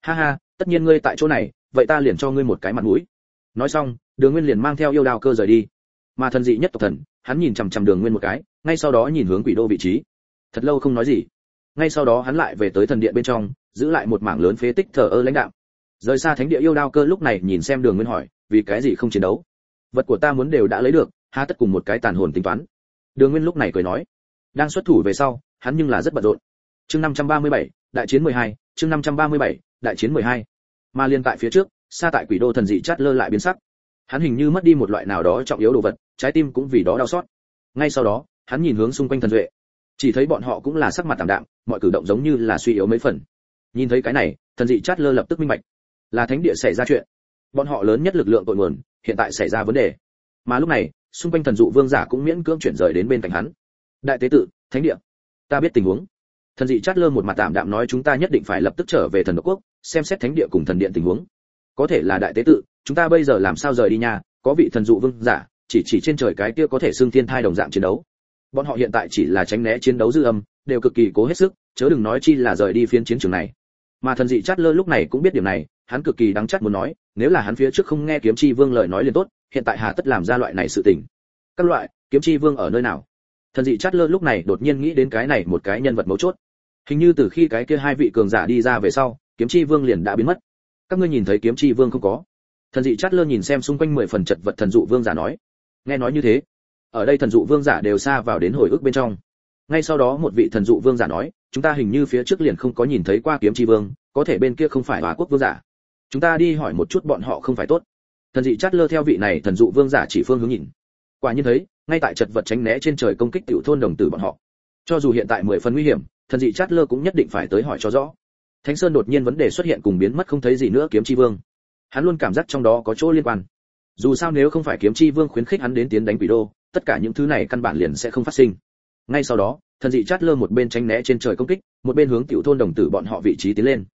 Ha ha, tất nhiên ngươi tại chỗ này, vậy ta liền cho ngươi một cái mặt mũi. Nói xong, Đường Nguyên liền mang theo yêu đao cơ rời đi. Mà thần dị nhất tộc thần, hắn nhìn chằm chằm Đường Nguyên một cái, ngay sau đó nhìn hướng quỷ đô vị trí. Thật lâu không nói gì. Ngay sau đó hắn lại về tới thần điện bên trong, giữ lại một mảng lớn phế tích thờ ơ lãnh đạm. Rời xa thánh địa yêu đao cơ lúc này nhìn xem Đường Nguyên hỏi, vì cái gì không chiến đấu? Vật của ta muốn đều đã lấy được, há tất cùng một cái tàn hồn tính toán. Đường Nguyên lúc này cười nói, đang xuất thủ về sau, hắn nhưng là rất bận rộn. Chương 537, đại chiến 12, chương 537, đại chiến 12. Mà liên tại phía trước, xa tại quỷ đô thần dị chát lơ lại biến sắc. Hắn hình như mất đi một loại nào đó trọng yếu đồ vật, trái tim cũng vì đó đau xót. Ngay sau đó, hắn nhìn hướng xung quanh thần duệ, chỉ thấy bọn họ cũng là sắc mặt tạm đạm, mọi cử động giống như là suy yếu mấy phần. Nhìn thấy cái này, thần dị chát lơ lập tức minh bạch, là thánh địa xảy ra chuyện. Bọn họ lớn nhất lực lượng tội nguồn, hiện tại xảy ra vấn đề. Mà lúc này, xung quanh thần dụ vương giả cũng miễn cưỡng chuyển rời đến bên cạnh hắn. Đại tế tự, thánh địa, ta biết tình huống. Thần dị chát lơ một mặt tạm đạm nói chúng ta nhất định phải lập tức trở về thần độc quốc, xem xét thánh địa cùng thần điện tình huống. Có thể là đại tế tự, chúng ta bây giờ làm sao rời đi nha? Có vị thần dụ vương giả, chỉ trên trời cái kia có thể xưng thiên thai đồng dạng chiến đấu. Bọn họ hiện tại chỉ là tránh né chiến đấu dư âm, đều cực kỳ cố hết sức, chớ đừng nói chi là rời đi phiến chiến trường này. Mà thần dị chát lơ lúc này cũng biết điểm này, hắn cực kỳ đắng chát muốn nói, nếu là hắn phía trước không nghe kiếm chi vương lời nói liền tốt, hiện tại hà tất làm ra loại này sự tình. Các loại, kiếm chi vương ở nơi nào? Thần dị chát lơ lúc này đột nhiên nghĩ đến cái này một cái nhân vật mấu chốt. Hình như từ khi cái kia hai vị cường giả đi ra về sau, kiếm chi vương liền đã biến mất. Các ngươi nhìn thấy kiếm chi vương không có? Thần dị chát lơ nhìn xem xung quanh 10 phần chật vật thần dụ vương giả nói. Nghe nói như thế, ở đây thần dụ vương giả đều xa vào đến hồi ức bên trong. Ngay sau đó một vị thần dụ vương giả nói, chúng ta hình như phía trước liền không có nhìn thấy qua kiếm chi vương, có thể bên kia không phải Hoa Quốc vương giả. Chúng ta đi hỏi một chút bọn họ không phải tốt. Thần dị chát lơ theo vị này thần dụ vương giả chỉ phương hướng nhìn. Quả nhiên thấy, ngay tại chật vật tránh né trên trời công kích tiểu thôn đồng tử bọn họ. Cho dù hiện tại 10 phần nguy hiểm, thần dị chát lơ cũng nhất định phải tới hỏi cho rõ. Thánh Sơn đột nhiên vấn đề xuất hiện cùng biến mất không thấy gì nữa kiếm chi vương. Hắn luôn cảm giác trong đó có chỗ liên quan. Dù sao nếu không phải kiếm chi vương khuyến khích hắn đến tiến đánh quỷ đô, tất cả những thứ này căn bản liền sẽ không phát sinh. Ngay sau đó, thần dị chát lơ một bên tránh né trên trời công kích, một bên hướng tiểu thôn đồng tử bọn họ vị trí tiến lên.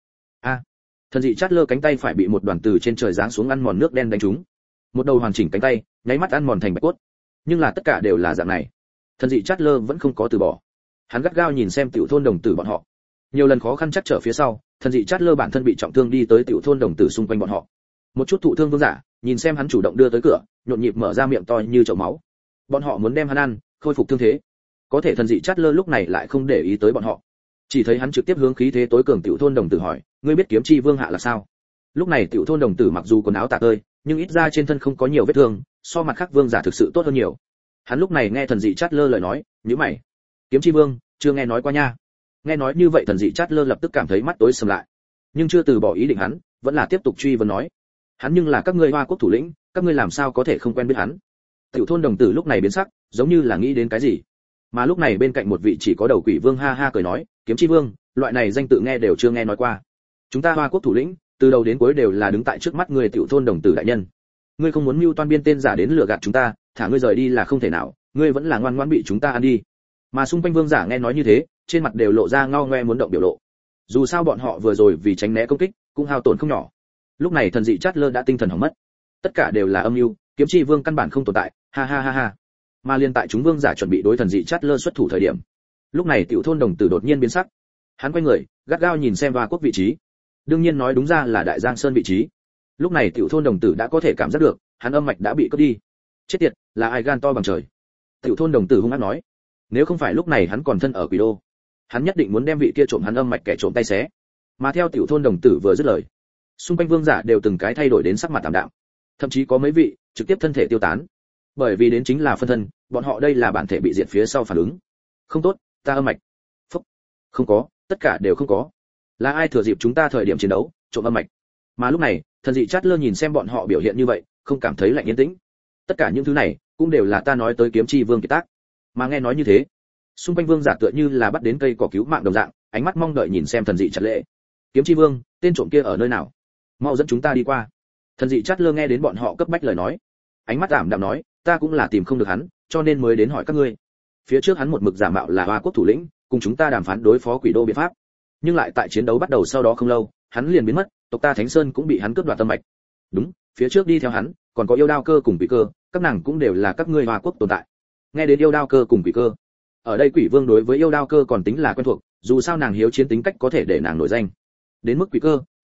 Thần dị chát lơ cánh tay phải bị một đoàn từ trên trời giáng xuống ăn mòn nước đen đánh trúng. Một đầu hoàn chỉnh cánh tay, nháy mắt ăn mòn thành bạch cốt. Nhưng là tất cả đều là dạng này. Thần dị chát lơ vẫn không có từ bỏ. Hắn gắt gao nhìn xem tiểu thôn đồng tử bọn họ. Nhiều lần khó khăn chắc trở phía sau, thần dị chát lơ bản thân bị trọng thương đi tới tiểu thôn đồng tử xung quanh bọn họ. Một chút thụ thương vương giả, nhìn xem hắn chủ động đưa tới cửa, nhộn nhịp mở ra miệng to như chậu máu. Bọn họ muốn đem hắn ăn, khôi phục thương thế. Có thể thần dị chát lơ lúc này lại không để ý tới bọn họ. Chỉ thấy hắn trực tiếp hướng khí thế tối cường tiểu thôn đồng tử hỏi, ngươi biết kiếm chi vương hạ là sao? Lúc này tiểu thôn đồng tử mặc dù quần áo tả tơi, nhưng ít ra trên thân không có nhiều vết thương, so mặt khác vương giả thực sự tốt hơn nhiều. Hắn lúc này nghe thần dị chát lơ lời nói, nhíu mày. Kiếm chi vương, chưa nghe nói qua nha. Nghe nói như vậy thần dị chát lơ lập tức cảm thấy mắt tối sầm lại, nhưng chưa từ bỏ ý định hắn, vẫn là tiếp tục truy vấn nói. Hắn nhưng là các ngươi Hoa Quốc thủ lĩnh, các ngươi làm sao có thể không quen biết hắn? Tiểu thôn đồng tử lúc này biến sắc, giống như là nghĩ đến cái gì. Mà lúc này bên cạnh một vị chỉ có đầu quỷ vương ha ha cười nói, kiếm chi vương, loại này danh tự nghe đều chưa nghe nói qua. Chúng ta Hoa Quốc thủ lĩnh, từ đầu đến cuối đều là đứng tại trước mắt người tiểu thôn đồng tử đại nhân. Ngươi không muốn mưu toan biên tên giả đến lừa gạt chúng ta, thả ngươi rời đi là không thể nào, ngươi vẫn là ngoan ngoãn bị chúng ta ăn đi. Mà xung quanh vương giả nghe nói như thế, trên mặt đều lộ ra ngao ngoe muốn động biểu lộ. Dù sao bọn họ vừa rồi vì tránh né công kích, cũng hao tổn không nhỏ. Lúc này thần dị chát lơ đã tinh thần hỏng mất. Tất cả đều là âm mưu, kiếm chi vương căn bản không tồn tại, ha ha ha ha. Mà liên tại chúng vương giả chuẩn bị đối thần dị chát lơ xuất thủ thời điểm, lúc này tiểu thôn đồng tử đột nhiên biến sắc. Hắn quay người, gắt gao nhìn xem Hoa Quốc vị trí. Đương nhiên nói đúng ra là Đại Giang Sơn vị trí. Lúc này tiểu thôn đồng tử đã có thể cảm giác được, hắn âm mạch đã bị cướp đi. Chết tiệt, là ai gan to bằng trời? Tiểu thôn đồng tử hung ác nói. Nếu không phải lúc này hắn còn thân ở quỷ đô, hắn nhất định muốn đem vị kia trộm hắn âm mạch kẻ trộm tay xé. Mà theo tiểu thôn đồng tử vừa dứt lời, xung quanh vương giả đều từng cái thay đổi đến sắc mặt tạm đạm, thậm chí có mấy vị trực tiếp thân thể tiêu tán, bởi vì đến chính là phân thân, bọn họ đây là bản thể bị diệt phía sau phản ứng. Không tốt, ta âm mạch. Phúc. Không có, tất cả đều không có. Là ai thừa dịp chúng ta thời điểm chiến đấu trộm âm mạch? Mà lúc này thần dị chát lơ nhìn xem bọn họ biểu hiện như vậy, không cảm thấy lạnh yên tĩnh. Tất cả những thứ này cũng đều là ta nói tới kiếm chi vương kiệt tác. Mà nghe nói như thế, xung quanh vương giả tựa như là bắt đến cây cỏ cứu mạng đồng dạng, ánh mắt mong đợi nhìn xem thần dị chát lệ. Kiếm chi vương, tên trộm kia ở nơi nào? Mau dẫn chúng ta đi qua. Thần dị chát lơ nghe đến bọn họ cấp bách lời nói, ánh mắt ảm đạm nói, ta cũng là tìm không được hắn, cho nên mới đến hỏi các ngươi. Phía trước hắn một mực giả mạo là Hoa Quốc thủ lĩnh, cùng chúng ta đàm phán đối phó quỷ đô biện pháp, nhưng lại tại chiến đấu bắt đầu sau đó không lâu, hắn liền biến mất, tộc ta Thánh Sơn cũng bị hắn cướp đoạt tâm mạch. Đúng, phía trước đi theo hắn, còn có yêu đao cơ cùng quỷ cơ, các nàng cũng đều là các ngươi Hoa Quốc tồn tại. Nghe đến yêu đao cơ cùng quỷ cơ, ở đây quỷ vương đối với yêu đao cơ còn tính là quen thuộc, dù sao nàng hiếu chiến tính cách có thể để nàng nổi danh. Đến mức quỷ cơ,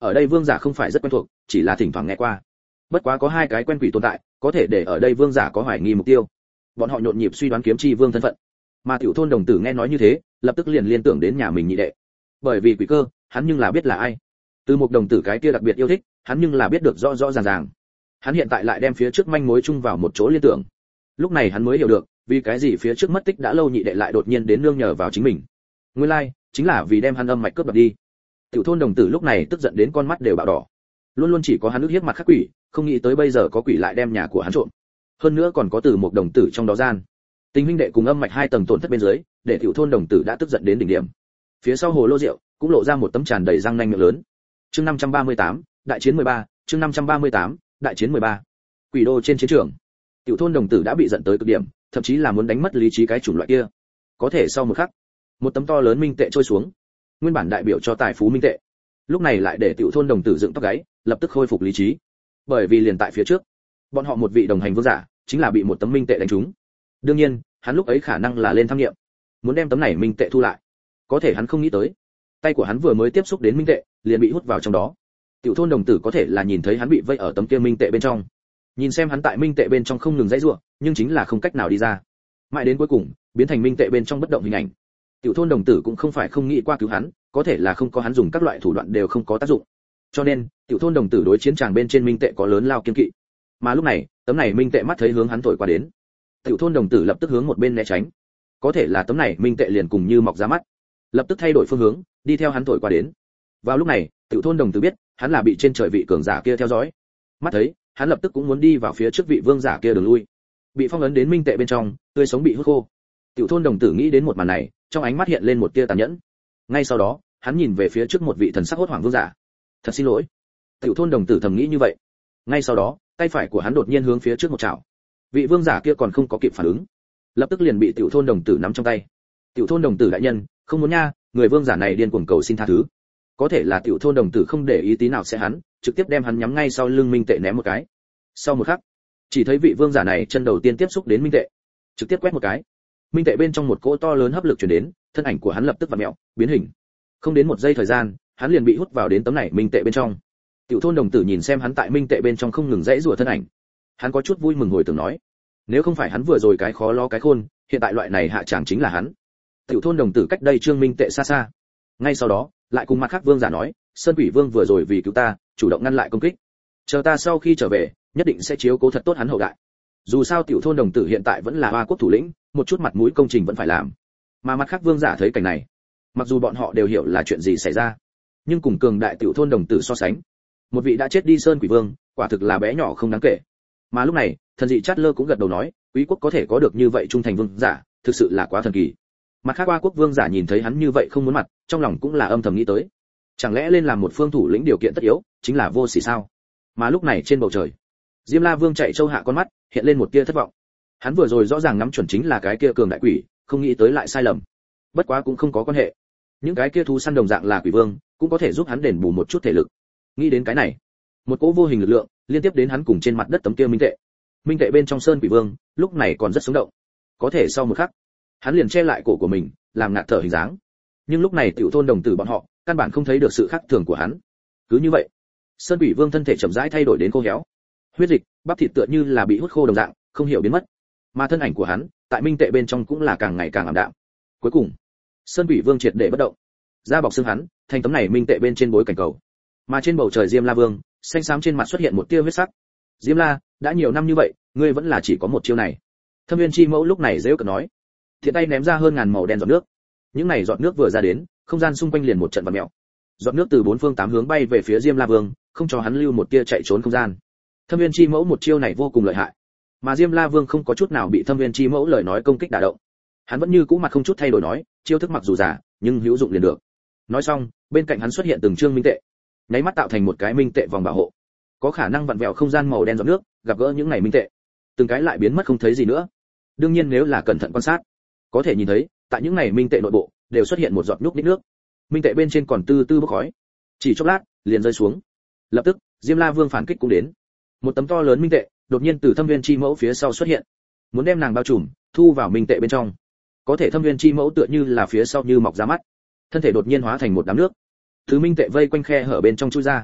ở đây vương giả không phải rất quen thuộc, chỉ là thỉnh thoảng nghe qua. Bất quá có hai cái quen quỷ tồn tại, có thể để ở đây vương giả có hoài nghi mục tiêu. Bọn họ nhộn nhịp suy đoán kiếm chi vương thân phận. Mà tiểu thôn đồng tử nghe nói như thế, lập tức liền liên tưởng đến nhà mình nhị đệ. Bởi vì quỷ cơ, hắn nhưng là biết là ai. Từ một đồng tử cái kia đặc biệt yêu thích, hắn nhưng là biết được rõ rõ ràng ràng. Hắn hiện tại lại đem phía trước manh mối chung vào một chỗ liên tưởng. Lúc này hắn mới hiểu được, vì cái gì phía trước mất tích đã lâu nhị đệ lại đột nhiên đến nương nhờ vào chính mình. Nguyên lai, chính là vì đem hắn âm mạch cướp đoạt đi. Tiểu thôn đồng tử lúc này tức giận đến con mắt đều bạo đỏ. Luôn luôn chỉ có hắn ức hiếp mặt khắc quỷ, không nghĩ tới bây giờ có quỷ lại đem nhà của hắn trộm. Hơn nữa còn có từ một đồng tử trong đó gian. Tình huynh đệ cùng âm mạch hai tầng tổn thất bên dưới, để tiểu thôn đồng tử đã tức giận đến đỉnh điểm. Phía sau hồ lô rượu cũng lộ ra một tấm tràn đầy răng nanh miệng lớn. Chương 538, đại chiến 13, chương 538, đại chiến 13. Quỷ đô trên chiến trường. Tiểu thôn đồng tử đã bị giận tới cực điểm, thậm chí là muốn đánh mất lý trí cái chủng loại kia. Có thể sau một khắc, một tấm to lớn minh tệ trôi xuống. Nguyên bản đại biểu cho tài phú minh tệ, lúc này lại để tiểu thôn đồng tử dựng tóc gáy, lập tức khôi phục lý trí. Bởi vì liền tại phía trước, bọn họ một vị đồng hành vương giả, chính là bị một tấm minh tệ đánh trúng. Đương nhiên, hắn lúc ấy khả năng là lên tham nghiệm, muốn đem tấm này minh tệ thu lại. Có thể hắn không nghĩ tới, tay của hắn vừa mới tiếp xúc đến minh tệ, liền bị hút vào trong đó. Tiểu thôn đồng tử có thể là nhìn thấy hắn bị vây ở tấm kia minh tệ bên trong. Nhìn xem hắn tại minh tệ bên trong không ngừng dãy rủa, nhưng chính là không cách nào đi ra. Mãi đến cuối cùng, biến thành minh tệ bên trong bất động hình ảnh. Tiểu thôn đồng tử cũng không phải không nghĩ qua cứu hắn, có thể là không có hắn dùng các loại thủ đoạn đều không có tác dụng. Cho nên, tiểu thôn đồng tử đối chiến tràng bên trên minh tệ có lớn lao kiên kỵ. Mà lúc này, tấm này minh tệ mắt thấy hướng hắn thổi qua đến. Tiểu thôn đồng tử lập tức hướng một bên né tránh. Có thể là tấm này minh tệ liền cùng như mọc ra mắt, lập tức thay đổi phương hướng, đi theo hắn thổi qua đến. Vào lúc này, tiểu thôn đồng tử biết, hắn là bị trên trời vị cường giả kia theo dõi. Mắt thấy, hắn lập tức cũng muốn đi vào phía trước vị vương giả kia đường lui. Bị phong ấn đến minh tệ bên trong, tươi sống bị hút khô. Tiểu thôn đồng tử nghĩ đến một màn này, trong ánh mắt hiện lên một tia tàn nhẫn. Ngay sau đó, hắn nhìn về phía trước một vị thần sắc hốt hoảng vương giả. Thật xin lỗi. Tiểu thôn đồng tử thầm nghĩ như vậy. Ngay sau đó, tay phải của hắn đột nhiên hướng phía trước một chảo. Vị vương giả kia còn không có kịp phản ứng, lập tức liền bị tiểu thôn đồng tử nắm trong tay. Tiểu thôn đồng tử đại nhân, không muốn nha, người vương giả này điên cuồng cầu xin tha thứ. Có thể là tiểu thôn đồng tử không để ý tí nào sẽ hắn, trực tiếp đem hắn nhắm ngay sau lưng minh tệ ném một cái. Sau một khắc, chỉ thấy vị vương giả này chân đầu tiên tiếp xúc đến minh tệ, trực tiếp quét một cái. Minh tệ bên trong một cỗ to lớn hấp lực truyền đến, thân ảnh của hắn lập tức vặn mèo, biến hình. Không đến một giây thời gian, hắn liền bị hút vào đến tấm này minh tệ bên trong. Tiểu thôn đồng tử nhìn xem hắn tại minh tệ bên trong không ngừng dãy rủa thân ảnh, hắn có chút vui mừng hồi tưởng nói, nếu không phải hắn vừa rồi cái khó lo cái khôn, hiện tại loại này hạ tràng chính là hắn. Tiểu thôn đồng tử cách đây trương minh tệ xa xa. Ngay sau đó, lại cùng mặt khác vương giả nói, sơn quỷ vương vừa rồi vì cứu ta, chủ động ngăn lại công kích. Chờ ta sau khi trở về, nhất định sẽ chiếu cố thật tốt hắn hậu đại. Dù sao tiểu thôn đồng tử hiện tại vẫn là Hoa quốc thủ lĩnh, một chút mặt mũi công trình vẫn phải làm. Mà mặt khác vương giả thấy cảnh này, mặc dù bọn họ đều hiểu là chuyện gì xảy ra, nhưng cùng cường đại tiểu thôn đồng tử so sánh, một vị đã chết đi sơn quỷ vương, quả thực là bé nhỏ không đáng kể. Mà lúc này, thần dị chát lơ cũng gật đầu nói, quý quốc có thể có được như vậy trung thành vương giả, thực sự là quá thần kỳ. Mặt khác Hoa quốc vương giả nhìn thấy hắn như vậy không muốn mặt, trong lòng cũng là âm thầm nghĩ tới, chẳng lẽ lên làm một phương thủ lĩnh điều kiện tất yếu chính là vô sỉ sao? Mà lúc này trên bầu trời, Diêm La Vương chạy châu hạ con mắt, hiện lên một tia thất vọng. Hắn vừa rồi rõ ràng nắm chuẩn chính là cái kia cường đại quỷ, không nghĩ tới lại sai lầm. Bất quá cũng không có quan hệ, những cái kia thú săn đồng dạng là quỷ vương, cũng có thể giúp hắn đền bù một chút thể lực. Nghĩ đến cái này, một cỗ vô hình lực lượng liên tiếp đến hắn cùng trên mặt đất tấm kia minh tệ. Minh tệ bên trong sơn quỷ vương, lúc này còn rất sống động. Có thể sau một khắc, hắn liền che lại cổ của mình, làm ngạt thở hình dáng. Nhưng lúc này tiểu thôn đồng tử bọn họ, căn bản không thấy được sự khác thường của hắn. Cứ như vậy, sơn quỷ vương thân thể chậm rãi thay đổi đến khô héo. Huyết dịch, bắp thịt tựa như là bị hút khô đồng dạng, không hiểu biến mất. Mà thân ảnh của hắn, tại minh tệ bên trong cũng là càng ngày càng ảm đạm. Cuối cùng, sơn quỷ vương triệt để bất động, da bọc xương hắn, thành tấm này minh tệ bên trên bối cảnh cầu. Mà trên bầu trời Diêm La Vương, xanh xám trên mặt xuất hiện một tia huyết sắc. Diêm La, đã nhiều năm như vậy, ngươi vẫn là chỉ có một chiêu này. Thâm Viên Chi Mẫu lúc này giễu cợt nói, thiện tay ném ra hơn ngàn màu đen giọt nước. Những này giọt nước vừa ra đến, không gian xung quanh liền một trận vặn mèo. Giọt nước từ bốn phương tám hướng bay về phía Diêm La Vương, không cho hắn lưu một tia chạy trốn không gian. Thâm Viên Chi Mẫu một chiêu này vô cùng lợi hại, mà Diêm La Vương không có chút nào bị Thâm Viên Chi Mẫu lời nói công kích đả động. Hắn vẫn như cũ mặt không chút thay đổi nói, chiêu thức mặc dù giả, nhưng hữu dụng liền được. Nói xong, bên cạnh hắn xuất hiện từng trương minh tệ, nháy mắt tạo thành một cái minh tệ vòng bảo hộ, có khả năng vặn vẹo không gian màu đen giọt nước, gặp gỡ những này minh tệ, từng cái lại biến mất không thấy gì nữa. Đương nhiên nếu là cẩn thận quan sát, có thể nhìn thấy, tại những này minh tệ nội bộ đều xuất hiện một giọt nhúc nhích nước, minh tệ bên trên còn tư tư bốc khói, chỉ chốc lát liền rơi xuống. Lập tức, Diêm La Vương phản kích cũng đến. Một tấm to lớn minh tệ đột nhiên từ Thâm Viên Chi Mẫu phía sau xuất hiện, muốn đem nàng bao trùm, thu vào minh tệ bên trong. Có thể Thâm Viên Chi Mẫu tựa như là phía sau như mọc ra mắt, thân thể đột nhiên hóa thành một đám nước, thứ minh tệ vây quanh khe hở bên trong chui ra.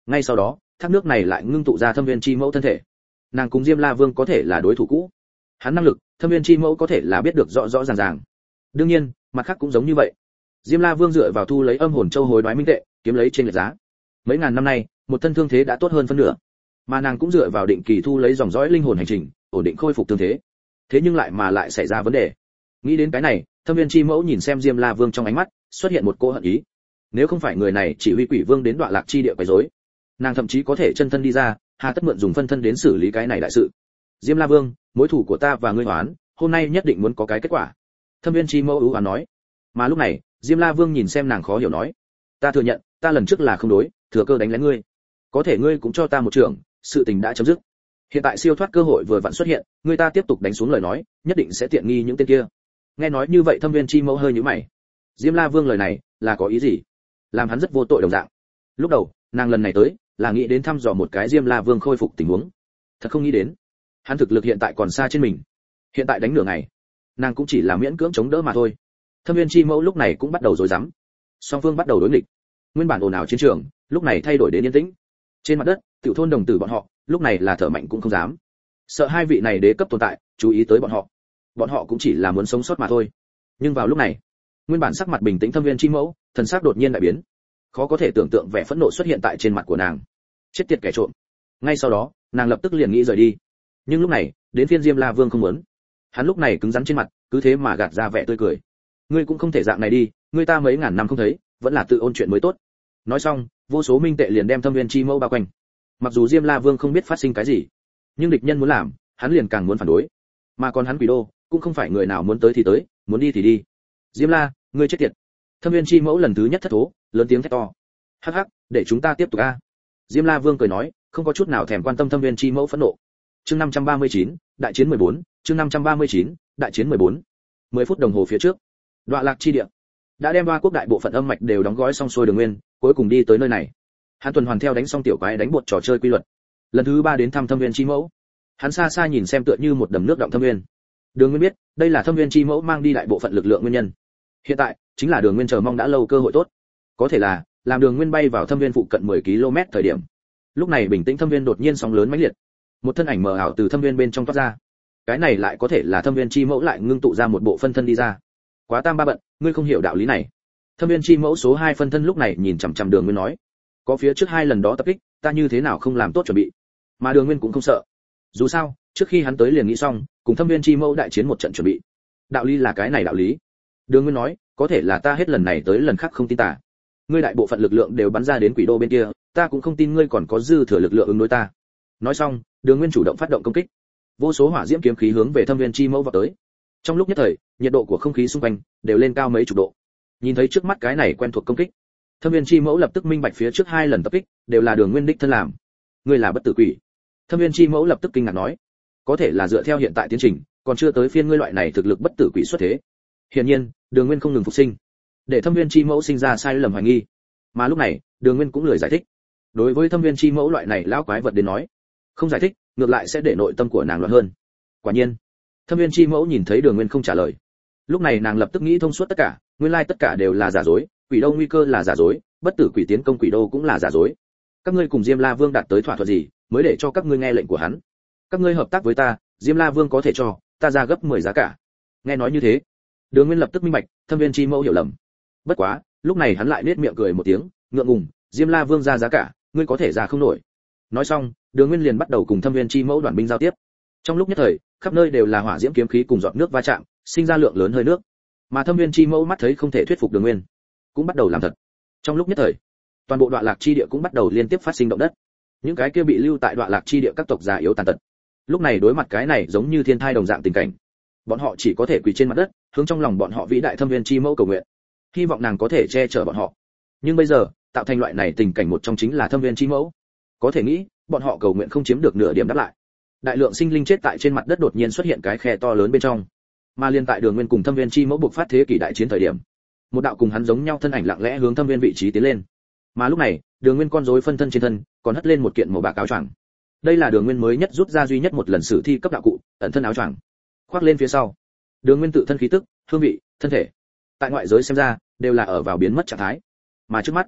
Ngay sau đó thác nước này lại ngưng tụ ra thâm viên chi mẫu thân thể. Nàng cùng Diêm La Vương có thể là đối thủ cũ. Hắn năng lực, thâm viên chi mẫu có thể là biết được rõ rõ ràng ràng. Đương nhiên, mặt khác cũng giống như vậy. Diêm La Vương dựa vào thu lấy âm hồn châu hối đoái minh tệ, kiếm lấy trên lệch giá. Mấy ngàn năm nay, một thân thương thế đã tốt hơn phân nửa. Mà nàng cũng dựa vào định kỳ thu lấy dòng dõi linh hồn hành trình, ổn định khôi phục thương thế. Thế nhưng lại xảy ra vấn đề. Nghĩ đến cái này, thâm viên chi mẫu nhìn xem Diêm La Vương trong ánh mắt xuất hiện một cô hận ý. Nếu không phải người này chỉ huy Quỷ Vương đến Đoạ Lạc chi địa quấy rối, nàng thậm chí có thể chân thân đi ra, hà tất mượn dùng phân thân đến xử lý cái này đại sự. Diêm La Vương, mối thù của ta và ngươi hoán, hôm nay nhất định muốn có cái kết quả. Thâm viên chi mẫu ưu oán nói. Mà lúc này, Diêm La Vương nhìn xem nàng khó hiểu nói, ta thừa nhận, ta lần trước là không đối, thừa cơ đánh lén ngươi. Có thể ngươi cũng cho ta một trường, sự tình đã chấm dứt. Hiện tại siêu thoát cơ hội vừa vặn xuất hiện, ngươi ta tiếp tục đánh xuống lời nói, nhất định sẽ tiện nghi những tên kia. Nghe nói như vậy thâm viên chi mẫu hơi nhíu mày. Diêm La Vương lời này là có ý gì? Làm hắn rất vô tội đồng dạng. Lúc đầu, nàng lần này tới là nghĩ đến thăm dò một cái Diêm La Vương khôi phục tình huống. Thật không nghĩ đến, hắn thực lực hiện tại còn xa trên mình. Hiện tại đánh nửa ngày, nàng cũng chỉ là miễn cưỡng chống đỡ mà thôi. Thâm viên chi mẫu lúc này cũng bắt đầu rối rắm. Song phương bắt đầu đối nghịch. Nguyên bản ồn ào chiến trường, lúc này thay đổi đến yên tĩnh. Trên mặt đất, tiểu thôn đồng tử bọn họ, lúc này là thở mạnh cũng không dám. Sợ hai vị này đế cấp tồn tại, chú ý tới bọn họ. Bọn họ cũng chỉ là muốn sống sót mà thôi. Nhưng vào lúc này, nguyên bản sắc mặt bình tĩnh thâm viên chi mẫu, thần sắc đột nhiên đại biến. Khó có thể tưởng tượng vẻ phẫn nộ xuất hiện tại trên mặt của nàng. Chết tiệt kẻ trộm. Ngay sau đó, nàng lập tức liền nghĩ rời đi. Nhưng lúc này, đến phiên Diêm La Vương không muốn. Hắn lúc này cứng rắn trên mặt, cứ thế mà gạt ra vẻ tươi cười. Ngươi cũng không thể dạng này đi, ngươi ta mấy ngàn năm không thấy, vẫn là tự ôn chuyện mới tốt. Nói xong, vô số minh tệ liền đem thâm viên chi mẫu bao quanh. Mặc dù Diêm La Vương không biết phát sinh cái gì, nhưng địch nhân muốn làm, hắn liền càng muốn phản đối. Mà còn hắn Quỷ Đô, cũng không phải người nào muốn tới thì tới, muốn đi thì đi. Diêm La, ngươi chết tiệt. Thâm viên chi mẫu lần thứ nhất thất thố, lớn tiếng thét to. Hắc hắc, để chúng ta tiếp tục a. Diêm La Vương cười nói, không có chút nào thèm quan tâm thâm viên chi mẫu phẫn nộ. Chương 539, đại chiến 14, chương 539, đại chiến 14. 10 phút đồng hồ phía trước, Đoạ Lạc chi địa đã đem Hoa quốc đại bộ phận âm mạch đều đóng gói xong xuôi Đường Nguyên, cuối cùng đi tới nơi này. Hắn tuần hoàn theo đánh xong tiểu quái đánh bột trò chơi quy luật. Lần thứ 3 đến thăm thâm viên chi mẫu. Hắn xa xa nhìn xem tựa như một đầm nước động thâm viên. Đường Nguyên biết, đây là thâm viên chi mẫu mang đi đại bộ phận lực lượng nguyên nhân. Hiện tại, chính là Đường Nguyên chờ mong đã lâu cơ hội tốt. Có thể là, làm Đường Nguyên bay vào thâm viên phụ cận 10 km thời điểm. Lúc này bình tĩnh thâm viên đột nhiên sóng lớn mãnh liệt. Một thân ảnh mờ ảo từ thâm viên bên trong toát ra. Cái này lại có thể là thâm viên chi mẫu lại ngưng tụ ra một bộ phân thân đi ra. Quá tam ba bận, ngươi không hiểu đạo lý này. Thâm viên chi mẫu số 2 phân thân lúc này nhìn chằm chằm Đường Nguyên nói, có phía trước 2 lần đó tập kích, ta như thế nào không làm tốt chuẩn bị. Mà Đường Nguyên cũng không sợ. Dù sao, trước khi hắn tới liền nghĩ xong, cùng thâm viên chi mẫu đại chiến một trận chuẩn bị. Đạo lý là cái này đạo lý. Đường Nguyên nói, có thể là ta hết lần này tới lần khác không tin ta. Ngươi đại bộ phận lực lượng đều bắn ra đến Quỷ Đô bên kia, ta cũng không tin ngươi còn có dư thừa lực lượng ứng đối ta. Nói xong, Đường Nguyên chủ động phát động công kích. Vô số hỏa diễm kiếm khí hướng về thâm viên chi mẫu vào tới. Trong lúc nhất thời, nhiệt độ của không khí xung quanh đều lên cao mấy chục độ. Nhìn thấy trước mắt cái này quen thuộc công kích, thâm viên chi mẫu lập tức minh bạch phía trước 2 lần tập kích đều là Đường Nguyên đích thân làm. Ngươi là bất tử quỷ. Thâm viên chi mẫu lập tức kinh ngạc nói, có thể là dựa theo hiện tại tiến trình, còn chưa tới phiên ngươi loại này thực lực bất tử quỷ xuất thế. Hiển nhiên, Đường Nguyên không ngừng phục sinh, để thâm viên chi mẫu sinh ra sai lầm hoài nghi. Mà lúc này, Đường Nguyên cũng lười giải thích. Đối với thâm viên chi mẫu loại này lão quái vật đến nói, không giải thích, ngược lại sẽ để nội tâm của nàng loạn hơn. Quả nhiên, thâm viên chi mẫu nhìn thấy Đường Nguyên không trả lời, lúc này nàng lập tức nghĩ thông suốt tất cả, nguyên lai tất cả đều là giả dối, Quỷ Đô nguy cơ là giả dối, bất tử quỷ tiến công Quỷ Đô cũng là giả dối. Các ngươi cùng Diêm La Vương đạt tới thỏa thuận gì, mới để cho các ngươi nghe lệnh của hắn? Các ngươi hợp tác với ta, Diêm La Vương có thể cho ta ra gấp 10 giá cả. Nghe nói như thế, Đường Nguyên lập tức minh bạch, thâm viên chi mẫu hiểu lầm. Bất quá, lúc này hắn lại nết miệng cười một tiếng, ngượng ngùng, Diêm La Vương ra giá cả, ngươi có thể ra không nổi. Nói xong, Đường Nguyên liền bắt đầu cùng thâm viên chi mẫu đoàn binh giao tiếp. Trong lúc nhất thời, khắp nơi đều là hỏa diễm kiếm khí cùng giọt nước va chạm, sinh ra lượng lớn hơi nước. Mà thâm viên chi mẫu mắt thấy không thể thuyết phục Đường Nguyên, cũng bắt đầu làm thật. Trong lúc nhất thời, toàn bộ Đoạ Lạc chi địa cũng bắt đầu liên tiếp phát sinh động đất. Những cái kia bị lưu tại Đoạ Lạc chi địa các tộc già yếu tàn tật, lúc này đối mặt cái này giống như thiên thai đồng dạng tình cảnh, bọn họ chỉ có thể quỳ trên mặt đất, hướng trong lòng bọn họ vĩ đại thâm viên chi mẫu cầu nguyện, hy vọng nàng có thể che chở bọn họ. Nhưng bây giờ, tạo thành loại này tình cảnh một trong chính là thâm viên chi mẫu. Có thể nghĩ, bọn họ cầu nguyện không chiếm được nửa điểm đáp lại. Đại lượng sinh linh chết tại trên mặt đất đột nhiên xuất hiện cái khe to lớn bên trong. Mà liên tại Đường Nguyên cùng thâm viên chi mẫu buộc phát thế kỷ đại chiến thời điểm, một đạo cùng hắn giống nhau thân ảnh lặng lẽ hướng thâm viên vị trí tiến lên. Mà lúc này, Đường Nguyên con rối phân thân trên thân còn hất lên một kiện màu bạc áo choàng. Đây là Đường Nguyên mới nhất rút ra duy nhất một lần sử thi cấp đạo cụ, ẩn thân áo choàng. Khoác lên phía sau, Đường Nguyên tự thân khí tức, hương vị, thân thể, tại ngoại giới xem ra đều là ở vào biến mất trạng thái. Mà trước mắt,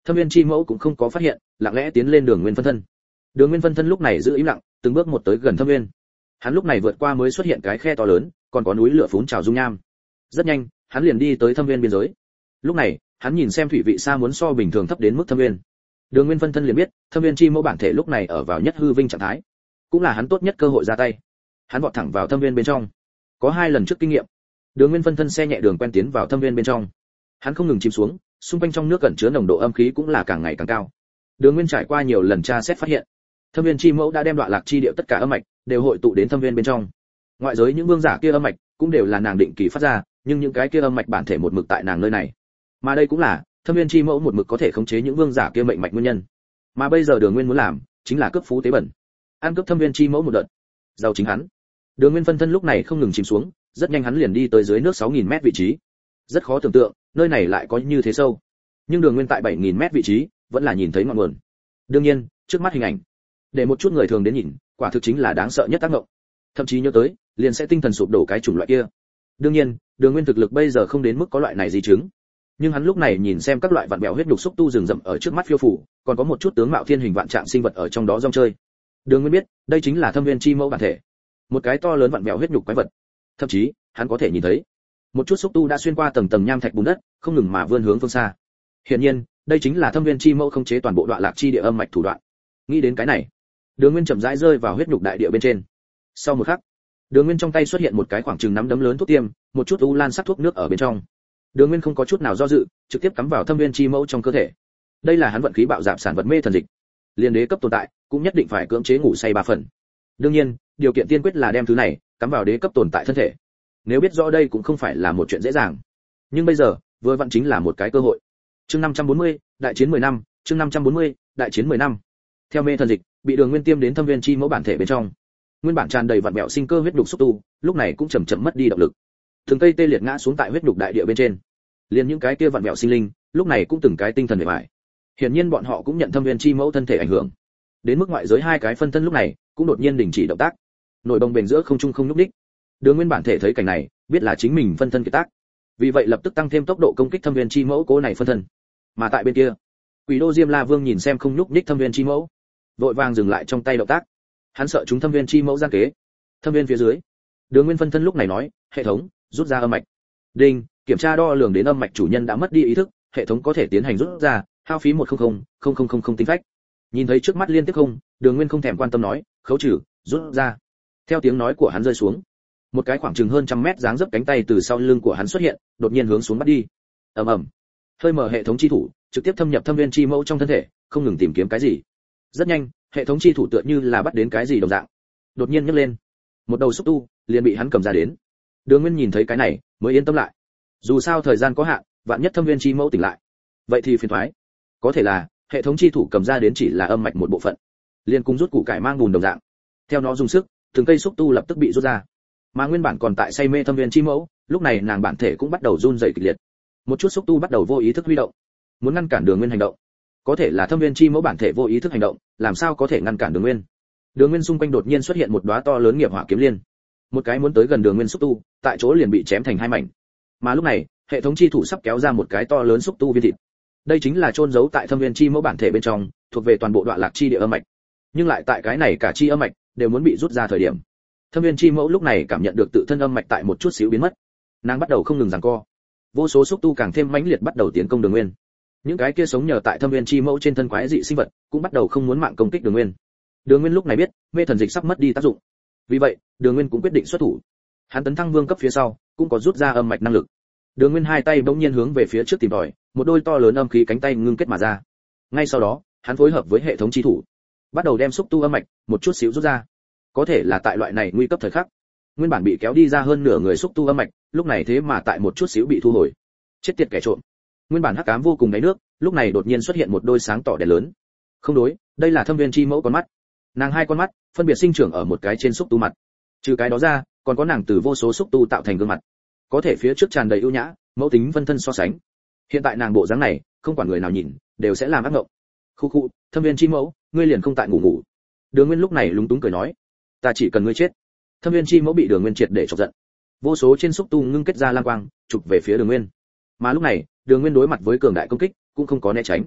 Thâm viên chi mẫu cũng không có phát hiện, lặng lẽ tiến lên Đường Nguyên phân thân. Đường Nguyên phân thân lúc này giữ im lặng, từng bước một tới gần Thâm viên. Hắn lúc này vượt qua mới xuất hiện cái khe to lớn, còn có núi lửa phún trào dung nham. Rất nhanh, hắn liền đi tới Thâm viên biên giới. Lúc này, hắn nhìn xem thủy vị xa muốn so bình thường thấp đến mức Thâm viên. Đường Nguyên phân thân liền biết, Thâm viên chi mẫu bản thể lúc này ở vào nhất hư vinh trạng thái, cũng là hắn tốt nhất cơ hội ra tay. Hắn vọt thẳng vào Thâm viên bên trong. Có 2 lần trước kinh nghiệm, Đường Nguyên phân thân xe nhẹ đường quen tiến vào Thâm viên bên trong. Hắn không ngừng chìm xuống, xung quanh trong nước cẩn chứa nồng độ âm khí cũng là càng ngày càng cao. Đường Nguyên trải qua nhiều lần tra xét phát hiện, Thâm viên chi mẫu đã đem đoạn lạc chi địa tất cả âm mạch đều hội tụ đến Thâm viên bên trong. Ngoại giới những vương giả kia âm mạch cũng đều là nàng định kỳ phát ra, nhưng những cái kia âm mạch bản thể một mực tại nàng nơi này. Mà đây cũng là Thâm viên chi mẫu một mực có thể khống chế những vương giả kia mệnh mạch nguyên nhân. Mà bây giờ Đường Nguyên muốn làm chính là cướp phú tế bẩn, ăn cướp Thâm viên chi mẫu một đợt. Giàu chính hắn. Đường Nguyên phân thân lúc này không ngừng chìm xuống, rất nhanh hắn liền đi tới dưới nước 6000 mét vị trí. Rất khó tưởng tượng, nơi này lại có như thế sâu. Nhưng Đường Nguyên tại 7000 mét vị trí, vẫn là nhìn thấy ngọn nguồn. Đương nhiên, trước mắt hình ảnh, để một chút người thường đến nhìn, quả thực chính là đáng sợ nhất tác động. Thậm chí nhớ tới, liền sẽ tinh thần sụp đổ cái chủng loại kia. Đương nhiên, Đường Nguyên thực lực bây giờ không đến mức có loại này di chứng. Nhưng hắn lúc này nhìn xem các loại vạn bèo huyết nhục xúc tu rừng rậm ở trước mắt phiêu phù, còn có một chút tướng mạo thiên hình vạn trạng sinh vật ở trong đó rong chơi. Đường Nguyên biết, đây chính là Thâm viên chi mẫu bản thể, một cái to lớn vạn bèo huyết nhục quái vật. Thậm chí, hắn có thể nhìn thấy một chút xúc tu đã xuyên qua tầng tầng nham thạch bùn đất, không ngừng mà vươn hướng phương xa. Hiển nhiên, đây chính là Thâm viên chi mẫu khống chế toàn bộ đoạn lạc chi địa âm mạch thủ đoạn. Nghĩ đến cái này, Đường Nguyên chậm rãi rơi vào huyết nhục đại địa bên trên. Sau một khắc, Đường Nguyên trong tay xuất hiện một cái khoảng chừng nắm đấm lớn thuốc tiêm, một chút u lan sắc thuốc nước ở bên trong. Đường Nguyên không có chút nào do dự, trực tiếp cắm vào Thâm viên chi mẫu trong cơ thể. Đây là hắn vận khí bạo dạn sản vật mê thần dịch. Liên đế cấp tồn tại, cũng nhất định phải cưỡng chế ngủ say 3 phần. Đương nhiên, điều kiện tiên quyết là đem thứ này cắm vào đế cấp tồn tại thân thể. Nếu biết rõ đây cũng không phải là một chuyện dễ dàng. Nhưng bây giờ, vừa vặn chính là một cái cơ hội. Chương 540, đại chiến 10 năm, chương 540, đại chiến 10 năm. Theo mê thần dịch, bị Đường Nguyên tiêm đến Thâm viên chi mẫu bản thể bên trong. Nguyên bản tràn đầy vặn vẹo sinh cơ huyết đục xúc tu, lúc này cũng chậm chậm mất đi động lực. Từng cây tê liệt ngã xuống tại huyết đục đại địa bên trên. Liền những cái kia vặn vẹo sinh linh, lúc này cũng từng cái tinh thần bề bại. Hiển nhiên bọn họ cũng nhận Thâm viên chi mẫu thân thể ảnh hưởng. Đến mức ngoại giới 2 cái phân thân lúc này cũng đột nhiên đình chỉ động tác. Nổi bồng bềnh giữa không trung không nhúc nhích. Đường Nguyên bản thể thấy cảnh này, biết là chính mình phân thân kiệt tác. Vì vậy lập tức tăng thêm tốc độ công kích Thâm viên chi mẫu cố này phân thân. Mà tại bên kia, Quỷ Đô Diêm La Vương nhìn xem không nhúc nhích Thâm viên chi mẫu, vội vàng dừng lại trong tay động tác. Hắn sợ chúng Thâm viên chi mẫu gian kế. Thâm viên phía dưới, Đường Nguyên phân thân lúc này nói, hệ thống, rút ra âm mạch. Đinh, kiểm tra đo lường đến âm mạch chủ nhân đã mất đi ý thức, hệ thống có thể tiến hành rút ra, hao phí 100,000 tinh phách. Nhìn thấy trước mắt liên tiếp không, Đường Nguyên không thèm quan tâm nói, khấu trừ, rút ra. Theo tiếng nói của hắn rơi xuống, một cái khoảng chừng hơn 100 mét dáng dấp cánh tay từ sau lưng của hắn xuất hiện, đột nhiên hướng xuống bắt đi. Ầm ầm. Hơi mở hệ thống chi thủ, trực tiếp thâm nhập Thâm viên chi mẫu trong thân thể, không ngừng tìm kiếm cái gì. Rất nhanh, hệ thống chi thủ tựa như là bắt đến cái gì đồng dạng, đột nhiên nhấc lên, một đầu xúc tu liền bị hắn cầm ra đến. Đường Nguyên nhìn thấy cái này, mới yên tâm lại. Dù sao thời gian có hạn, vạn nhất Thâm viên chi mẫu tỉnh lại, vậy thì phiền toái. Có thể là hệ thống chi thủ cầm ra đến chỉ là âm mạch một bộ phận, liền cùng rút củ cải mang bùn đồng dạng. Theo nó dùng sức, từng cây xúc tu lập tức bị rút ra. Mà nguyên bản còn tại say mê Thâm viên chi mẫu, lúc này nàng bản thể cũng bắt đầu run rẩy kịch liệt. Một chút xúc tu bắt đầu vô ý thức huy động, muốn ngăn cản Đường Nguyên hành động. Có thể là Thâm viên chi mẫu bản thể vô ý thức hành động, làm sao có thể ngăn cản Đường Nguyên? Đường Nguyên xung quanh đột nhiên xuất hiện một đóa to lớn nghiệp hỏa kiếm liên. Một cái muốn tới gần Đường Nguyên xúc tu, tại chỗ liền bị chém thành 2 mảnh. Mà lúc này, hệ thống chi thủ sắp kéo ra một cái to lớn xúc tu viên thịt. Đây chính là chôn giấu tại Thâm viên chi mẫu bản thể bên trong, thuộc về toàn bộ đoạn lạc chi địa âm mạch. Nhưng lại tại cái này cả chi âm mạch đều muốn bị rút ra thời điểm. Thâm viên chi mẫu lúc này cảm nhận được tự thân âm mạch tại một chút xíu biến mất. Nàng bắt đầu không ngừng giằng co. Vô số xúc tu càng thêm mãnh liệt bắt đầu tiến công Đường Nguyên. Những cái kia sống nhờ tại Thâm viên chi mẫu trên thân quái dị sinh vật, cũng bắt đầu không muốn mạng công kích Đường Nguyên. Đường Nguyên lúc này biết, mê thần dịch sắp mất đi tác dụng. Vì vậy, Đường Nguyên cũng quyết định xuất thủ. Hắn tấn thăng vương cấp phía sau, cũng có rút ra âm mạch năng lực. Đường Nguyên 2 tay bỗng nhiên hướng về phía trước tìm tòi, một đôi to lớn âm khí cánh tay ngưng kết mà ra. Ngay sau đó, hắn phối hợp với hệ thống chi thủ, bắt đầu đem xúc tu âm mạch một chút xíu rút ra. Có thể là tại loại này nguy cấp thời khắc, nguyên bản bị kéo đi ra hơn nửa người xúc tu âm mạch, lúc này thế mà tại một chút xíu bị thu hồi. Chết tiệt kẻ trộm. Nguyên bản hắc ám vô cùng đáy nước, lúc này đột nhiên xuất hiện một đôi sáng tỏ đèn lớn. Không đối, đây là Thâm viên chi mẫu con mắt. Nàng 2 con mắt, phân biệt sinh trưởng ở một cái trên xúc tu mặt. Trừ cái đó ra, còn có nàng từ vô số xúc tu tạo thành gương mặt. Có thể phía trước tràn đầy ưu nhã, mẫu tính phân thân so sánh. Hiện tại nàng bộ dáng này, không quản người nào nhìn, đều sẽ làm ác ngộng. Khu khu, Thâm viên chi mẫu, ngươi liền không tại ngủ. Đường Nguyên lúc này lúng túng cười nói, ta chỉ cần ngươi chết. Thâm viên chi mẫu bị Đường Nguyên triệt để chọc giận. Vô số trên xúc tu ngưng kết ra lam quang, chụp về phía Đường Nguyên. Mà lúc này, Đường Nguyên đối mặt với cường đại công kích, cũng không có né tránh.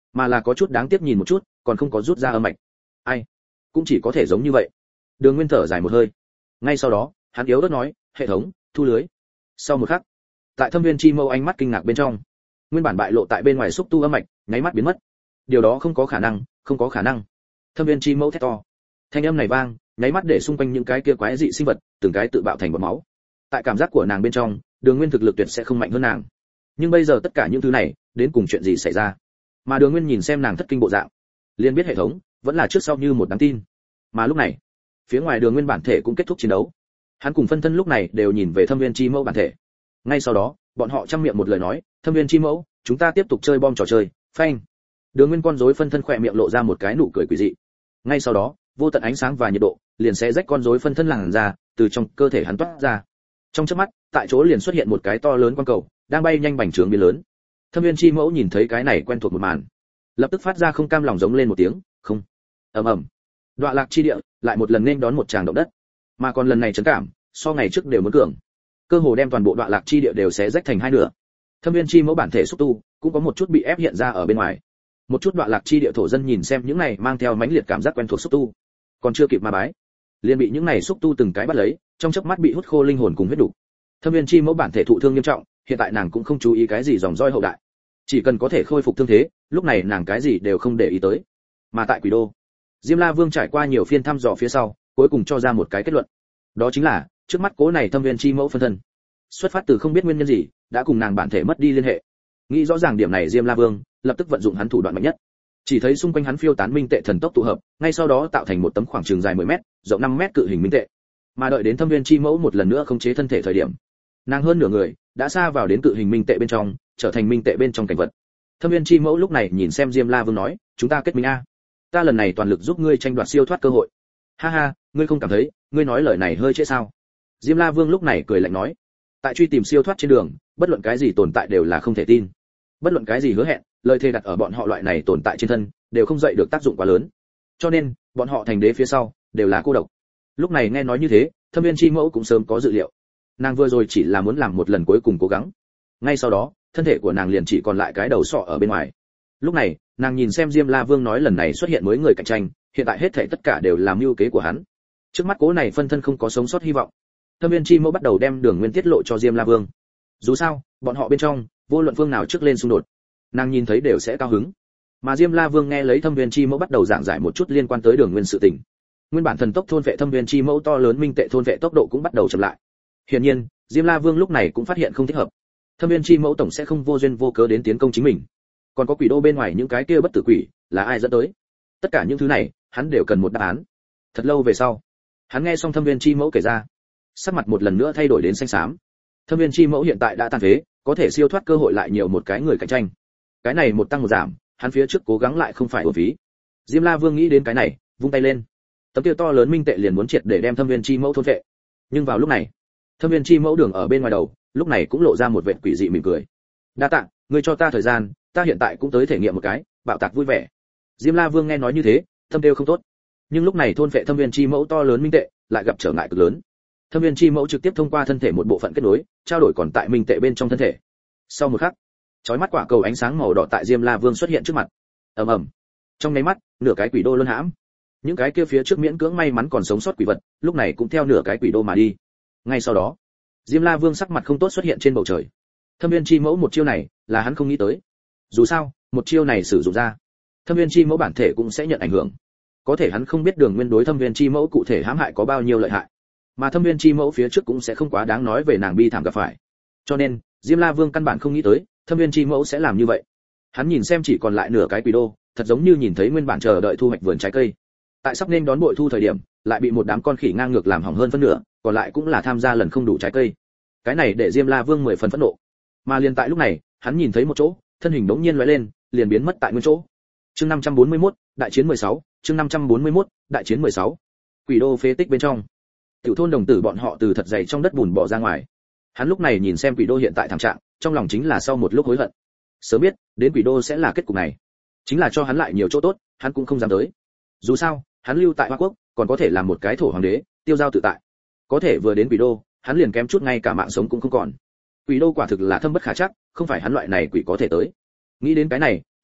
mà là có chút đáng tiếc nhìn một chút, còn không có rút ra âm mạch. Ai, cũng chỉ có thể giống như vậy. Đường Nguyên thở dài một hơi. Ngay sau đó, hắn yếu ớt nói, hệ thống, thu lưới. Sau một khắc, tại Thâm Viên Chi Mâu ánh mắt kinh ngạc bên trong, nguyên bản bại lộ tại bên ngoài xúc tu âm mạch, nháy mắt biến mất. Điều đó không có khả năng, không có khả năng. Thâm Viên Chi Mâu thét to. Thanh âm này vang, nháy mắt để xung quanh những cái kia quái dị sinh vật, từng cái tự bạo thành bọt máu. Tại cảm giác của nàng bên trong, Đường Nguyên thực lực tuyệt sẽ không mạnh hơn nàng. Nhưng bây giờ tất cả những thứ này, đến cùng chuyện gì xảy ra? Mà Đường Nguyên nhìn xem nàng thất kinh bộ dạng, liền biết hệ thống vẫn là trước sau như một đáng tin. Mà lúc này, phía ngoài Đường Nguyên bản thể cũng kết thúc chiến đấu. Hắn cùng phân thân lúc này đều nhìn về Thâm Viên Chi Mâu bản thể. Ngay sau đó, bọn họ trăm miệng một lời nói, Thâm Viên Chi Mâu, chúng ta tiếp tục chơi bom trò chơi. Phanh. Đường Nguyên con rối phân thân khỏe miệng lộ ra một cái nụ cười quỷ dị. Ngay sau đó, vô tận ánh sáng và nhiệt độ liền sẽ rách con rối phân thân làn ra, từ trong cơ thể hắn toát ra. Trong chớp mắt, tại chỗ liền xuất hiện một cái to lớn quang cầu, đang bay nhanh bành trướng biến lớn. Thâm Viên Chi Mẫu nhìn thấy cái này quen thuộc một màn, lập tức phát ra không cam lòng giống lên một tiếng, không. Ầm ầm. Đoạ Lạc chi địa lại một lần nên đón một tràng động đất, mà còn lần này chấn cảm, so ngày trước đều muốn cường. Cơ hồ đem toàn bộ Đoạ Lạc chi địa đều sẽ rách thành hai nửa. Thâm Viên Chi Mẫu bản thể xúc tu cũng có một chút bị ép hiện ra ở bên ngoài. Một chút Đoạ Lạc chi địa thổ dân nhìn xem những này mang theo mãnh liệt cảm giác quen thuộc xúc tu, còn chưa kịp ma bái, liền bị những này xúc tu từng cái bắt lấy, trong chớp mắt bị hút khô linh hồn cùng huyết đủ. Thâm Viên Chi Mẫu bản thể thụ thương nghiêm trọng, hiện tại nàng cũng không chú ý cái gì dòng roi hậu đại, chỉ cần có thể khôi phục thương thế, lúc này nàng cái gì đều không để ý tới. Mà tại Quỷ Đô, Diêm La Vương trải qua nhiều phiên thăm dò phía sau, cuối cùng cho ra một cái kết luận, đó chính là trước mắt cố này Thâm Viên Chi Mẫu phân thân, xuất phát từ không biết nguyên nhân gì, đã cùng nàng bản thể mất đi liên hệ. Nghĩ rõ ràng điểm này, Diêm La Vương lập tức vận dụng hắn thủ đoạn mạnh nhất. Chỉ thấy xung quanh hắn phiêu tán minh tệ thần tốc tụ hợp, ngay sau đó tạo thành một tấm khoảng trường dài 10 mét, rộng 5 mét cự hình minh tệ. Mà đợi đến Thâm Viên Chi Mẫu một lần nữa khống chế thân thể thời điểm, nàng hơn nửa người đã xa vào đến cự hình minh tệ bên trong, trở thành minh tệ bên trong cảnh vật. Thâm Viên Chi Mẫu lúc này nhìn xem Diêm La Vương nói, chúng ta kết minh a, ta lần này toàn lực giúp ngươi tranh đoạt siêu thoát cơ hội. Ha ha, ngươi không cảm thấy ngươi nói lời này hơi trễ sao? Diêm La Vương lúc này cười lạnh nói, tại truy tìm siêu thoát trên đường, bất luận cái gì tồn tại đều là không thể tin, bất luận cái gì hứa hẹn, lời thề đặt ở bọn họ loại này tồn tại trên thân, đều không dậy được tác dụng quá lớn. Cho nên, bọn họ thành đế phía sau đều là cô độc. Lúc này nghe nói như thế, Thâm Viên Chi Mẫu cũng sớm có dự liệu. Nàng vừa rồi chỉ là muốn làm một lần cuối cùng cố gắng. Ngay sau đó, thân thể của nàng liền chỉ còn lại cái đầu sọ ở bên ngoài. Lúc này, nàng nhìn xem Diêm La Vương nói lần này xuất hiện mới người cạnh tranh, hiện tại hết thảy tất cả đều là mưu kế của hắn. Trước mắt cố này phân thân không có sống sót hy vọng. Thâm Viên Chi Mẫu bắt đầu đem Đường Nguyên tiết lộ cho Diêm La Vương. Dù sao, bọn họ bên trong, vô luận phương nào trước lên xung đột, nàng nhìn thấy đều sẽ cao hứng. Mà Diêm La Vương nghe lấy Thâm Viên Chi Mẫu bắt đầu giảng giải một chút liên quan tới Đường Nguyên sự tình. Nguyên bản thần tốc thôn vệ Thâm Viên Chi Mẫu to lớn minh tệ thôn vệ tốc độ cũng bắt đầu chậm lại. Hiển nhiên, Diêm La Vương lúc này cũng phát hiện không thích hợp. Thâm Viên Chi Mẫu tổng sẽ không vô duyên vô cớ đến tiến công chính mình. Còn có Quỷ Đô bên ngoài những cái kia bất tử quỷ, là ai dẫn tới? Tất cả những thứ này, hắn đều cần một đáp án. Thật lâu về sau, hắn nghe xong Thâm Viên Chi Mẫu kể ra, sắc mặt một lần nữa thay đổi đến xanh xám. Thâm Viên Chi Mẫu hiện tại đã tàn phế, có thể siêu thoát cơ hội lại nhiều một cái người cạnh tranh. Cái này một tăng một giảm, hắn phía trước cố gắng lại không phải uổng phí. Diêm La Vương nghĩ đến cái này, vung tay lên. Tấm kia to lớn minh tệ liền muốn triệt để đem Thâm Viên Chi Mẫu thôn vệ. Nhưng vào lúc này, Thâm Viên Chi Mẫu đường ở bên ngoài đầu, lúc này cũng lộ ra một vệt quỷ dị mỉm cười. Đa tạ, ngươi cho ta thời gian, ta hiện tại cũng tới thể nghiệm một cái, bạo tạc vui vẻ. Diêm La Vương nghe nói như thế, thâm tiêu không tốt. Nhưng lúc này thôn vệ Thâm Viên Chi Mẫu to lớn minh tệ, lại gặp trở ngại cực lớn. Thâm Viên Chi Mẫu trực tiếp thông qua thân thể một bộ phận kết nối, trao đổi còn tại minh tệ bên trong thân thể. Sau một khắc, chói mắt quả cầu ánh sáng màu đỏ tại Diêm La Vương xuất hiện trước mặt. Ầm ầm. Trong nháy mắt, nửa cái quỷ đô luân hãm. Những cái kia phía trước miễn cưỡng may mắn còn sống sót quỷ vật, lúc này cũng theo nửa cái quỷ đô mà đi. Ngay sau đó, Diêm La Vương sắc mặt không tốt xuất hiện trên bầu trời. Thâm Viên Chi Mẫu một chiêu này, là hắn không nghĩ tới. Dù sao, một chiêu này sử dụng ra, Thâm Viên Chi Mẫu bản thể cũng sẽ nhận ảnh hưởng. Có thể hắn không biết Đường Nguyên đối Thâm Viên Chi Mẫu cụ thể hãm hại có bao nhiêu lợi hại, mà Thâm Viên Chi Mẫu phía trước cũng sẽ không quá đáng nói về nàng bi thảm gặp phải. Cho nên, Diêm La Vương căn bản không nghĩ tới, Thâm Viên Chi Mẫu sẽ làm như vậy. Hắn nhìn xem chỉ còn lại nửa cái quỷ đô, thật giống như nhìn thấy nguyên bản chờ đợi thu hoạch vườn trái cây. Tại sắp nên đón bội thu thời điểm, lại bị một đám con khỉ ngang ngược làm hỏng hơn phân nửa, còn lại cũng là tham gia lần không đủ trái cây. Cái này để Diêm La Vương 10 phần phẫn nộ. Mà liền tại lúc này, hắn nhìn thấy một chỗ, thân hình bỗng nhiên lóe lên, liền biến mất tại nguyên chỗ. Chương 541, đại chiến 16, chương 541, đại chiến 16. Quỷ đô phế tích bên trong. Tiểu thôn đồng tử bọn họ từ thật dày trong đất bùn bỏ ra ngoài. Hắn lúc này nhìn xem quỷ đô hiện tại thảm trạng, trong lòng chính là sau một lúc hối hận. Sớm biết, đến quỷ đô sẽ là kết cục này. Chính là cho hắn lại nhiều chỗ tốt, hắn cũng không dám tới. Dù sao, hắn lưu tại Hoa Quốc, còn có thể làm một cái thổ hoàng đế, tiêu giao tự tại. Có thể vừa đến quỷ đô, hắn liền kém chút ngay cả mạng sống cũng không còn. Quỷ đô quả thực là thâm bất khả trắc, không phải hắn loại này quỷ có thể tới. Nghĩ đến cái này,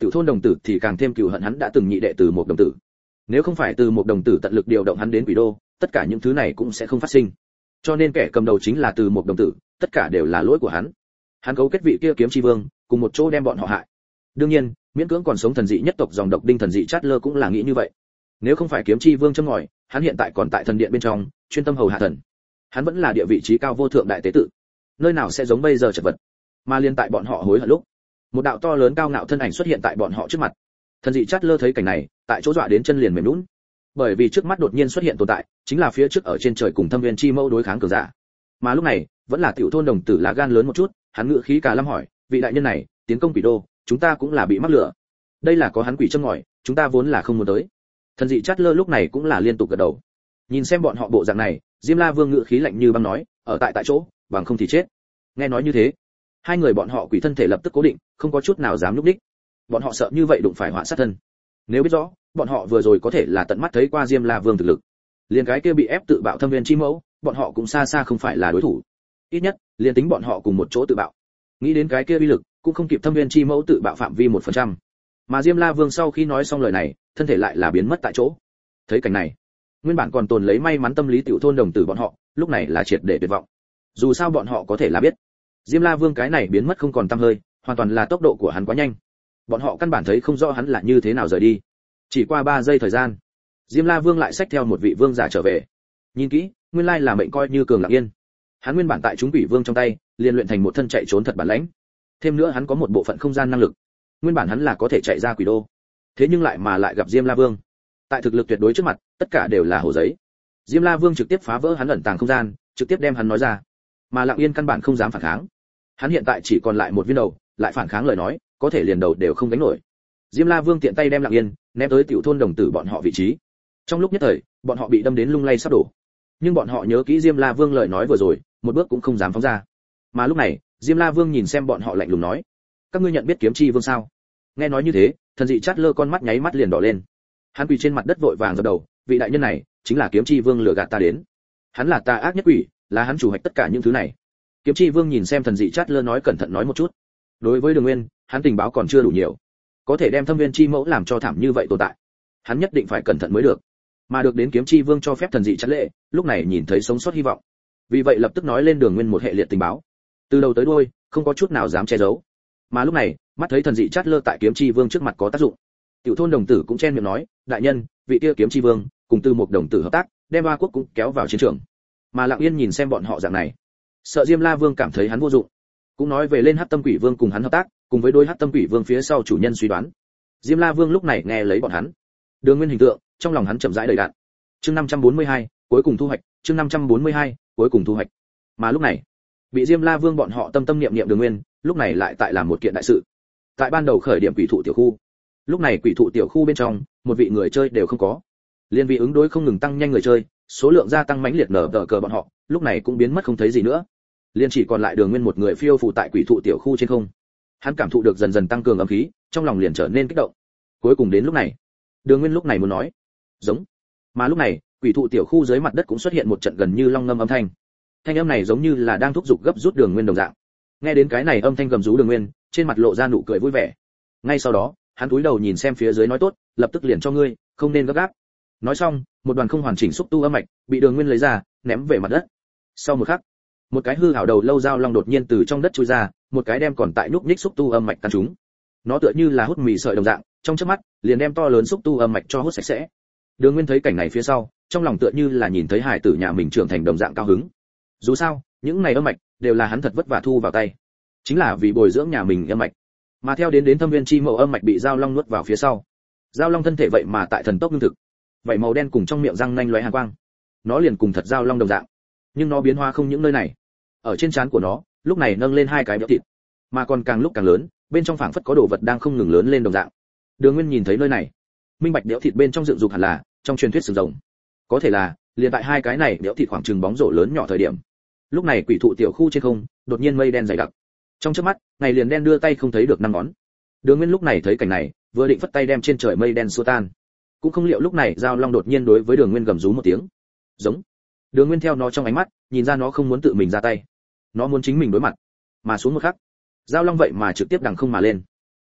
Tiểu thôn đồng tử thì càng thêm cừu hận hắn đã từng nhị đệ Từ một đồng tử. Nếu không phải Từ một đồng tử tận lực điều động hắn đến Quỷ Đô, tất cả những thứ này cũng sẽ không phát sinh. Cho nên kẻ cầm đầu chính là Từ một đồng tử, tất cả đều là lỗi của hắn. Hắn cấu kết vị kia kiếm chi vương, cùng một chỗ đem bọn họ hại. Đương nhiên, miễn cưỡng còn sống thần dị nhất tộc dòng độc đinh thần dị Chát Lơ cũng là nghĩ như vậy. Nếu không phải kiếm chi vương châm ngòi, hắn hiện tại còn tại thần điện bên trong, chuyên tâm hầu hạ thần. Hắn vẫn là địa vị trí cao vô thượng đại tế tự. Nơi nào sẽ giống bây giờ chật vật. Mà liên tại bọn họ hối hận lúc, một đạo to lớn cao ngạo thân ảnh xuất hiện tại bọn họ trước mặt. Thần dị Chát Lơ thấy cảnh này, tại chỗ dọa đến chân liền mềm nhũn. Bởi vì trước mắt đột nhiên xuất hiện tồn tại, chính là phía trước ở trên trời cùng Thâm Viên chi mẫu đối kháng cường giả. Mà lúc này, vẫn là tiểu thôn đồng tử lá gan lớn một chút, hắn ngữ khí cả lâm hỏi, vị đại nhân này, tiến công Quỷ Đô, chúng ta cũng là bị mắc lửa. Đây là có hắn quỷ châm ngòi, chúng ta vốn là không muốn tới. Thần dị Chát Lơ lúc này cũng là liên tục gật đầu. Nhìn xem bọn họ bộ dạng này, Diêm La Vương ngữ khí lạnh như băng nói, ở tại chỗ, bằng không thì chết. Nghe nói như thế, hai người bọn họ quỷ thân thể lập tức cố định, không có chút nào dám nhúc nhích. Bọn họ sợ như vậy đụng phải họa sát thân. Nếu biết rõ, bọn họ vừa rồi có thể là tận mắt thấy qua Diêm La Vương thực lực. Liên cái kia bị ép tự bạo Thâm Viên chi mẫu, bọn họ cũng xa xa không phải là đối thủ. Ít nhất, liên tính bọn họ cùng một chỗ tự bạo. Nghĩ đến cái kia uy lực, cũng không kịp Thâm Viên chi mẫu tự bạo phạm vi 1%. Mà Diêm La Vương sau khi nói xong lời này, thân thể lại là biến mất tại chỗ. Thấy cảnh này, nguyên bản còn tồn lấy may mắn tâm lý tiểu thôn đồng tử bọn họ, lúc này là triệt để tuyệt vọng. Dù sao bọn họ có thể là biết, Diêm La Vương cái này biến mất không còn tăm hơi, hoàn toàn là tốc độ của hắn quá nhanh. Bọn họ căn bản thấy không rõ hắn là như thế nào rời đi. Chỉ qua 3 giây thời gian, Diêm La Vương lại xách theo một vị vương giả trở về. Nhìn kỹ, nguyên lai là mệnh coi như cường lặng yên. Hắn nguyên bản tại chúng quỷ vương trong tay, liền luyện thành một thân chạy trốn thật bản lãnh. Thêm nữa hắn có một bộ phận không gian năng lực. Nguyên bản hắn là có thể chạy ra Quỷ Đô. Thế nhưng lại gặp Diêm La Vương. Tại thực lực tuyệt đối trước mặt, tất cả đều là hồ giấy. Diêm La Vương trực tiếp phá vỡ hắn ẩn tàng không gian, trực tiếp đem hắn nói ra. Mà Lặng Yên căn bản không dám phản kháng. Hắn hiện tại chỉ còn lại một viên đầu, lại phản kháng lời nói, có thể liền đầu đều không gánh nổi. Diêm La Vương tiện tay đem Lặng Yên ném tới tiểu thôn đồng tử bọn họ vị trí. Trong lúc nhất thời, bọn họ bị đâm đến lung lay sắp đổ. Nhưng bọn họ nhớ kỹ Diêm La Vương lời nói vừa rồi, một bước cũng không dám phóng ra. Mà lúc này, Diêm La Vương nhìn xem bọn họ lạnh lùng nói: "Các ngươi nhận biết Kiếm Chi Vương sao?" Nghe nói như thế, thần dị Chát Lơ con mắt nháy mắt liền đỏ lên. Hắn quỳ trên mặt đất vội vàng dập đầu: "Vị đại nhân này, chính là Kiếm Chi Vương lừa gạt ta đến. Hắn là tà ác nhất quỷ, là hắn chủ hoạch tất cả những thứ này." Kiếm Chi Vương nhìn xem thần dị Chát Lơ nói cẩn thận nói một chút. Đối với Đường Nguyên, hắn tình báo còn chưa đủ nhiều, có thể đem Thâm Viên chi mẫu làm cho thảm như vậy tồn tại, hắn nhất định phải cẩn thận mới được. Mà được đến Kiếm Chi Vương cho phép thần dị Chát Lệ, lúc này nhìn thấy sống sót hy vọng. Vì vậy lập tức nói lên Đường Nguyên một hệ liệt tình báo, từ đầu tới đuôi, không có chút nào dám che giấu. Mà lúc này, mắt thấy thần dị Chát Lơ tại Kiếm Chi Vương trước mặt có tác dụng, tiểu thôn đồng tử cũng chen miệng nói: "Đại nhân, vị kia Kiếm Chi Vương cùng Từ một đồng tử hợp tác, đem Ba Quốc cũng kéo vào chiến trường." Mà Lặng Yên nhìn xem bọn họ dạng này, sợ Diêm La Vương cảm thấy hắn vô dụng, cũng nói về lên Hắc Tâm Quỷ Vương cùng hắn hợp tác, cùng với đôi Hắc Tâm Quỷ Vương phía sau chủ nhân suy đoán. Diêm La Vương lúc này nghe lấy bọn hắn, Đường Nguyên hình tượng, trong lòng hắn chậm rãi đầy đạn. Chương 542, cuối cùng thu hoạch, chương 542, cuối cùng thu hoạch. Mà lúc này, bị Diêm La Vương bọn họ tâm tâm niệm niệm Đường Nguyên, lúc này lại tại làm một kiện đại sự. Tại ban đầu khởi điểm quỷ thụ tiểu khu, lúc này quỷ thụ tiểu khu bên trong, một vị người chơi đều không có. Liên vì ứng đối không ngừng tăng nhanh người chơi, số lượng gia tăng mãnh liệt nở tờ cờ bọn họ, lúc này cũng biến mất không thấy gì nữa. Liên chỉ còn lại Đường Nguyên một người phiêu phù tại quỷ thụ tiểu khu trên không. Hắn cảm thụ được dần dần tăng cường âm khí, trong lòng liền trở nên kích động. Cuối cùng đến lúc này, Đường Nguyên lúc này muốn nói, giống. Mà lúc này, quỷ thụ tiểu khu dưới mặt đất cũng xuất hiện một trận gần như long ngâm âm thanh. Thanh âm này giống như là đang thúc giục gấp rút Đường Nguyên đồng dạng. Nghe đến cái này âm thanh gầm rú Đường Nguyên, trên mặt lộ ra nụ cười vui vẻ. Ngay sau đó, hắn cúi đầu nhìn xem phía dưới nói tốt, lập tức liền cho ngươi, không nên gấp gáp. Nói xong, một đoàn không hoàn chỉnh xúc tu âm mạch bị Đường Nguyên lấy ra, ném về mặt đất. Sau một khắc, một cái hư ảo đầu lâu dao long đột nhiên từ trong đất chui ra, một cái đem còn tại núp nhích xúc tu âm mạch tan chúng. Nó tựa như là hút mì sợi đồng dạng, trong chớp mắt, liền đem to lớn xúc tu âm mạch cho hút sạch sẽ. Đường Nguyên thấy cảnh này phía sau, trong lòng tựa như là nhìn thấy hải tử nhà mình trưởng thành đồng dạng cao hứng. Dù sao, những này âm mạch đều là hắn thật vất vả thu vào tay, chính là vì bồi dưỡng nhà mình âm mạch. Mà theo đến Thâm Viên chi mẫu âm mạch bị dao long nuốt vào phía sau, dao long thân thể vậy mà tại thần tốc ngưng thực, vậy màu đen cùng trong miệng răng nanh lóe hàn quang, nó liền cùng thật dao long đồng dạng, nhưng nó biến hóa không những nơi này, ở trên trán của nó lúc này nâng lên hai cái béo thịt, mà còn càng lúc càng lớn, bên trong phảng phất có đồ vật đang không ngừng lớn lên đồng dạng. Đường Nguyên nhìn thấy nơi này, minh bạch béo thịt bên trong dựng dục hẳn là trong truyền thuyết sừng rồng, có thể là liền tại hai cái này béo thịt khoảng chừng bóng rổ lớn nhỏ thời điểm. Lúc này quỷ thụ tiểu khu trên không đột nhiên mây đen dày đặc, trong chớp mắt ngày liền đen đưa tay không thấy được năm ngón. Đường Nguyên lúc này thấy cảnh này, vừa định phất tay đem trên trời mây đen xua tan, cũng không liệu lúc này dao long đột nhiên đối với Đường Nguyên gầm rú một tiếng, giống. Đường Nguyên theo nó trong ánh mắt, nhìn ra nó không muốn tự mình ra tay, nó muốn chính mình đối mặt. Mà xuống một khắc, dao long vậy mà trực tiếp đằng không mà lên,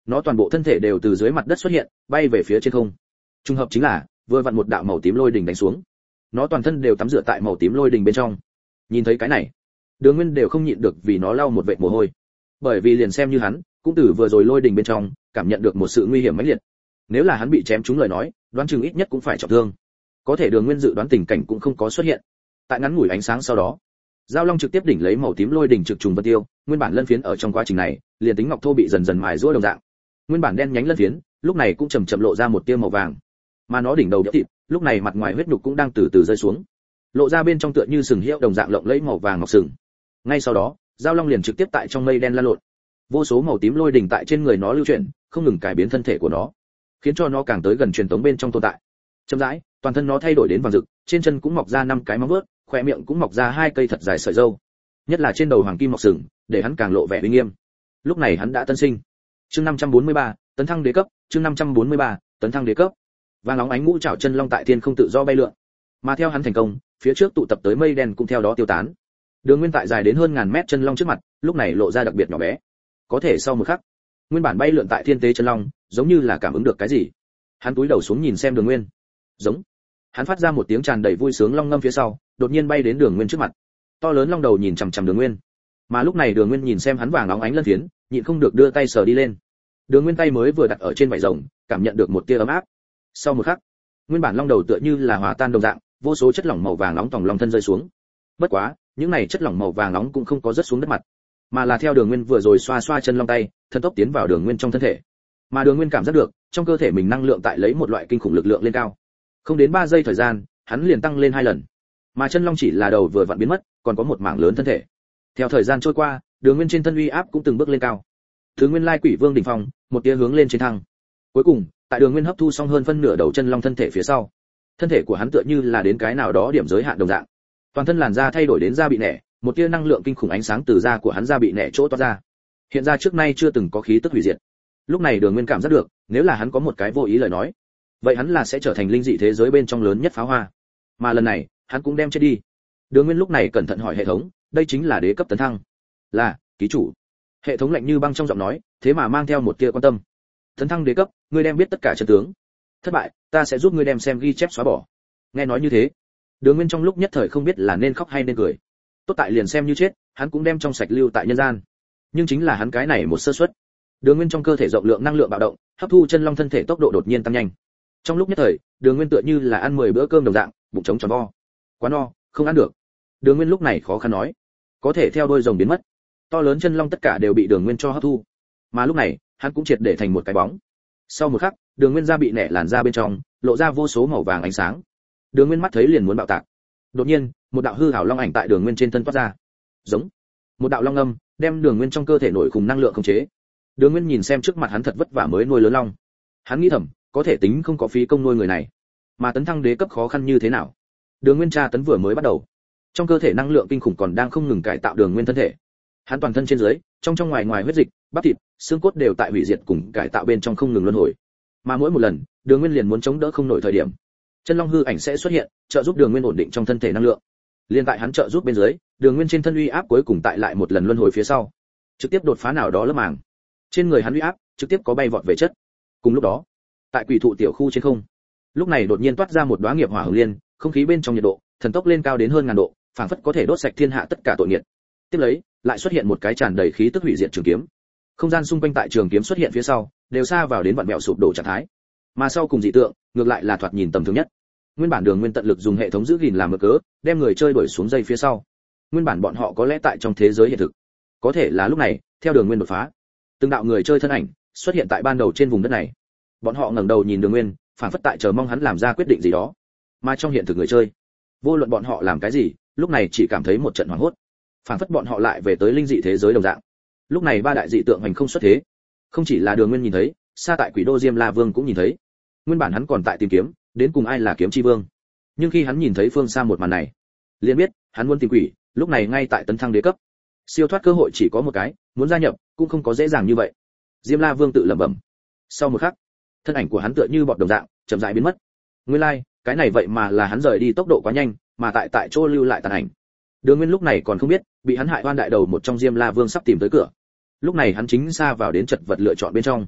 nó toàn bộ thân thể đều từ dưới mặt đất xuất hiện, bay về phía trên không. Trùng hợp chính là, vừa vặn một đạo màu tím lôi đỉnh đánh xuống. Nó toàn thân đều tắm rửa tại màu tím lôi đỉnh bên trong. Nhìn thấy cái này, Đường Nguyên đều không nhịn được vì nó lau một vệt mồ hôi. Bởi vì liền xem như hắn, cũng từ vừa rồi lôi đỉnh bên trong, cảm nhận được một sự nguy hiểm mãnh liệt. Nếu là hắn bị chém trúng lời nói, đoán chừng ít nhất cũng phải trọng thương. Có thể Đường Nguyên dự đoán tình cảnh cũng không có xuất hiện. Tại ngắn ngủi ánh sáng sau đó, Giao Long trực tiếp đỉnh lấy màu tím lôi đỉnh trực trùng vân tiêu, nguyên bản lân phiến ở trong quá trình này, liền tính ngọc thô bị dần dần mài giũa đồng dạng. Nguyên bản đen nhánh lân phiến, lúc này cũng chậm chậm lộ ra một tia màu vàng. Mà nó đỉnh đầu đĩa thịt, lúc này mặt ngoài huyết nhục cũng đang từ từ rơi xuống, lộ ra bên trong tựa như sừng hiệu đồng dạng lộng lẫy màu vàng ngọc sừng. Ngay sau đó, Giao Long liền trực tiếp tại trong mây đen lăn lộn. Vô số màu tím lôi đỉnh tại trên người nó lưu chuyển, không ngừng cải biến thân thể của nó, khiến cho nó càng tới gần truyền tống bên trong tồn tại. Chậm rãi, toàn thân nó thay đổi đến vàng rực, trên chân cũng mọc ra 5 cái móng vuốt, khóe miệng cũng mọc ra 2 cây thật dài sợi râu. Nhất là trên đầu hoàng kim mọc sừng, để hắn càng lộ vẻ uy nghiêm. Lúc này hắn đã tân sinh. Chương 543, tấn thăng đế cấp, chương 543, tấn thăng đế cấp. Vàng óng ánh ngũ trảo chân long tại thiên không tự do bay lượn. Mà theo hắn thành công, phía trước tụ tập tới mây đen cũng theo đó tiêu tán. Đường Nguyên tại dài đến hơn ngàn mét chân long trước mặt, lúc này lộ ra đặc biệt nhỏ bé. Có thể sau một khắc, nguyên bản bay lượn tại thiên tế chân long, giống như là cảm ứng được cái gì. Hắn cúi đầu xuống nhìn xem Đường Nguyên. Giống. Hắn phát ra một tiếng tràn đầy vui sướng long ngâm phía sau, đột nhiên bay đến Đường Nguyên trước mặt. To lớn long đầu nhìn chằm chằm Đường Nguyên. Mà lúc này Đường Nguyên nhìn xem hắn vàng óng ánh lân phiến, nhịn không được đưa tay sờ đi lên. Đường Nguyên tay mới vừa đặt ở trên vảy rồng, cảm nhận được một tia ấm áp. Sau một khắc, nguyên bản long đầu tựa như là hòa tan đồng dạng, vô số chất lỏng màu vàng nóng tòng long thân rơi xuống. Bất quá, những này chất lỏng màu vàng nóng cũng không có rớt xuống đất mặt, mà là theo Đường Nguyên vừa rồi xoa xoa chân long tay, thần tốc tiến vào Đường Nguyên trong thân thể. Mà Đường Nguyên cảm giác được, trong cơ thể mình năng lượng tại lấy một loại kinh khủng lực lượng lên cao. Không đến 3 giây thời gian, hắn liền tăng lên 2 lần. Mà chân long chỉ là đầu vừa vặn biến mất, còn có một mảng lớn thân thể. Theo thời gian trôi qua, Đường Nguyên trên thân uy áp cũng từng bước lên cao. Thứ Nguyên Lai Quỷ Vương đỉnh phong, một tia hướng lên trên thăng. Cuối cùng, tại Đường Nguyên hấp thu xong hơn phân nửa đầu chân long thân thể phía sau, thân thể của hắn tựa như là đến cái nào đó điểm giới hạn đồng dạng. Toàn thân làn da thay đổi đến da bị nẻ, một tia năng lượng kinh khủng ánh sáng từ da của hắn da bị nẻ chỗ toát ra. Hiện ra trước nay chưa từng có khí tức hủy diệt. Lúc này Đường Nguyên cảm giác được, nếu là hắn có một cái vô ý lời nói, vậy hắn là sẽ trở thành linh dị thế giới bên trong lớn nhất pháo hoa. Mà lần này, hắn cũng đem chết đi. Đường Nguyên lúc này cẩn thận hỏi hệ thống, đây chính là đế cấp tấn thăng? Là, ký chủ. Hệ thống lạnh như băng trong giọng nói, thế mà mang theo một tia quan tâm. Tấn thăng đế cấp, ngươi đem biết tất cả trận tướng. Thất bại, ta sẽ giúp ngươi đem xem ghi chép xóa bỏ. Nghe nói như thế, Đường Nguyên trong lúc nhất thời không biết là nên khóc hay nên cười. Tốt tại liền xem như chết, hắn cũng đem trong sạch lưu tại nhân gian. Nhưng chính là hắn cái này một sơ suất, Đường Nguyên trong cơ thể rộng lượng năng lượng bạo động, hấp thu chân long thân thể tốc độ đột nhiên tăng nhanh. Trong lúc nhất thời, Đường Nguyên tựa như là ăn 10 bữa cơm đồng dạng, bụng trống tròn vo. Quá no, không ăn được. Đường Nguyên lúc này khó khăn nói, có thể theo đôi rồng biến mất. To lớn chân long tất cả đều bị Đường Nguyên cho hấp thu. Mà lúc này, hắn cũng triệt để thành một cái bóng. Sau một khắc, Đường Nguyên da bị nẻ làn da bên trong, lộ ra vô số màu vàng ánh sáng. Đường Nguyên mắt thấy liền muốn bạo tạc. Đột nhiên, một đạo hư ảo long ảnh tại Đường Nguyên trên thân toát ra. Giống. Một đạo long âm, đem Đường Nguyên trong cơ thể nổi khủng năng lượng khống chế. Đường Nguyên nhìn xem trước mặt hắn thật vất vả mới nuôi lớn long. Hắn nghĩ thầm, có thể tính không có phí công nuôi người này. Mà tấn thăng đế cấp khó khăn như thế nào? Đường Nguyên tra tấn vừa mới bắt đầu, trong cơ thể năng lượng kinh khủng còn đang không ngừng cải tạo Đường Nguyên thân thể. Hắn toàn thân trên dưới, trong ngoài ngoài huyết dịch, bắp thịt, xương cốt đều tại hủy diệt cùng cải tạo bên trong không ngừng luân hồi. Mà mỗi một lần, Đường Nguyên liền muốn chống đỡ không nổi thời điểm, chân long hư ảnh sẽ xuất hiện, trợ giúp Đường Nguyên ổn định trong thân thể năng lượng. Liên tại hắn trợ giúp bên dưới, Đường Nguyên trên thân uy áp cuối cùng tại lại một lần luân hồi phía sau, trực tiếp đột phá nào đó lớp màng. Trên người hắn uy áp trực tiếp có bay vọt về chất. Cùng lúc đó, tại quỷ thụ tiểu khu trên không, lúc này đột nhiên toát ra một đóa nghiệp hỏa hồng liên, không khí bên trong nhiệt độ thần tốc lên cao đến hơn 1000 độ, phảng phất có thể đốt sạch thiên hạ tất cả tội nghiệt. Tiếp lấy, lại xuất hiện một cái tràn đầy khí tức hủy diệt trường kiếm. Không gian xung quanh tại trường kiếm xuất hiện phía sau, đều xa vào đến vặn vẹo sụp đổ trạng thái. Mà sau cùng dị tượng, ngược lại là thoạt nhìn tầm thường nhất. Nguyên bản Đường Nguyên tận lực dùng hệ thống giữ gìn làm mực cớ, đem người chơi đuổi xuống dây phía sau. Nguyên bản bọn họ có lẽ tại trong thế giới hiện thực, có thể là lúc này, theo Đường Nguyên đột phá, từng đạo người chơi thân ảnh xuất hiện tại ban đầu trên vùng đất này. Bọn họ ngẩng đầu nhìn Đường Nguyên, phảng phất tại chờ mong hắn làm ra quyết định gì đó. Mà trong hiện thực người chơi, vô luận bọn họ làm cái gì, lúc này chỉ cảm thấy một trận hoảng hốt, phảng phất bọn họ lại về tới linh dị thế giới đồng dạng. Lúc này 3 đại dị tượng hành không xuất thế, không chỉ là Đường Nguyên nhìn thấy, xa tại Quỷ Đô Diêm La Vương cũng nhìn thấy. Nguyên bản hắn còn tại tìm kiếm, đến cùng ai là kiếm chi vương. Nhưng khi hắn nhìn thấy phương xa một màn này, liền biết, hắn muốn tìm quỷ, lúc này ngay tại tấn thăng đế cấp. Siêu thoát cơ hội chỉ có một cái, muốn gia nhập cũng không có dễ dàng như vậy. Diêm La Vương tự lẩm bẩm. Sau một khắc, thân ảnh của hắn tựa như bọt đồng dạng, chậm rãi biến mất. Nguyên lai, cái này vậy mà là hắn rời đi tốc độ quá nhanh, mà tại chỗ lưu lại tàn ảnh. Đường Nguyên lúc này còn không biết, bị hắn hại oan đại đầu một trong Diêm La Vương sắp tìm tới cửa. Lúc này hắn chính xa vào đến chật vật lựa chọn bên trong.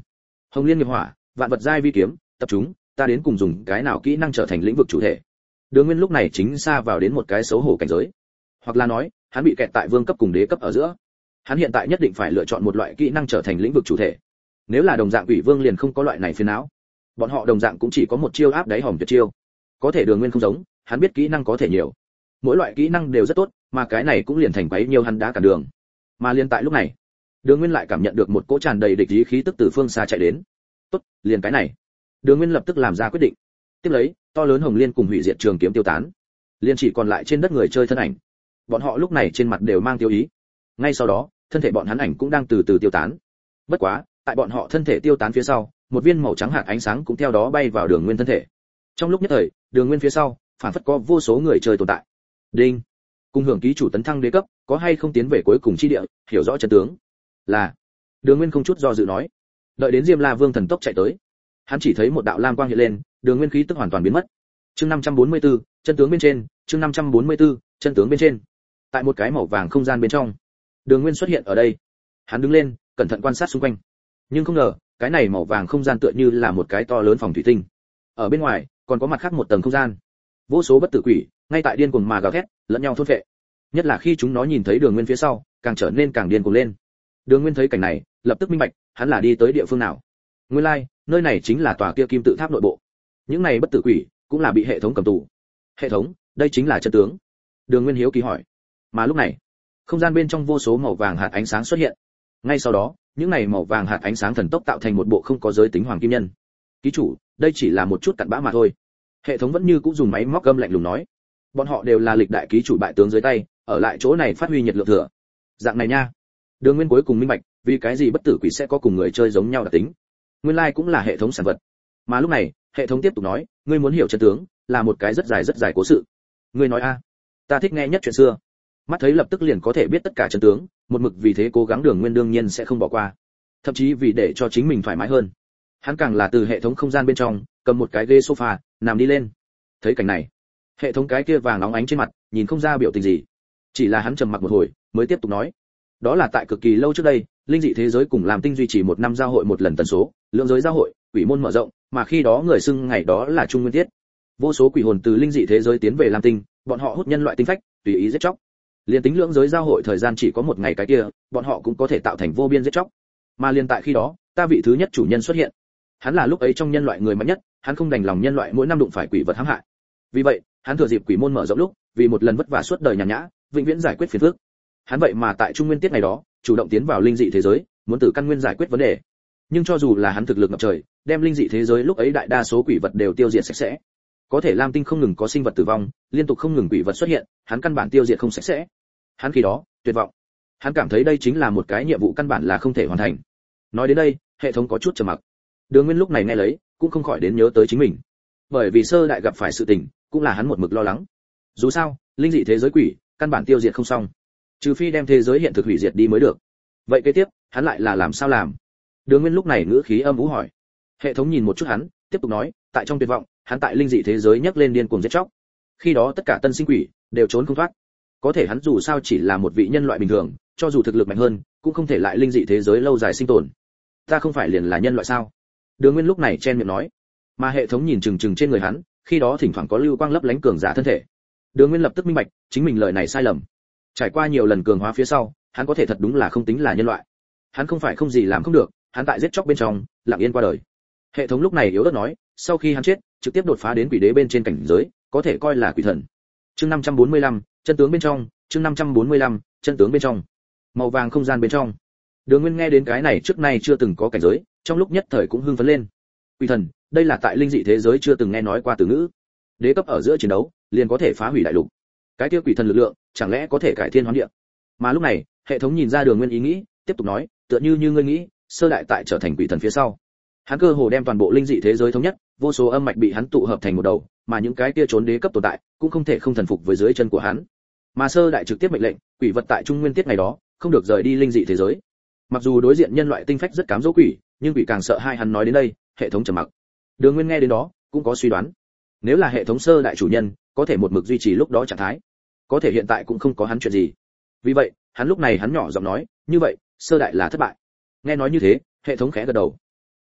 Hồng Liên nghiệp hỏa, vạn vật giai vi kiếm, tập trung, ta đến cùng dùng cái nào kỹ năng trở thành lĩnh vực chủ thể. Đường Nguyên lúc này chính xa vào đến một cái xấu hổ cảnh giới, hoặc là nói, hắn bị kẹt tại vương cấp cùng đế cấp ở giữa. Hắn hiện tại nhất định phải lựa chọn một loại kỹ năng trở thành lĩnh vực chủ thể. Nếu là đồng dạng quỷ vương liền không có loại này phiền não. Bọn họ đồng dạng cũng chỉ có một chiêu áp đáy hòm tuyệt chiêu. Có thể Đường Nguyên không giống, hắn biết kỹ năng có thể nhiều. Mỗi loại kỹ năng đều rất tốt, mà cái này cũng liền thành bấy nhiều hắn đá cả đường. Mà liên tại lúc này, Đường Nguyên lại cảm nhận được một cỗ tràn đầy địch ý khí tức từ phương xa chạy đến. Tốt, liền cái này. Đường Nguyên lập tức làm ra quyết định. Tiếp lấy, to lớn Hồng Liên cùng hủy diệt trường kiếm tiêu tán, liền chỉ còn lại trên đất người chơi thân ảnh. Bọn họ lúc này trên mặt đều mang tiêu ý. Ngay sau đó, thân thể bọn hắn ảnh cũng đang từ từ tiêu tán. Bất quá, tại bọn họ thân thể tiêu tán phía sau, một viên màu trắng hạt ánh sáng cũng theo đó bay vào Đường Nguyên thân thể. Trong lúc nhất thời, Đường Nguyên phía sau, phản phất có vô số người chơi tồn tại. Đinh, cùng hưởng ký chủ tấn thăng đế cấp, có hay không tiến về cuối cùng chi địa, hiểu rõ chân tướng. Là. Đường Nguyên không chút do dự nói. Đợi đến Diêm La Vương thần tốc chạy tới, hắn chỉ thấy một đạo lam quang hiện lên, Đường Nguyên khí tức hoàn toàn biến mất. Chương 544, chân tướng bên trên, chương 544, chân tướng bên trên. Tại một cái màu vàng không gian bên trong, Đường Nguyên xuất hiện ở đây. Hắn đứng lên, cẩn thận quan sát xung quanh. Nhưng không ngờ, cái này màu vàng không gian tựa như là một cái to lớn phòng thủy tinh. Ở bên ngoài, còn có mặt khác một tầng không gian. Vô số bất tử quỷ, ngay tại điên cuồng mà gào thét, lẫn nhau thôn phệ. Nhất là khi chúng nó nhìn thấy Đường Nguyên phía sau, càng trở nên càng điên cuồng lên. Đường Nguyên thấy cảnh này, lập tức minh bạch, hắn là đi tới địa phương nào. Nguyên lai, nơi này chính là tòa kia kim tự tháp nội bộ. Những này bất tử quỷ cũng là bị hệ thống cầm tù. Hệ thống, đây chính là chân tướng. Đường Nguyên hiếu kỳ hỏi. Mà lúc này, không gian bên trong vô số màu vàng hạt ánh sáng xuất hiện. Ngay sau đó, những này màu vàng hạt ánh sáng thần tốc tạo thành một bộ không có giới tính hoàng kim nhân. Ký chủ, đây chỉ là một chút cặn bã mà thôi. Hệ thống vẫn như cũ dùng máy móc gầm lạnh lùng nói. Bọn họ đều là lịch đại ký chủ bại tướng dưới tay, ở lại chỗ này phát huy nhiệt lượng thừa. Dạng này nha. Đường Nguyên cuối cùng minh bạch, vì cái gì bất tử quỷ sẽ có cùng người chơi giống nhau đặc tính. Nguyên lai cũng là hệ thống sản vật. Mà lúc này, hệ thống tiếp tục nói, ngươi muốn hiểu chân tướng, là một cái rất dài cố sự. Ngươi nói a? Ta thích nghe nhất chuyện xưa. Mắt thấy lập tức liền có thể biết tất cả chân tướng, một mực vì thế cố gắng Đường Nguyên đương nhiên sẽ không bỏ qua. Thậm chí vì để cho chính mình thoải mái hơn, hắn càng là từ hệ thống không gian bên trong cầm một cái ghế sofa nằm đi lên. Thấy cảnh này, hệ thống cái kia vàng óng ánh trên mặt nhìn không ra biểu tình gì, chỉ là hắn trầm mặc một hồi mới tiếp tục nói. Đó là tại cực kỳ lâu trước đây, linh dị thế giới cùng làm tinh duy trì một năm giao hội một lần tần số, lượng giới giao hội, quỷ môn mở rộng, mà khi đó người xưng ngày đó là trung nguyên tiết. Vô số quỷ hồn từ linh dị thế giới tiến về lam tinh, bọn họ hút nhân loại tinh phách, tùy ý giết chóc. Liên tính lượng giới giao hội thời gian chỉ có một ngày cái kia, bọn họ cũng có thể tạo thành vô biên giết chóc. Mà liên tại khi đó, ta vị thứ nhất chủ nhân xuất hiện. Hắn là lúc ấy trong nhân loại người mạnh nhất, hắn không đành lòng nhân loại mỗi năm đụng phải quỷ vật hãm hại. Vì vậy, hắn thừa dịp quỷ môn mở rộng lúc, vì một lần vất vả suốt đời nhàn nhã, vĩnh viễn giải quyết phiền phức. Hắn vậy mà tại trung nguyên tiết ngày đó, chủ động tiến vào linh dị thế giới, muốn từ căn nguyên giải quyết vấn đề. Nhưng cho dù là hắn thực lực ngập trời, đem linh dị thế giới lúc ấy đại đa số quỷ vật đều tiêu diệt sạch sẽ. Có thể lam tinh không ngừng có sinh vật tử vong, liên tục không ngừng quỷ vật xuất hiện, hắn căn bản tiêu diệt không sạch sẽ. Hắn khi đó tuyệt vọng. Hắn cảm thấy đây chính là một cái nhiệm vụ căn bản là không thể hoàn thành. Nói đến đây, hệ thống có chút trầm mặc. Đường Nguyên lúc này nghe lấy, cũng không khỏi đến nhớ tới chính mình. Bởi vì sơ đại gặp phải sự tình, cũng là hắn một mực lo lắng. Dù sao, linh dị thế giới quỷ, căn bản tiêu diệt không xong, trừ phi đem thế giới hiện thực hủy diệt đi mới được. Vậy kế tiếp, hắn lại là làm sao làm? Đường Nguyên lúc này ngữ khí âm u hỏi. Hệ thống nhìn một chút hắn, tiếp tục nói, tại trong tuyệt vọng, hắn tại linh dị thế giới nhấc lên điên cuồng giết chóc. Khi đó tất cả tân sinh quỷ đều trốn không thoát. Có thể hắn dù sao chỉ là một vị nhân loại bình thường, cho dù thực lực mạnh hơn, cũng không thể lại linh dị thế giới lâu dài sinh tồn. Ta không phải liền là nhân loại sao? Đường Nguyên lúc này chen miệng nói. Mà hệ thống nhìn chừng chừng trên người hắn, khi đó thỉnh thoảng có lưu quang lấp lánh cường giả thân thể. Đường Nguyên lập tức minh bạch, chính mình lời này sai lầm. Trải qua nhiều lần cường hóa phía sau, hắn có thể thật đúng là không tính là nhân loại. Hắn không phải không gì làm không được, hắn tại giết chóc bên trong, lặng yên qua đời. Hệ thống lúc này yếu ớt nói, sau khi hắn chết, trực tiếp đột phá đến quỷ đế bên trên cảnh giới, có thể coi là quỷ thần. Chương 545, chân tướng bên trong, chương 545, chân tướng bên trong. Màu vàng không gian bên trong. Đường Nguyên nghe đến cái này trước nay chưa từng có cảnh giới, trong lúc nhất thời cũng hưng phấn lên. Quỷ thần, đây là tại linh dị thế giới chưa từng nghe nói qua từ ngữ. Đế cấp ở giữa chiến đấu, liền có thể phá hủy đại lục. Cái kia quỷ thần lực lượng, chẳng lẽ có thể cải thiên hóa địa? Mà lúc này, hệ thống nhìn ra Đường Nguyên ý nghĩ, tiếp tục nói, tựa như ngươi nghĩ, sơ đại tại trở thành quỷ thần phía sau, hắn cơ hồ đem toàn bộ linh dị thế giới thống nhất, vô số âm mạch bị hắn tụ hợp thành một đầu, mà những cái kia trốn đế cấp tồn tại, cũng không thể không thần phục với dưới chân của hắn. Mà sơ đại trực tiếp mệnh lệnh, quỷ vật tại trung nguyên tiết ngày đó, không được rời đi linh dị thế giới. Mặc dù đối diện nhân loại tinh phách rất cám dỗ quỷ, nhưng quỷ càng sợ hai hắn nói đến đây, hệ thống trầm mặc. Đường Nguyên nghe đến đó, cũng có suy đoán. Nếu là hệ thống sơ đại chủ nhân, có thể một mực duy trì lúc đó trạng thái, có thể hiện tại cũng không có hắn chuyện gì. Vì vậy, hắn lúc này hắn nhỏ giọng nói, như vậy, sơ đại là thất bại. Nghe nói như thế, hệ thống khẽ gật đầu.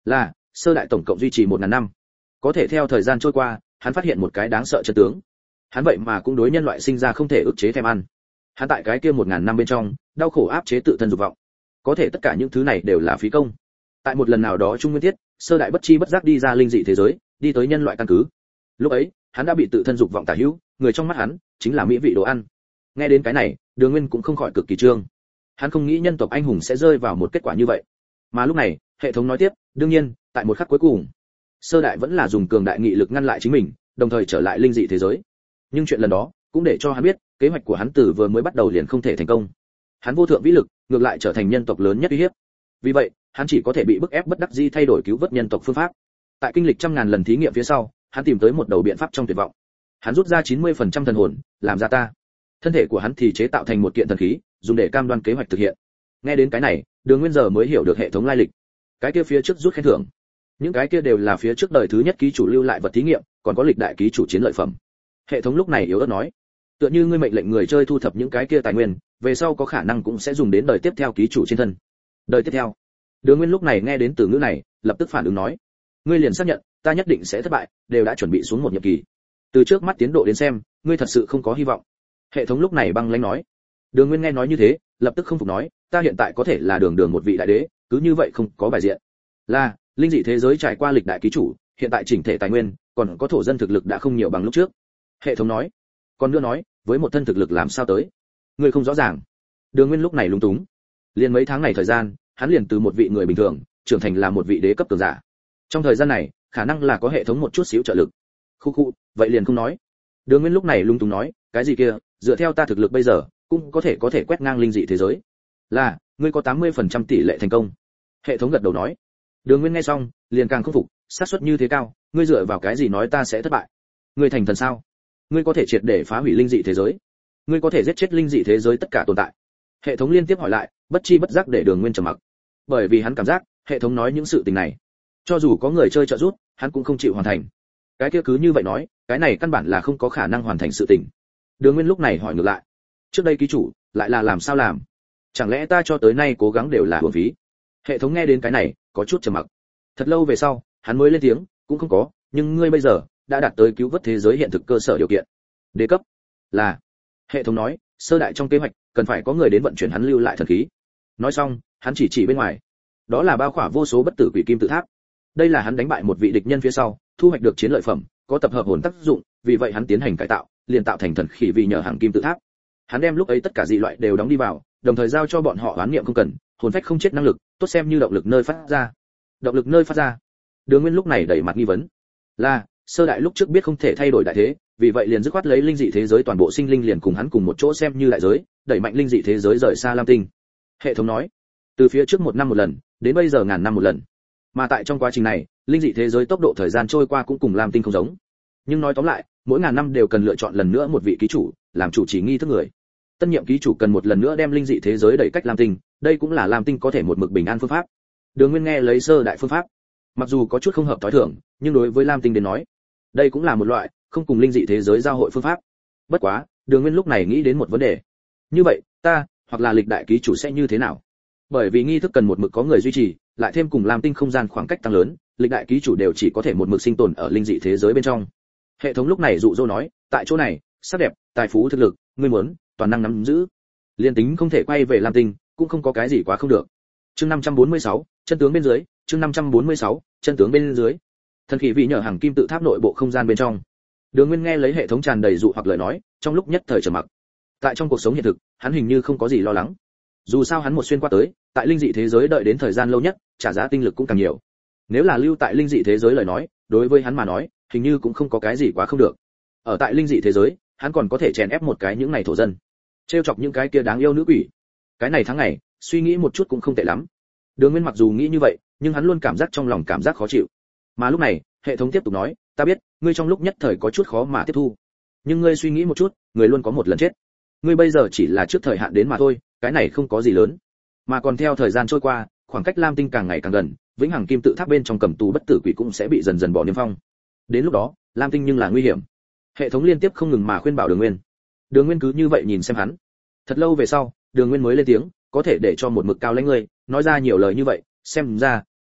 Là, sơ đại tổng cộng duy trì 1000 năm. Có thể theo thời gian trôi qua, hắn phát hiện một cái đáng sợ chân tướng. Hắn vậy mà cũng đối nhân loại sinh ra không thể ức chế thèm ăn. Hắn tại cái kia 1000 năm bên trong, đau khổ áp chế tự thân dục vọng. Có thể tất cả những thứ này đều là phí công. Tại một lần nào đó trung nguyên tiết, sơ đại bất chi bất giác đi ra linh dị thế giới, đi tới nhân loại căn cứ. Lúc ấy, hắn đã bị tự thân dục vọng tả hữu, người trong mắt hắn chính là mỹ vị đồ ăn. Nghe đến cái này, Đường Nguyên cũng không khỏi cực kỳ trương. Hắn không nghĩ nhân tộc anh hùng sẽ rơi vào một kết quả như vậy. Mà lúc này, hệ thống nói tiếp, đương nhiên, tại một khắc cuối cùng, sơ đại vẫn là dùng cường đại nghị lực ngăn lại chính mình, đồng thời trở lại linh dị thế giới. Nhưng chuyện lần đó cũng để cho hắn biết, kế hoạch của hắn từ vừa mới bắt đầu liền không thể thành công. Hắn vô thượng vĩ lực, ngược lại trở thành nhân tộc lớn nhất uy hiếp. Vì vậy, hắn chỉ có thể bị bức ép bất đắc dĩ thay đổi cứu vớt nhân tộc phương pháp. Tại kinh lịch trăm ngàn lần thí nghiệm phía sau, hắn tìm tới một đầu biện pháp trong tuyệt vọng. Hắn rút ra 90% thần hồn, làm ra ta. Thân thể của hắn thì chế tạo thành một kiện thần khí, dùng để cam đoan kế hoạch thực hiện. Nghe đến cái này, Đường Nguyên giờ mới hiểu được hệ thống lai lịch. Cái kia phía trước rút khen thưởng, những cái kia đều là phía trước đời thứ nhất ký chủ lưu lại vật thí nghiệm, còn có lịch đại ký chủ chiến lợi phẩm. Hệ thống lúc này yếu ớt nói, tựa như ngươi mệnh lệnh người chơi thu thập những cái kia tài nguyên, về sau có khả năng cũng sẽ dùng đến đời tiếp theo ký chủ trên thân. Đời tiếp theo. Đường Nguyên lúc này nghe đến từ ngữ này, lập tức phản ứng nói, ngươi liền xác nhận, ta nhất định sẽ thất bại, đều đã chuẩn bị xuống một nhiệm kỳ. Từ trước mắt tiến độ đến xem, ngươi thật sự không có hy vọng. Hệ thống lúc này băng lãnh nói. Đường Nguyên nghe nói như thế, lập tức không phục nói, ta hiện tại có thể là đường một vị đại đế, cứ như vậy không có bài diện. Là, linh dị thế giới trải qua lịch đại ký chủ, hiện tại chỉnh thể tài nguyên, còn có thổ dân thực lực đã không nhiều bằng lúc trước. Hệ thống nói. Còn nữa nói, với một thân thực lực làm sao tới? Ngươi không rõ ràng. Đường Nguyên lúc này lúng túng. Liền mấy tháng này thời gian, hắn liền từ một vị người bình thường, trưởng thành là một vị đế cấp cường giả. Trong thời gian này, khả năng là có hệ thống một chút xíu trợ lực. Khu, vậy liền không nói. Đường Nguyên lúc này lung tung nói, cái gì kia, dựa theo ta thực lực bây giờ, cũng có thể quét ngang linh dị thế giới. Là, ngươi có 80% tỷ lệ thành công. Hệ thống gật đầu nói. Đường Nguyên nghe xong, liền càng không phục, xác suất như thế cao, ngươi dựa vào cái gì nói ta sẽ thất bại? Ngươi thành thần sao? Ngươi có thể triệt để phá hủy linh dị thế giới? Ngươi có thể giết chết linh dị thế giới tất cả tồn tại? Hệ thống liên tiếp hỏi lại, bất chi bất giác để Đường Nguyên trầm mặc. Bởi vì hắn cảm giác, hệ thống nói những sự tình này, cho dù có người chơi trợ giúp, hắn cũng không chịu hoàn thành. Cái kia cứ như vậy nói, cái này căn bản là không có khả năng hoàn thành sự tình. Đường Nguyên lúc này hỏi ngược lại, trước đây ký chủ lại là làm sao làm? Chẳng lẽ ta cho tới nay cố gắng đều là uổng phí? Hệ thống nghe đến cái này, có chút trầm mặc. Thật lâu về sau, hắn mới lên tiếng, cũng không có, nhưng ngươi bây giờ đã đạt tới cứu vớt thế giới hiện thực cơ sở điều kiện. Đế cấp. Là. Hệ thống nói, sơ đại trong kế hoạch, cần phải có người đến vận chuyển hắn lưu lại thần khí. Nói xong, hắn chỉ bên ngoài. Đó là bao khỏa vô số bất tử quỷ kim tự tháp. Đây là hắn đánh bại một vị địch nhân phía sau, thu hoạch được chiến lợi phẩm, có tập hợp hồn tác dụng, vì vậy hắn tiến hành cải tạo, liền tạo thành thần khí vì nhờ hàng kim tự tháp. Hắn đem lúc ấy tất cả dị loại đều đóng đi vào, đồng thời giao cho bọn họ oán niệm không cần, hồn phách không chết năng lực, tốt xem như động lực nơi phát ra. Động lực nơi phát ra. Đường Nguyên lúc này đẩy mặt nghi vấn. Là, sơ đại lúc trước biết không thể thay đổi đại thế, vì vậy liền dứt khoát lấy linh dị thế giới toàn bộ sinh linh liền cùng hắn cùng một chỗ xem như đại giới, đẩy mạnh linh dị thế giới rời xa Lam Tinh. Hệ thống nói, từ phía trước 1 năm một lần, đến bây giờ ngàn năm một lần. Mà tại trong quá trình này, linh dị thế giới tốc độ thời gian trôi qua cũng cùng Lam Tinh không giống. Nhưng nói tóm lại, mỗi ngàn năm đều cần lựa chọn lần nữa một vị ký chủ, làm chủ trì nghi thức người. Tân nhiệm ký chủ cần một lần nữa đem linh dị thế giới đẩy cách Lam Tinh, đây cũng là Lam Tinh có thể một mực bình an phương pháp. Đường Nguyên nghe lấy sơ đại phương pháp, mặc dù có chút không hợp thói thường, nhưng đối với Lam Tinh đến nói, đây cũng là một loại không cùng linh dị thế giới giao hội phương pháp. Bất quá, Đường Nguyên lúc này nghĩ đến một vấn đề. Như vậy, ta hoặc là lịch đại ký chủ sẽ như thế nào? Bởi vì nghi thức cần một mực có người duy trì, lại thêm cùng Lam Tinh không gian khoảng cách tăng lớn, lịch đại ký chủ đều chỉ có thể một mực sinh tồn ở linh dị thế giới bên trong. Hệ thống lúc này dụ dỗ nói, tại chỗ này, sắc đẹp, tài phú thực lực, ngươi muốn toàn năng nắm giữ. Liên tính không thể quay về Lam Tinh, cũng không có cái gì quá không được. Chương 546, chân tướng bên dưới, chương 546, chân tướng bên dưới. Thần khí vị nhờ hàng kim tự tháp nội bộ không gian bên trong. Đường Nguyên nghe lấy hệ thống tràn đầy dụ hoặc lời nói, trong lúc nhất thời trầm mặc. Tại trong cuộc sống hiện thực, hắn hình như không có gì lo lắng. Dù sao hắn một xuyên qua tới, tại linh dị thế giới đợi đến thời gian lâu nhất, trả giá tinh lực cũng càng nhiều. Nếu là lưu tại linh dị thế giới lời nói, đối với hắn mà nói, hình như cũng không có cái gì quá không được. Ở tại linh dị thế giới, hắn còn có thể chèn ép một cái những này thổ dân, trêu chọc những cái kia đáng yêu nữ quỷ. Cái này tháng ngày, suy nghĩ một chút cũng không tệ lắm. Đường Nguyên mặc dù nghĩ như vậy, nhưng hắn luôn cảm giác trong lòng cảm giác khó chịu. Mà lúc này, hệ thống tiếp tục nói, ta biết, ngươi trong lúc nhất thời có chút khó mà tiếp thu. Nhưng ngươi suy nghĩ một chút, người luôn có một lần chết. Ngươi bây giờ chỉ là trước thời hạn đến mà thôi, cái này không có gì lớn. Mà còn theo thời gian trôi qua, khoảng cách Lam Tinh càng ngày càng gần, vĩnh hằng kim tự tháp bên trong cầm tù bất tử quỷ cũng sẽ bị dần dần bỏ niêm phong. Đến lúc đó, Lam Tinh nhưng là nguy hiểm. Hệ thống liên tiếp không ngừng mà khuyên bảo Đường Nguyên. Đường Nguyên cứ như vậy nhìn xem hắn. Thật lâu về sau, Đường Nguyên mới lên tiếng, có thể để cho một mực cao lãnh ngươi nói ra nhiều lời như vậy, xem ra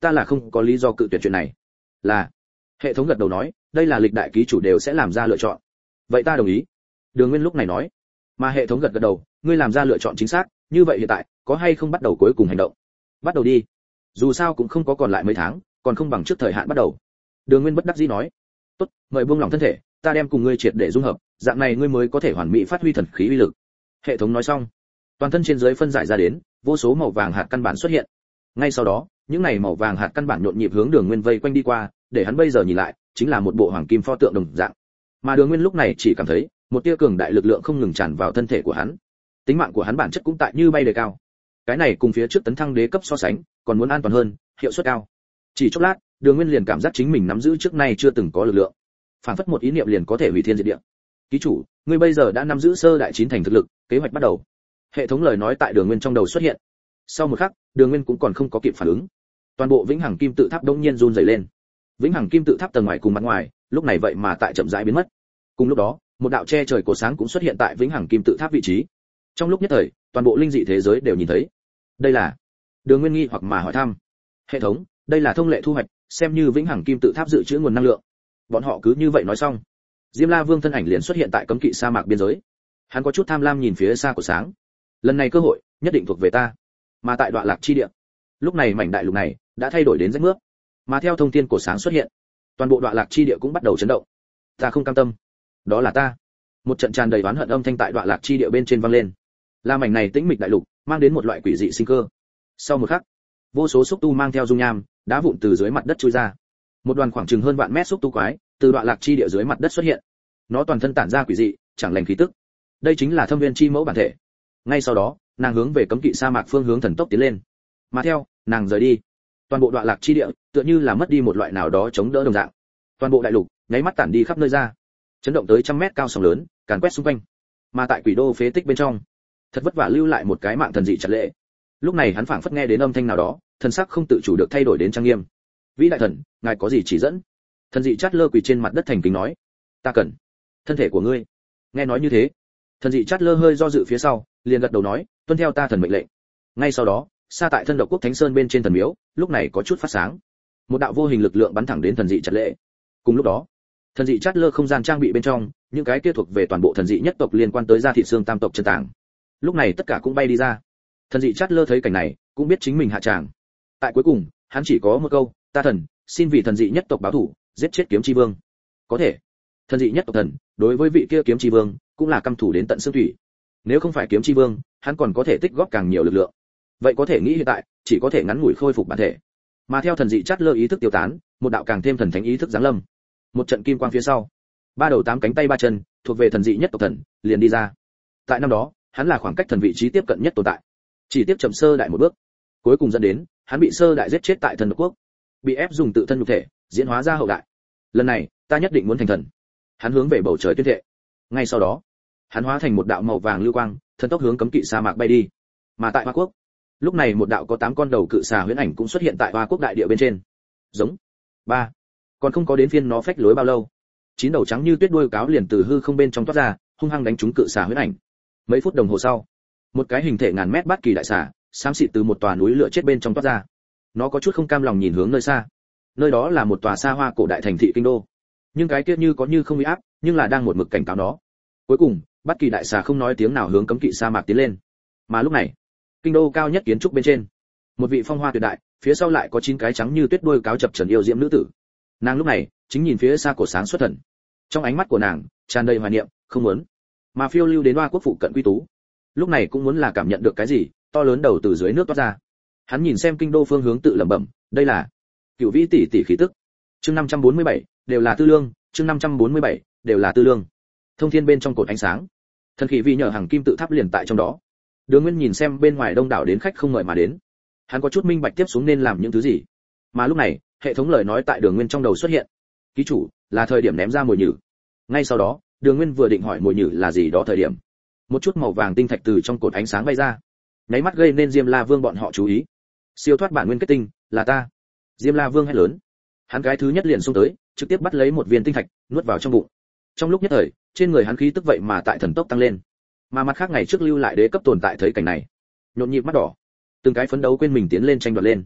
ta là không có lý do cự tuyệt chuyện này. Là. Hệ thống gật đầu nói, đây là lịch đại ký chủ đều sẽ làm ra lựa chọn. Vậy ta đồng ý. Đường Nguyên lúc này nói. Mà hệ thống gật đầu, ngươi làm ra lựa chọn chính xác, như vậy hiện tại có hay không bắt đầu cuối cùng hành động? Bắt đầu đi. Dù sao cũng không có còn lại mấy tháng, còn không bằng trước thời hạn bắt đầu. Đường Nguyên bất đắc dĩ nói. Tốt, mời buông lỏng thân thể, ta đem cùng ngươi triệt để dung hợp, dạng này ngươi mới có thể hoàn mỹ phát huy thần khí uy lực. Hệ thống nói xong, toàn thân trên dưới phân giải ra đến, vô số màu vàng hạt căn bản xuất hiện. Ngay sau đó, những này màu vàng hạt căn bản nhộn nhịp hướng Đường Nguyên vây quanh đi qua, để hắn bây giờ nhìn lại, chính là một bộ hoàng kim pho tượng đồng dạng. Mà Đường Nguyên lúc này chỉ cảm thấy, một tia cường đại lực lượng không ngừng tràn vào thân thể của hắn. Tính mạng của hắn bản chất cũng tại như bay đề cao. Cái này cùng phía trước tấn thăng đế cấp so sánh, còn muốn an toàn hơn, hiệu suất cao. Chỉ chốc lát, Đường Nguyên liền cảm giác chính mình nắm giữ trước nay chưa từng có lực lượng. Phản phất một ý niệm liền có thể hủy thiên diệt địa. Ký chủ, ngươi bây giờ đã nắm giữ sơ đại 9 thành thực lực, kế hoạch bắt đầu. Hệ thống lời nói tại Đường Nguyên trong đầu xuất hiện. Sau một khắc, Đường Nguyên cũng còn không có kịp phản ứng. Toàn bộ Vĩnh Hằng Kim Tự Tháp đột nhiên run rẩy lên. Vĩnh Hằng Kim Tự Tháp tầng ngoài cùng mặt ngoài, lúc này vậy mà tại chậm rãi biến mất. Cùng lúc đó, một đạo che trời cổ sáng cũng xuất hiện tại Vĩnh Hằng Kim Tự Tháp vị trí. Trong lúc nhất thời, toàn bộ linh dị thế giới đều nhìn thấy. Đây là? Đường Nguyên nghi hoặc mà hỏi thăm. Hệ thống, đây là thông lệ thu hoạch, xem như Vĩnh Hằng Kim Tự Tháp dự trữ nguồn năng lượng. Bọn họ cứ như vậy nói xong, Diêm La Vương thân ảnh liền xuất hiện tại cấm kỵ sa mạc biên giới. Hắn có chút tham lam nhìn phía xa của sáng. Lần này cơ hội nhất định thuộc về ta. Mà tại Đoạn Lạc chi địa, lúc này mảnh đại lục này đã thay đổi đến rách mướp. Mà theo thông thiên của sáng xuất hiện, toàn bộ Đoạn Lạc chi địa cũng bắt đầu chấn động. Ta không cam tâm, đó là ta. Một trận tràn đầy oán hận âm thanh tại Đoạn Lạc chi địa bên trên vang lên. La mảnh này tĩnh mịch đại lục, mang đến một loại quỷ dị sinh cơ. Sau một khắc, vô số xúc tu mang theo dung nham, đá vụn từ dưới mặt đất chui ra. Một đoàn khoảng chừng hơn vạn mét xúc tu quái, từ Đoạn Lạc chi địa dưới mặt đất xuất hiện. Nó toàn thân tản ra quỷ dị, chẳng lành khí tức. Đây chính là Thâm Viên chi mẫu bản thể. Ngay sau đó, nàng hướng về cấm kỵ sa mạc phương hướng thần tốc tiến lên. Mà theo, nàng rời đi. Toàn bộ Đoạn Lạc chi địa, tựa như là mất đi một loại nào đó chống đỡ đồng dạng. Toàn bộ đại lục, nháy mắt tản đi khắp nơi ra. Chấn động tới trăm mét cao sóng lớn, càn quét xung quanh. Mà tại quỷ đô phế tích bên trong, thật vất vả lưu lại một cái mạng thần dị chặt lệ. Lúc này hắn phảng phất nghe đến âm thanh nào đó, thần sắc không tự chủ được thay đổi đến trang nghiêm. Vĩ đại thần, ngài có gì chỉ dẫn? Thần dị chát lơ quỳ trên mặt đất thành kính nói. Ta cần thân thể của ngươi. Nghe nói như thế, thần dị chát lơ hơi do dự phía sau, liền gật đầu nói, tuân theo ta thần mệnh lệnh. Ngay sau đó, xa tại thân độc quốc thánh sơn bên trên thần miếu, lúc này có chút phát sáng. Một đạo vô hình lực lượng bắn thẳng đến thần dị chát lệ. Cùng lúc đó, thần dị chát lơ không gian trang bị bên trong, những cái kia thuộc về toàn bộ thần dị nhất tộc liên quan tới gia thị xương tam tộc chân tàng. Lúc này tất cả cũng bay đi ra. Thần dị chát lơ thấy cảnh này, cũng biết chính mình hạ tràng. Tại cuối cùng, hắn chỉ có một câu, ta thần, xin vì thần dị nhất tộc báo thù, giết chết kiếm chi vương. Có thể, thần dị nhất tộc thần, đối với vị kia kiếm chi vương, cũng là căm thù đến tận xương thủy. Nếu không phải kiếm chi vương, hắn còn có thể tích góp càng nhiều lực lượng. Vậy có thể nghĩ hiện tại, chỉ có thể ngắn ngủi khôi phục bản thể. Mà theo thần dị chát lơ ý thức tiêu tán, một đạo càng thêm thần thánh ý thức giáng lâm. Một trận kim quang phía sau, 3 đầu 8 cánh tay 3 chân, thuộc về thần dị nhất tộc thần, liền đi ra. Tại năm đó, hắn là khoảng cách thần vị trí tiếp cận nhất tồn tại. Chỉ tiếp chậm sơ đại một bước, cuối cùng dẫn đến, hắn bị sơ đại giết chết tại thần độc quốc, bị ép dùng tự thân nhục thể diễn hóa ra hậu đại. Lần này, ta nhất định muốn thành thần. Hắn hướng về bầu trời tuyên thệ. Ngay sau đó, hắn hóa thành một đạo màu vàng lưu quang, thần tốc hướng cấm kỵ sa mạc bay đi. Mà tại Hoa Quốc, lúc này một đạo có 8 con đầu cự xà huyễn ảnh cũng xuất hiện tại Hoa Quốc đại địa bên trên. Giống. 3. Còn không có đến phiên nó phách lối bao lâu, 9 đầu trắng như tuyết đuôi cáo liền từ hư không bên trong toát ra, hung hăng đánh trúng cự xà huyễn ảnh. Mấy phút đồng hồ sau, một cái hình thể ngàn mét bát kỳ đại xà, xám xịt từ một tòa núi lửa chết bên trong toát ra. Nó có chút không cam lòng nhìn hướng nơi xa. Nơi đó là một tòa xa hoa cổ đại thành thị kinh đô. Nhưng cái kia như có như không uy áp, nhưng là đang một mực cảnh cáo nó. Cuối cùng, bát kỳ đại xà không nói tiếng nào hướng cấm kỵ sa mạc tiến lên. Mà lúc này, kinh đô cao nhất kiến trúc bên trên, một vị phong hoa tuyệt đại, phía sau lại có 9 cái trắng như tuyết đuôi cáo chập chờn yêu diễm nữ tử. Nàng lúc này chính nhìn phía xa cổ sáng xuất thần. Trong ánh mắt của nàng tràn đầy hoài niệm, không muốn. Mà phiêu lưu đến Hoa Quốc phụ cận quy tú, lúc này cũng muốn là cảm nhận được cái gì, to lớn đầu từ dưới nước toát ra. Hắn nhìn xem kinh đô phương hướng tự lẩm bẩm, đây là Cửu Vĩ tỷ tỷ khí tức. Chương 547, đều là tư lương, chương 547, đều là tư lương. Thông thiên bên trong cột ánh sáng, thần khí vi nhờ hàng kim tự tháp liền tại trong đó. Đường Nguyên nhìn xem bên ngoài đông đảo đến khách không mời mà đến, hắn có chút minh bạch tiếp xuống nên làm những thứ gì. Mà lúc này, hệ thống lời nói tại Đường Nguyên trong đầu xuất hiện. Ký chủ, là thời điểm ném ra mồi nhử. Ngay sau đó, Đường Nguyên vừa định hỏi mồi nhử là gì đó thời điểm, một chút màu vàng tinh thạch từ trong cột ánh sáng bay ra, nháy mắt gây nên Diêm La Vương bọn họ chú ý. Siêu thoát bản nguyên kết tinh, là ta. Diêm La Vương hét lớn. Hắn cái thứ nhất liền xông tới, trực tiếp bắt lấy một viên tinh thạch, nuốt vào trong bụng. Trong lúc nhất thời, trên người hắn khí tức vậy mà tại thần tốc tăng lên. Mà mặt khác ngày trước lưu lại đế cấp tồn tại thấy cảnh này, nhộn nhịp mắt đỏ, từng cái phấn đấu quên mình tiến lên tranh đoạt lên.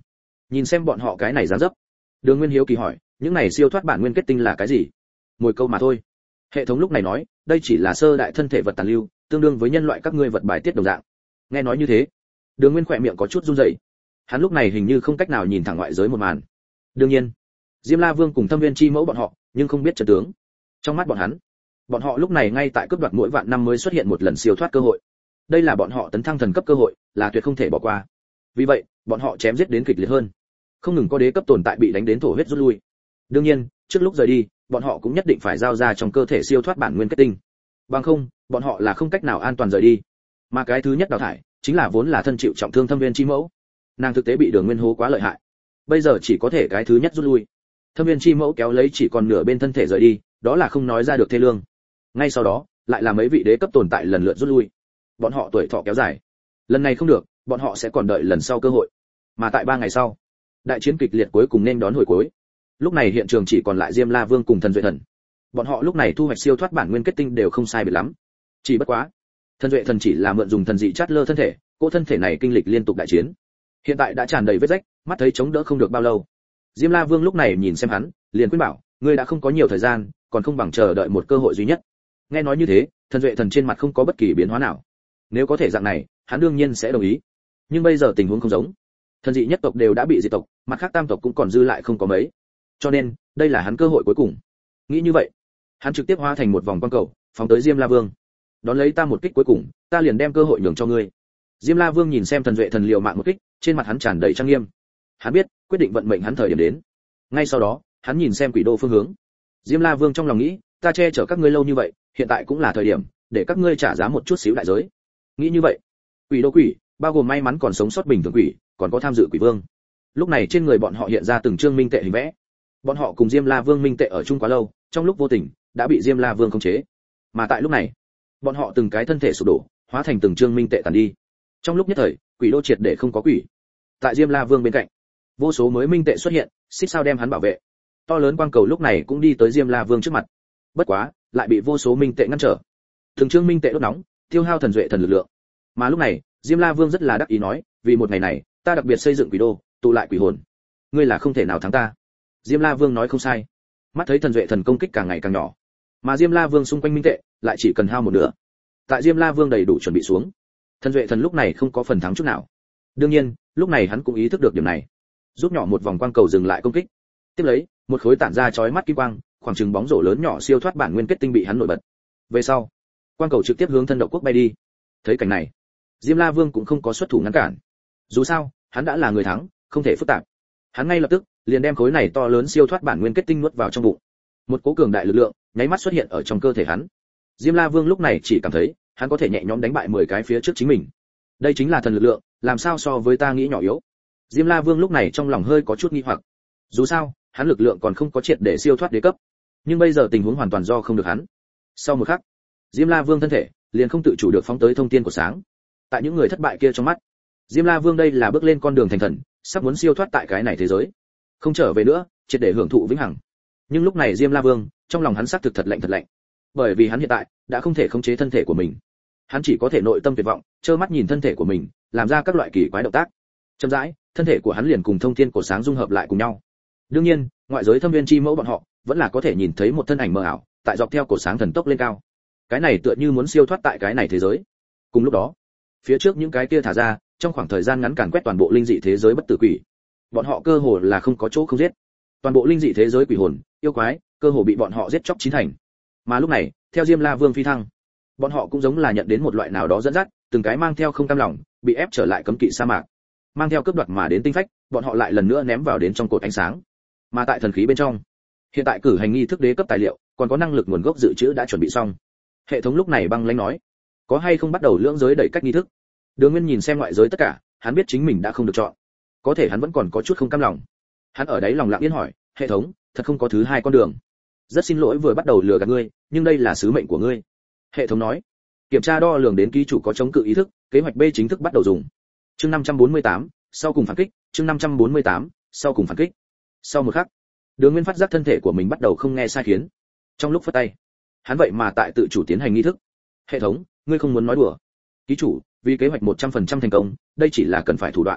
Nhìn xem bọn họ cái này dáng dấp, Đường Nguyên hiếu kỳ hỏi, những này siêu thoát bản nguyên kết tinh là cái gì? Mồi câu mà thôi. Hệ thống lúc này nói, đây chỉ là sơ đại thân thể vật tàn lưu, tương đương với nhân loại các ngươi vật bài tiết đồng dạng. Nghe nói như thế, Đường Nguyên khỏe miệng có chút run rẩy. Hắn lúc này hình như không cách nào nhìn thẳng ngoại giới một màn. Đương nhiên, Diêm La Vương cùng Thâm Viên Chi Mẫu bọn họ, nhưng không biết trận tướng. Trong mắt bọn họ lúc này ngay tại cướp đoạt mỗi vạn năm mới xuất hiện một lần siêu thoát cơ hội. Đây là bọn họ tấn thăng thần cấp cơ hội, là tuyệt không thể bỏ qua. Vì vậy, bọn họ chém giết đến kịch liệt hơn. Không ngừng có đế cấp tồn tại bị đánh đến thổ huyết rút lui. Đương nhiên, trước lúc rời đi, bọn họ cũng nhất định phải giao ra trong cơ thể siêu thoát bản nguyên kết tinh. Bằng không, bọn họ là không cách nào an toàn rời đi. Mà cái thứ nhất đào thải, chính là vốn là thân chịu trọng thương Thâm Viên Chi Mẫu. Nàng thực tế bị Đường Nguyên hố quá lợi hại, bây giờ chỉ có thể cái thứ nhất rút lui. Thâm Viên Chi Mẫu kéo lấy chỉ còn nửa bên thân thể rời đi, đó là không nói ra được thê lương. Ngay sau đó, lại là mấy vị đế cấp tồn tại lần lượt rút lui. Bọn họ tuổi thọ kéo dài, lần này không được, bọn họ sẽ còn đợi lần sau cơ hội. Mà tại 3 ngày sau, đại chiến kịch liệt cuối cùng nên đón hồi cuối. Lúc này hiện trường chỉ còn lại Diêm La Vương cùng Thần Duệ Thần. Bọn họ lúc này thu hoạch siêu thoát bản nguyên kết tinh đều không sai biệt lắm. Chỉ bất quá, Thần Duệ Thần chỉ là mượn dùng thần dị chát lơ thân thể, cô thân thể này kinh lịch liên tục đại chiến, hiện tại đã tràn đầy vết rách, mắt thấy chống đỡ không được bao lâu. Diêm La Vương lúc này nhìn xem hắn, liền khuyên bảo, ngươi đã không có nhiều thời gian, còn không bằng chờ đợi một cơ hội duy nhất. Nghe nói như thế, Thần Duệ Thần trên mặt không có bất kỳ biến hóa nào. Nếu có thể dạng này, hắn đương nhiên sẽ đồng ý. Nhưng bây giờ tình huống không giống. Thần dị nhất tộc đều đã bị diệt tộc, mặt khác tam tộc cũng còn dư lại không có mấy. Cho nên, đây là hắn cơ hội cuối cùng. Nghĩ như vậy, hắn trực tiếp hóa thành một vòng quang cầu, phóng tới Diêm La Vương. Đón lấy ta một kích cuối cùng, ta liền đem cơ hội nhường cho ngươi. Diêm La Vương nhìn xem Thần Duệ Thần liều mạng một kích, trên mặt hắn tràn đầy trang nghiêm. Hắn biết, quyết định vận mệnh hắn thời điểm đến. Ngay sau đó, hắn nhìn xem Quỷ Đô phương hướng. Diêm La Vương trong lòng nghĩ, ta che chở các ngươi lâu như vậy, hiện tại cũng là thời điểm để các ngươi trả giá một chút xíu đại giới. Nghĩ như vậy, Quỷ Đô quỷ, bao gồm may mắn còn sống sót bình thường quỷ, còn có tham dự Quỷ Vương. Lúc này trên người bọn họ hiện ra từng trương minh tệ hình vẽ. Bọn họ cùng Diêm La Vương minh tệ ở chung quá lâu, trong lúc vô tình đã bị Diêm La Vương khống chế. Mà tại lúc này, bọn họ từng cái thân thể sụp đổ, hóa thành từng trương minh tệ tàn đi. Trong lúc nhất thời, Quỷ Đô triệt để không có quỷ. Tại Diêm La Vương bên cạnh, vô số mới minh tệ xuất hiện, xích sao đem hắn bảo vệ. To lớn quang cầu lúc này cũng đi tới Diêm La Vương trước mặt. Bất quá, lại bị vô số minh tệ ngăn trở. Từng trương minh tệ đốt nóng, tiêu hao Thần Duệ Thần lực lượng. Mà lúc này, Diêm La Vương rất là đắc ý nói, vì một ngày này, ta đặc biệt xây dựng Quỷ Đô, tụ lại quỷ hồn. Ngươi là không thể nào thắng ta. Diêm La Vương nói không sai. Mắt thấy Thần Duệ Thần công kích càng ngày càng nhỏ, mà Diêm La Vương xung quanh minh tệ lại chỉ cần hao một nửa. Tại Diêm La Vương đầy đủ chuẩn bị xuống, Thần Duệ Thần lúc này không có phần thắng chút nào. Đương nhiên, lúc này hắn cũng ý thức được điểm này, rút nhỏ một vòng quang cầu dừng lại công kích. Tiếp lấy, một khối tản ra chói mắt kim quang, khoảng chừng bóng rổ lớn nhỏ siêu thoát bản nguyên kết tinh bị hắn nổi bật. Về sau, quang cầu trực tiếp hướng Thân Đậu Quốc bay đi. Thấy cảnh này, Diêm La Vương cũng không có xuất thủ ngăn cản. Dù sao, hắn đã là người thắng, không thể phức tạp. Hắn ngay lập tức liền đem khối này to lớn siêu thoát bản nguyên kết tinh nuốt vào trong bụng. Một cỗ cường đại lực lượng nháy mắt xuất hiện ở trong cơ thể hắn. Diêm La Vương lúc này chỉ cảm thấy, hắn có thể nhẹ nhõm đánh bại 10 cái phía trước chính mình. Đây chính là thần lực lượng, làm sao so với ta nghĩ nhỏ yếu. Diêm La Vương lúc này trong lòng hơi có chút nghi hoặc. Dù sao, hắn lực lượng còn không có triệt để siêu thoát đế cấp, nhưng bây giờ tình huống hoàn toàn do không được hắn. Sau một khắc, Diêm La Vương thân thể liền không tự chủ được phóng tới thông tiên của sáng. Tại những người thất bại kia trong mắt, Diêm La Vương đây là bước lên con đường thành thần, sắp muốn siêu thoát tại cái này thế giới, không trở về nữa, triệt để hưởng thụ vĩnh hằng. Nhưng lúc này Diêm La Vương, trong lòng hắn xác thực thật lạnh, bởi vì hắn hiện tại đã không thể khống chế thân thể của mình. Hắn chỉ có thể nội tâm tuyệt vọng, trơ mắt nhìn thân thể của mình làm ra các loại kỳ quái động tác. Chậm rãi, thân thể của hắn liền cùng thông thiên cổ sáng dung hợp lại cùng nhau. Đương nhiên, ngoại giới Thâm Viên Chi Mẫu bọn họ vẫn là có thể nhìn thấy một thân ảnh mờ ảo, tại dọc theo cổ sáng thần tốc lên cao. Cái này tựa như muốn siêu thoát tại cái này thế giới. Cùng lúc đó, phía trước những cái kia thả ra, trong khoảng thời gian ngắn càn quét toàn bộ linh dị thế giới bất tử quỷ. Bọn họ cơ hồ là không có chỗ không giết. Toàn bộ linh dị thế giới quỷ hồn, yêu quái, cơ hồ bị bọn họ giết chóc chín thành. Mà lúc này, theo Diêm La Vương phi thăng, bọn họ cũng giống là nhận đến một loại nào đó dẫn dắt, từng cái mang theo không cam lòng, bị ép trở lại cấm kỵ sa mạc. Mang theo cướp đoạt mà đến tinh phách, bọn họ lại lần nữa ném vào đến trong cột ánh sáng. Mà tại thần khí bên trong, hiện tại cử hành nghi thức đế cấp tài liệu, còn có năng lực nguồn gốc dự trữ đã chuẩn bị xong. Hệ thống lúc này băng lãnh nói, có hay không bắt đầu lưỡng giới đẩy cách nghi thức. Đường Nguyên nhìn xem ngoại giới tất cả, hắn biết chính mình đã không được chọn, có thể hắn vẫn còn có chút không cam lòng. Hắn ở đấy lòng lặng yên hỏi, hệ thống, thật không có thứ hai con đường? Rất xin lỗi vừa bắt đầu lừa gạt ngươi, nhưng đây là sứ mệnh của ngươi. Hệ thống nói, kiểm tra đo lường đến ký chủ có chống cự ý thức, kế hoạch B chính thức bắt đầu dùng. Chương 548, sau cùng phản kích, chương 548, sau cùng phản kích. Sau một khắc, Đường Nguyên phát giác thân thể của mình bắt đầu không nghe sai khiến. Trong lúc phất tay, hắn vậy mà tại tự chủ tiến hành nghi thức. Hệ thống, ngươi không muốn nói đùa. Ký chủ, vì kế hoạch 100% thành công, đây chỉ là cần phải thủ đoạn.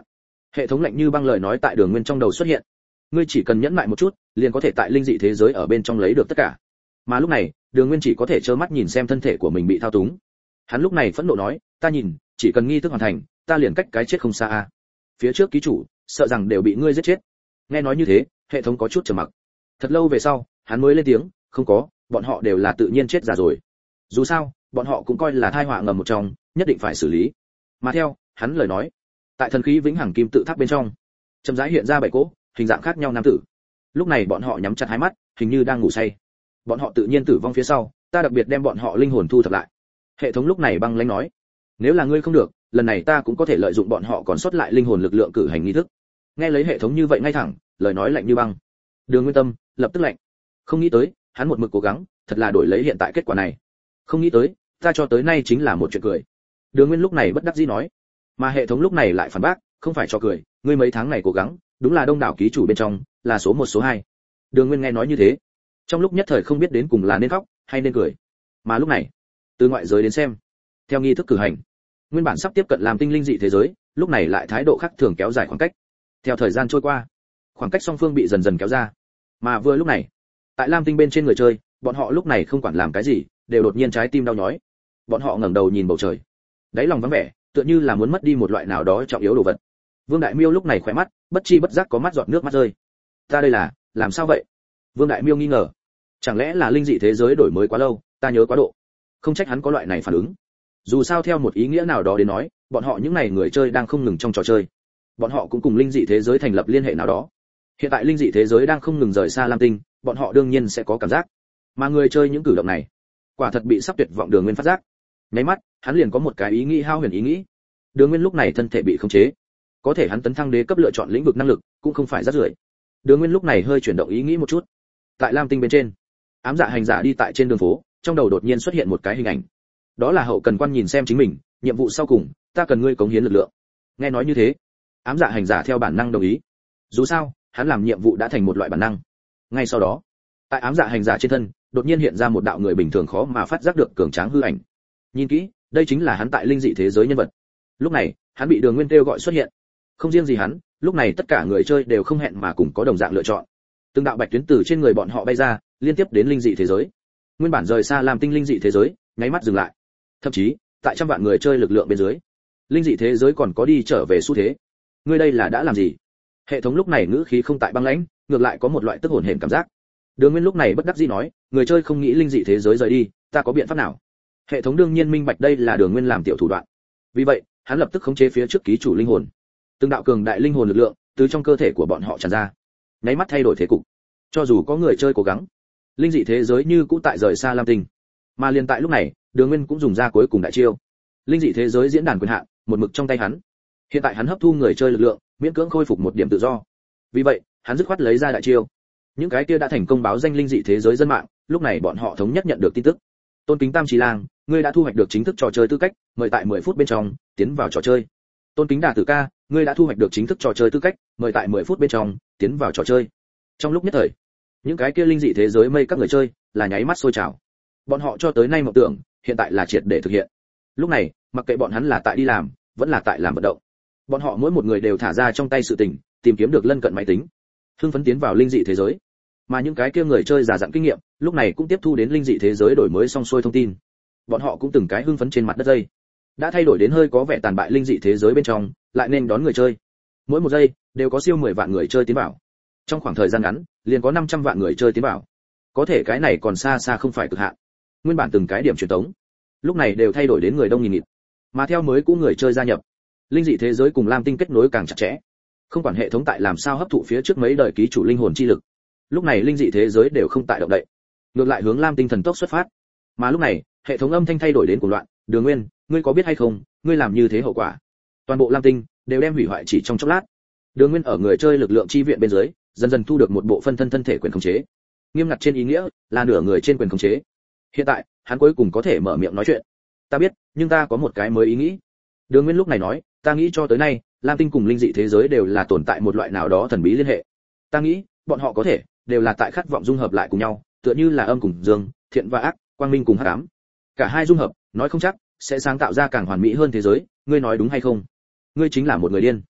Hệ thống lạnh như băng lời nói tại Đường Nguyên trong đầu xuất hiện. Ngươi chỉ cần nhẫn nại một chút, liền có thể tại linh dị thế giới ở bên trong lấy được tất cả. Mà lúc này, Đường Nguyên chỉ có thể trơ mắt nhìn xem thân thể của mình bị thao túng. Hắn lúc này phẫn nộ nói, ta nhìn, chỉ cần nghi thức hoàn thành, ta liền cách cái chết không xa a. Phía trước ký chủ, sợ rằng đều bị ngươi giết chết. Nghe nói như thế, hệ thống có chút trầm mặc. Thật lâu về sau, hắn mới lên tiếng, không có, bọn họ đều là tự nhiên chết già rồi. Dù sao, bọn họ cũng coi là tai họa ngầm một trong, nhất định phải xử lý. Mà theo hắn lời nói, tại thần khí vĩnh hằng kim tự tháp bên trong, chậm rãi hiện ra bảy cỗ hình dạng khác nhau nam tử. Lúc này bọn họ nhắm chặt hai mắt, hình như đang ngủ say. Bọn họ tự nhiên tử vong phía sau, ta đặc biệt đem bọn họ linh hồn thu thập lại. Hệ thống lúc này băng lãnh nói, nếu là ngươi không được, lần này ta cũng có thể lợi dụng bọn họ còn sót lại linh hồn lực lượng cử hành nghi thức. Nghe lấy hệ thống như vậy ngay thẳng, lời nói lạnh như băng. Đường Nguyên tâm lập tức lạnh. Không nghĩ tới, hắn một mực cố gắng, thật là đổi lấy hiện tại kết quả này. Không nghĩ tới, ta cho tới nay chính là một chuyện cười. Đường Nguyên lúc này bất đắc dĩ nói, mà hệ thống lúc này lại phản bác, không phải cho cười, ngươi mấy tháng này cố gắng, đúng là đông đảo ký chủ bên trong, là số 1 số 2. Đường Nguyên nghe nói như thế, trong lúc nhất thời không biết đến cùng là nên khóc hay nên cười. Mà lúc này, từ ngoại giới đến xem, theo nghi thức cử hành, nguyên bản sắp tiếp cận làm tinh linh dị thế giới, lúc này lại thái độ khác thường kéo dài khoảng cách. Theo thời gian trôi qua, khoảng cách song phương bị dần dần kéo ra. Mà vừa lúc này, tại Lam Tinh bên trên người chơi, bọn họ lúc này không quản làm cái gì, đều đột nhiên trái tim đau nhói. Bọn họ ngẩng đầu nhìn bầu trời, đáy lòng vắng vẻ, tựa như là muốn mất đi một loại nào đó trọng yếu đồ vật. Vương Đại Miêu lúc này khỏe mắt, bất chi bất giác có mắt giọt nước mắt rơi. Ta đây là, làm sao vậy? Vương Đại Miêu nghi ngờ. Chẳng lẽ là linh dị thế giới đổi mới quá lâu, ta nhớ quá độ. Không trách hắn có loại này phản ứng. Dù sao theo một ý nghĩa nào đó đến nói, bọn họ những này người chơi đang không ngừng trong trò chơi. Bọn họ cũng cùng linh dị thế giới thành lập liên hệ nào đó. Hiện tại linh dị thế giới đang không ngừng rời xa Lam Tinh, bọn họ đương nhiên sẽ có cảm giác. Mà người chơi những cử động này, quả thật bị sắp tuyệt vọng Đường Nguyên phát giác. Nháy mắt, hắn liền có một cái ý nghĩ hao huyền ý nghĩ. Đường Nguyên lúc này thân thể bị khống chế, có thể hắn tấn thăng đế cấp lựa chọn lĩnh vực năng lực, cũng không phải rất rưởi. Đường Nguyên lúc này hơi chuyển động ý nghĩ một chút. Tại Lam Tinh bên trên, ám dạ hành giả đi tại trên đường phố, trong đầu đột nhiên xuất hiện một cái hình ảnh. Đó là hậu cần quan nhìn xem chính mình, nhiệm vụ sau cùng, ta cần ngươi cống hiến lực lượng. Nghe nói như thế, ám dạ hành giả theo bản năng đồng ý. Dù sao, hắn làm nhiệm vụ đã thành một loại bản năng. Ngay sau đó, tại ám dạ hành giả trên thân, đột nhiên hiện ra một đạo người bình thường khó mà phát giác được cường tráng hư ảnh. Nhìn kỹ, đây chính là hắn tại linh dị thế giới nhân vật. Lúc này, hắn bị Đường Nguyên kêu gọi xuất hiện. Không riêng gì hắn, lúc này tất cả người chơi đều không hẹn mà cùng có đồng dạng lựa chọn. Từng đạo bạch tuyến từ trên người bọn họ bay ra, liên tiếp đến linh dị thế giới. Nguyên bản rời xa làm tinh linh dị thế giới, nháy mắt dừng lại. Thậm chí, tại trăm vạn người chơi lực lượng bên dưới, linh dị thế giới còn có đi trở về xu thế. Ngươi đây là đã làm gì? Hệ thống lúc này ngữ khí không tại băng lãnh, ngược lại có một loại tức hồn hển cảm giác. Đường Nguyên lúc này bất đắc dĩ nói, người chơi không nghĩ linh dị thế giới rời đi, ta có biện pháp nào? Hệ thống đương nhiên minh bạch đây là Đường Nguyên làm tiểu thủ đoạn. Vì vậy, hắn lập tức khống chế phía trước ký chủ linh hồn. Từng đạo cường đại linh hồn lực lượng từ trong cơ thể của bọn họ tràn ra, nháy mắt thay đổi thế cục. Cho dù có người chơi cố gắng, linh dị thế giới như cũ tại rời xa Lam Tinh. Mà liền tại lúc này, Đường Nguyên cũng dùng ra cuối cùng đại chiêu. Linh dị thế giới diễn đàn quyền hạn, một mực trong tay hắn. Hiện tại hắn hấp thu người chơi lực lượng, miễn cưỡng khôi phục một điểm tự do. Vì vậy, hắn dứt khoát lấy ra đại chiêu. Những cái kia đã thành công báo danh linh dị thế giới dân mạng, lúc này bọn họ thống nhất nhận được tin tức. Tôn Kính Tam Trì Lang, ngươi đã thu hoạch được chính thức trò chơi tư cách, mời tại 10 phút bên trong tiến vào trò chơi. Tôn Kính Đà Tử Ca, ngươi đã thu hoạch được chính thức trò chơi tư cách, mời tại 10 phút bên trong tiến vào trò chơi. Trong lúc nhất thời, những cái kia linh dị thế giới mây các người chơi là nháy mắt sôi trào. Bọn họ cho tới nay mộng tưởng, hiện tại là triệt để thực hiện. Lúc này, mặc kệ bọn hắn là tại đi làm, vẫn là tại làm vận động, bọn họ mỗi một người đều thả ra trong tay sự tình, tìm kiếm được lân cận máy tính, hưng phấn tiến vào linh dị thế giới. Mà những cái kia người chơi già dặn kinh nghiệm, lúc này cũng tiếp thu đến linh dị thế giới đổi mới xong xuôi thông tin. Bọn họ cũng từng cái hưng phấn trên mặt đất dây, đã thay đổi đến hơi có vẻ tàn bại linh dị thế giới bên trong, lại nên đón người chơi. Mỗi một giây đều có siêu 10 vạn người chơi tiến vào. Trong khoảng thời gian ngắn, liền có 500 vạn người chơi tiến vào. Có thể cái này còn xa xa không phải cực hạn. Nguyên bản từng cái điểm truyền tống, lúc này đều thay đổi đến người đông nghìn nghịt. Mà theo mới cũ người chơi gia nhập, linh dị thế giới cùng Lam Tinh kết nối càng chặt chẽ. Không quản hệ thống tại làm sao hấp thụ phía trước mấy đời ký chủ linh hồn chi lực, lúc này linh dị thế giới đều không tại động đậy, ngược lại hướng Lam Tinh thần tốc xuất phát. Mà lúc này, hệ thống âm thanh thay đổi đến cuồng loạn. Đường Nguyên, ngươi có biết hay không, ngươi làm như thế hậu quả, toàn bộ Lam Tinh đều đem hủy hoại chỉ trong chốc lát. Đường Nguyên ở người chơi lực lượng chi viện bên dưới, dần dần thu được một bộ phân thân thân thể quyền khống chế. Nghiêm ngặt trên ý nghĩa, là nửa người trên quyền khống chế. Hiện tại, hắn cuối cùng có thể mở miệng nói chuyện. Ta biết, nhưng ta có một cái mới ý nghĩ. Đường Nguyên lúc này nói, ta nghĩ cho tới nay, Lam Tinh cùng linh dị thế giới đều là tồn tại một loại nào đó thần bí liên hệ. Ta nghĩ, bọn họ có thể đều là tại khát vọng dung hợp lại cùng nhau, tựa như là âm cùng dương, thiện và ác, quang minh cùng hắc ám. Cả hai dung hợp, nói không chắc sẽ sáng tạo ra càng hoàn mỹ hơn thế giới, ngươi nói đúng hay không? Ngươi chính là một người điên.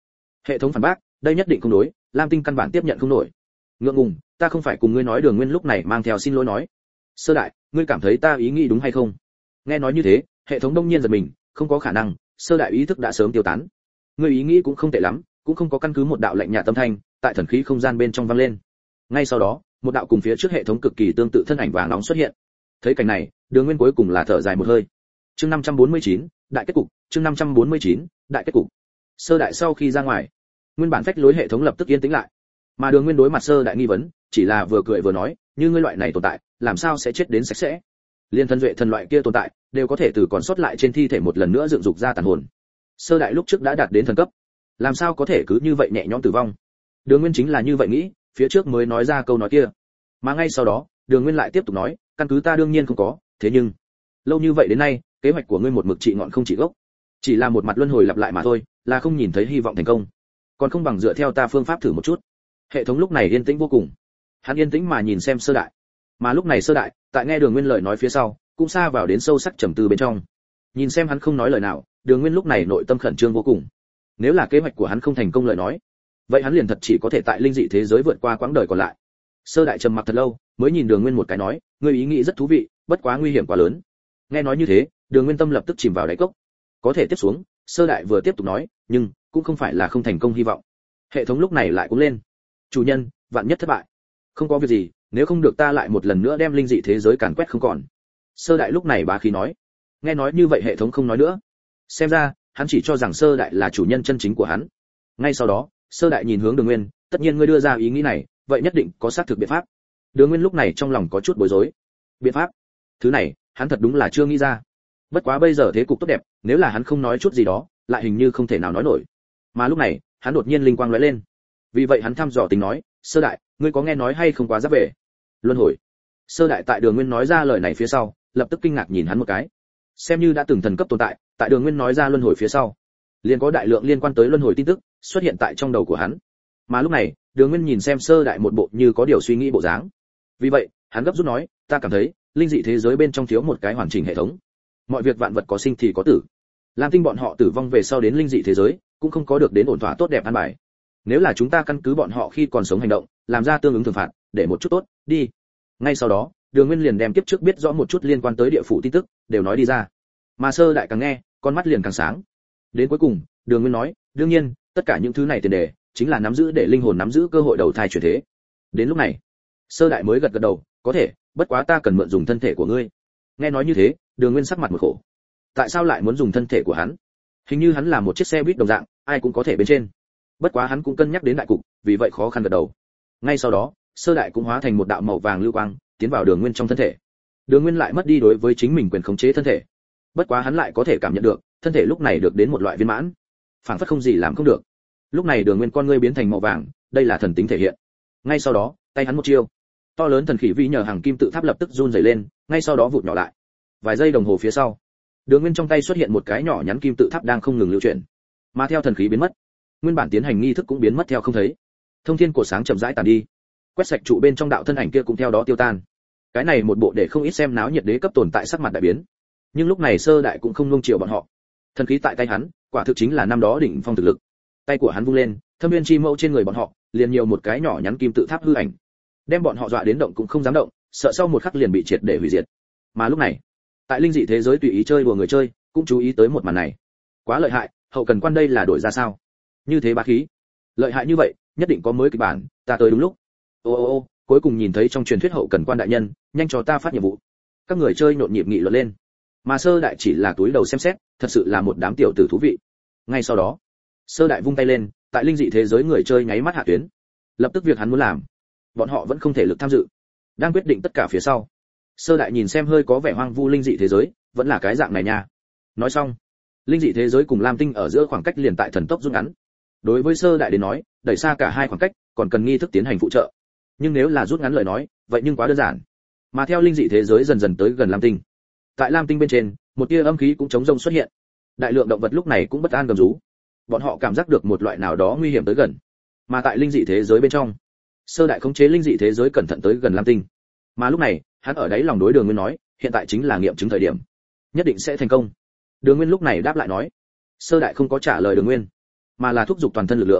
Hệ thống phản bác, đây nhất định không đối, lam tinh căn bản tiếp nhận không nổi. Ngượng ngùng, ta không phải cùng ngươi nói. Đường Nguyên lúc này mang theo xin lỗi nói. Sơ đại, ngươi cảm thấy ta ý nghĩ đúng hay không? Nghe nói như thế, hệ thống đông nhiên giật mình, không có khả năng, sơ đại ý thức đã sớm tiêu tán. Ngươi ý nghĩ cũng không tệ lắm, cũng không có căn cứ. Một đạo lạnh nhạt tâm thanh tại thần khí không gian bên trong vang lên. Ngay sau đó, một đạo cùng phía trước hệ thống cực kỳ tương tự thân ảnh vàng nóng xuất hiện. Thấy cảnh này, Đường Nguyên cuối cùng là thở dài một hơi. Chương 549, đại kết cục. Chương 549, đại kết cục. Sơ đại sau khi ra ngoài, nguyên bản phách lối hệ thống lập tức yên tĩnh lại. Mà Đường Nguyên đối mặt sơ đại nghi vấn, chỉ là vừa cười vừa nói, như ngươi loại này tồn tại, làm sao sẽ chết đến sạch sẽ? Liên thân duệ thần loại kia tồn tại, đều có thể từ còn sót lại trên thi thể một lần nữa dựng dục ra tàn hồn. Sơ đại lúc trước đã đạt đến thần cấp, làm sao có thể cứ như vậy nhẹ nhõm tử vong? Đường Nguyên chính là như vậy nghĩ, phía trước mới nói ra câu nói kia. Mà ngay sau đó, Đường Nguyên lại tiếp tục nói, căn cứ ta đương nhiên không có, thế nhưng lâu như vậy đến nay, kế hoạch của ngươi một mực trị ngọn không trị gốc, chỉ là một mặt luân hồi lặp lại mà thôi, là không nhìn thấy hy vọng thành công. Còn không bằng dựa theo ta phương pháp thử một chút. Hệ thống lúc này yên tĩnh vô cùng. Hắn yên tĩnh mà nhìn xem sơ đại. Mà lúc này sơ đại, tại nghe Đường Nguyên lời nói phía sau, cũng xa vào đến sâu sắc trầm tư bên trong. Nhìn xem hắn không nói lời nào, Đường Nguyên lúc này nội tâm khẩn trương vô cùng. Nếu là kế hoạch của hắn không thành công lời nói, vậy hắn liền thật chỉ có thể tại linh dị thế giới vượt qua quãng đời còn lại. Sơ đại trầm mặc thật lâu, mới nhìn Đường Nguyên một cái nói, ngươi ý nghĩ rất thú vị, bất quá nguy hiểm quá lớn. Nghe nói như thế, Đường Nguyên tâm lập tức chìm vào đáy cốc. Có thể tiếp xuống, sơ đại vừa tiếp tục nói, nhưng cũng không phải là không thành công hy vọng. Hệ thống lúc này lại cũng lên. Chủ nhân, vạn nhất thất bại. Không có việc gì, nếu không được ta lại một lần nữa đem linh dị thế giới càn quét không còn. Sơ đại lúc này bá khí nói. Nghe nói như vậy hệ thống không nói nữa. Xem ra, hắn chỉ cho rằng sơ đại là chủ nhân chân chính của hắn. Ngay sau đó, sơ đại nhìn hướng Đường Nguyên, tất nhiên ngươi đưa ra ý nghĩ này, vậy nhất định có xác thực biện pháp. Đường Nguyên lúc này trong lòng có chút bối rối. Biện pháp? Thứ này, hắn thật đúng là chưa nghĩ ra. Bất quá bây giờ thế cục tốt đẹp, nếu là hắn không nói chút gì đó, lại hình như không thể nào nói nổi. Mà lúc này, hắn đột nhiên linh quang lóe lên. Vì vậy hắn thăm dò tính nói, sơ đại, ngươi có nghe nói hay không quá giáp về luân hồi? Sơ đại tại Đường Nguyên nói ra lời này phía sau, lập tức kinh ngạc nhìn hắn một cái. Xem như đã từng thần cấp tồn tại, tại Đường Nguyên nói ra luân hồi phía sau, liền có đại lượng liên quan tới luân hồi tin tức xuất hiện tại trong đầu của hắn. Mà lúc này, Đường Nguyên nhìn xem sơ đại một bộ như có điều suy nghĩ bộ dáng. Vì vậy, hắn gấp rút nói, ta cảm thấy, linh dị thế giới bên trong thiếu một cái hoàn chỉnh hệ thống. Mọi việc vạn vật có sinh thì có tử. Lam Tinh bọn họ tử vong về sau đến linh dị thế giới, cũng không có được đến ổn thỏa tốt đẹp an bài. Nếu là chúng ta căn cứ bọn họ khi còn sống hành động, làm ra tương ứng thưởng phạt, để một chút tốt, đi. Ngay sau đó, Đường Nguyên liền đem kiếp trước biết rõ một chút liên quan tới địa phủ tin tức, đều nói đi ra. Mà sơ đại càng nghe, con mắt liền càng sáng. Đến cuối cùng, Đường Nguyên nói, đương nhiên, tất cả những thứ này tiền đề, chính là nắm giữ để linh hồn nắm giữ cơ hội đầu thai chuyển thế. Đến lúc này, sơ đại mới gật gật đầu, có thể, bất quá ta cần mượn dùng thân thể của ngươi. Nghe nói như thế, Đường Nguyên sắc mặt một khổ. Tại sao lại muốn dùng thân thể của hắn? Hình như hắn là một chiếc xe buýt đồng dạng, ai cũng có thể bên trên. Bất quá hắn cũng cân nhắc đến đại cục, vì vậy khó khăn gật đầu. Ngay sau đó, sơ đại cũng hóa thành một đạo màu vàng lưu quang, tiến vào Đường Nguyên trong thân thể. Đường Nguyên lại mất đi đối với chính mình quyền khống chế thân thể. Bất quá hắn lại có thể cảm nhận được, thân thể lúc này được đến một loại viên mãn, phảng phất không gì làm không được. Lúc này Đường Nguyên con ngươi biến thành màu vàng, đây là thần tính thể hiện. Ngay sau đó, tay hắn một chiêu, to lớn thần khí vi nhờ hàng kim tự tháp lập tức run rẩy lên, ngay sau đó vụt nhỏ lại. Vài giây đồng hồ phía sau, Đường Nguyên trong tay xuất hiện một cái nhỏ nhắn kim tự tháp đang không ngừng lưu chuyển. Mà theo thần khí biến mất, nguyên bản tiến hành nghi thức cũng biến mất theo không thấy. Thông thiên cổ sáng chậm rãi tàn đi, quét sạch trụ bên trong đạo thân ảnh kia cũng theo đó tiêu tan. Cái này một bộ để không ít xem náo nhiệt đế cấp tồn tại sắc mặt đại biến. Nhưng lúc này sơ đại cũng không nuông chiều bọn họ. Thần khí tại tay hắn, quả thực chính là năm đó đỉnh phong thực lực. Tay của hắn vung lên, thâm viên chi mâu trên người bọn họ, liền nhiều một cái nhỏ nhắn kim tự tháp hư ảnh. Đem bọn họ dọa đến động cũng không dám động, sợ sau một khắc liền bị triệt để hủy diệt. Mà lúc này, tại linh dị thế giới tùy ý chơi đùa người chơi, cũng chú ý tới một màn này. Quá lợi hại, hậu cần quan đây là đổi ra sao? Như thế bá khí. Lợi hại như vậy, nhất định có mới kịch bản, ta tới đúng lúc. Ô, cuối cùng nhìn thấy trong truyền thuyết hậu cần quan đại nhân, nhanh cho ta phát nhiệm vụ. Các người chơi nhộn nhịp nghị luận lên. Mà sơ đại chỉ là túi đầu xem xét, thật sự là một đám tiểu tử thú vị. Ngay sau đó, sơ đại vung tay lên, tại linh dị thế giới người chơi nháy mắt hạ tuyến. Lập tức việc hắn muốn làm, bọn họ vẫn không thể lực tham dự. Đang quyết định tất cả phía sau, sơ đại nhìn xem hơi có vẻ hoang vu linh dị thế giới, vẫn là cái dạng này nha. Nói xong, linh dị thế giới cùng Lam Tinh ở giữa khoảng cách liền tại thần tốc rút ngắn. Đối với sơ đại đến nói, đẩy xa cả hai khoảng cách, còn cần nghi thức tiến hành phụ trợ. Nhưng nếu là rút ngắn lời nói, vậy nhưng quá đơn giản. Mà theo linh dị thế giới dần dần tới gần Lam Tinh, tại Lam Tinh bên trên, một tia âm khí cũng chống rông xuất hiện. Đại lượng động vật lúc này cũng bất an gầm rú. Bọn họ cảm giác được một loại nào đó nguy hiểm tới gần. Mà tại linh dị thế giới bên trong, sơ đại khống chế linh dị thế giới cẩn thận tới gần Lam Tinh. Mà lúc này, hắn ở đấy lòng đối Đường Nguyên nói, hiện tại chính là nghiệm chứng thời điểm, nhất định sẽ thành công. Đường Nguyên lúc này đáp lại nói, sơ đại không có trả lời Đường Nguyên, mà là thúc giục toàn thân lực lượng.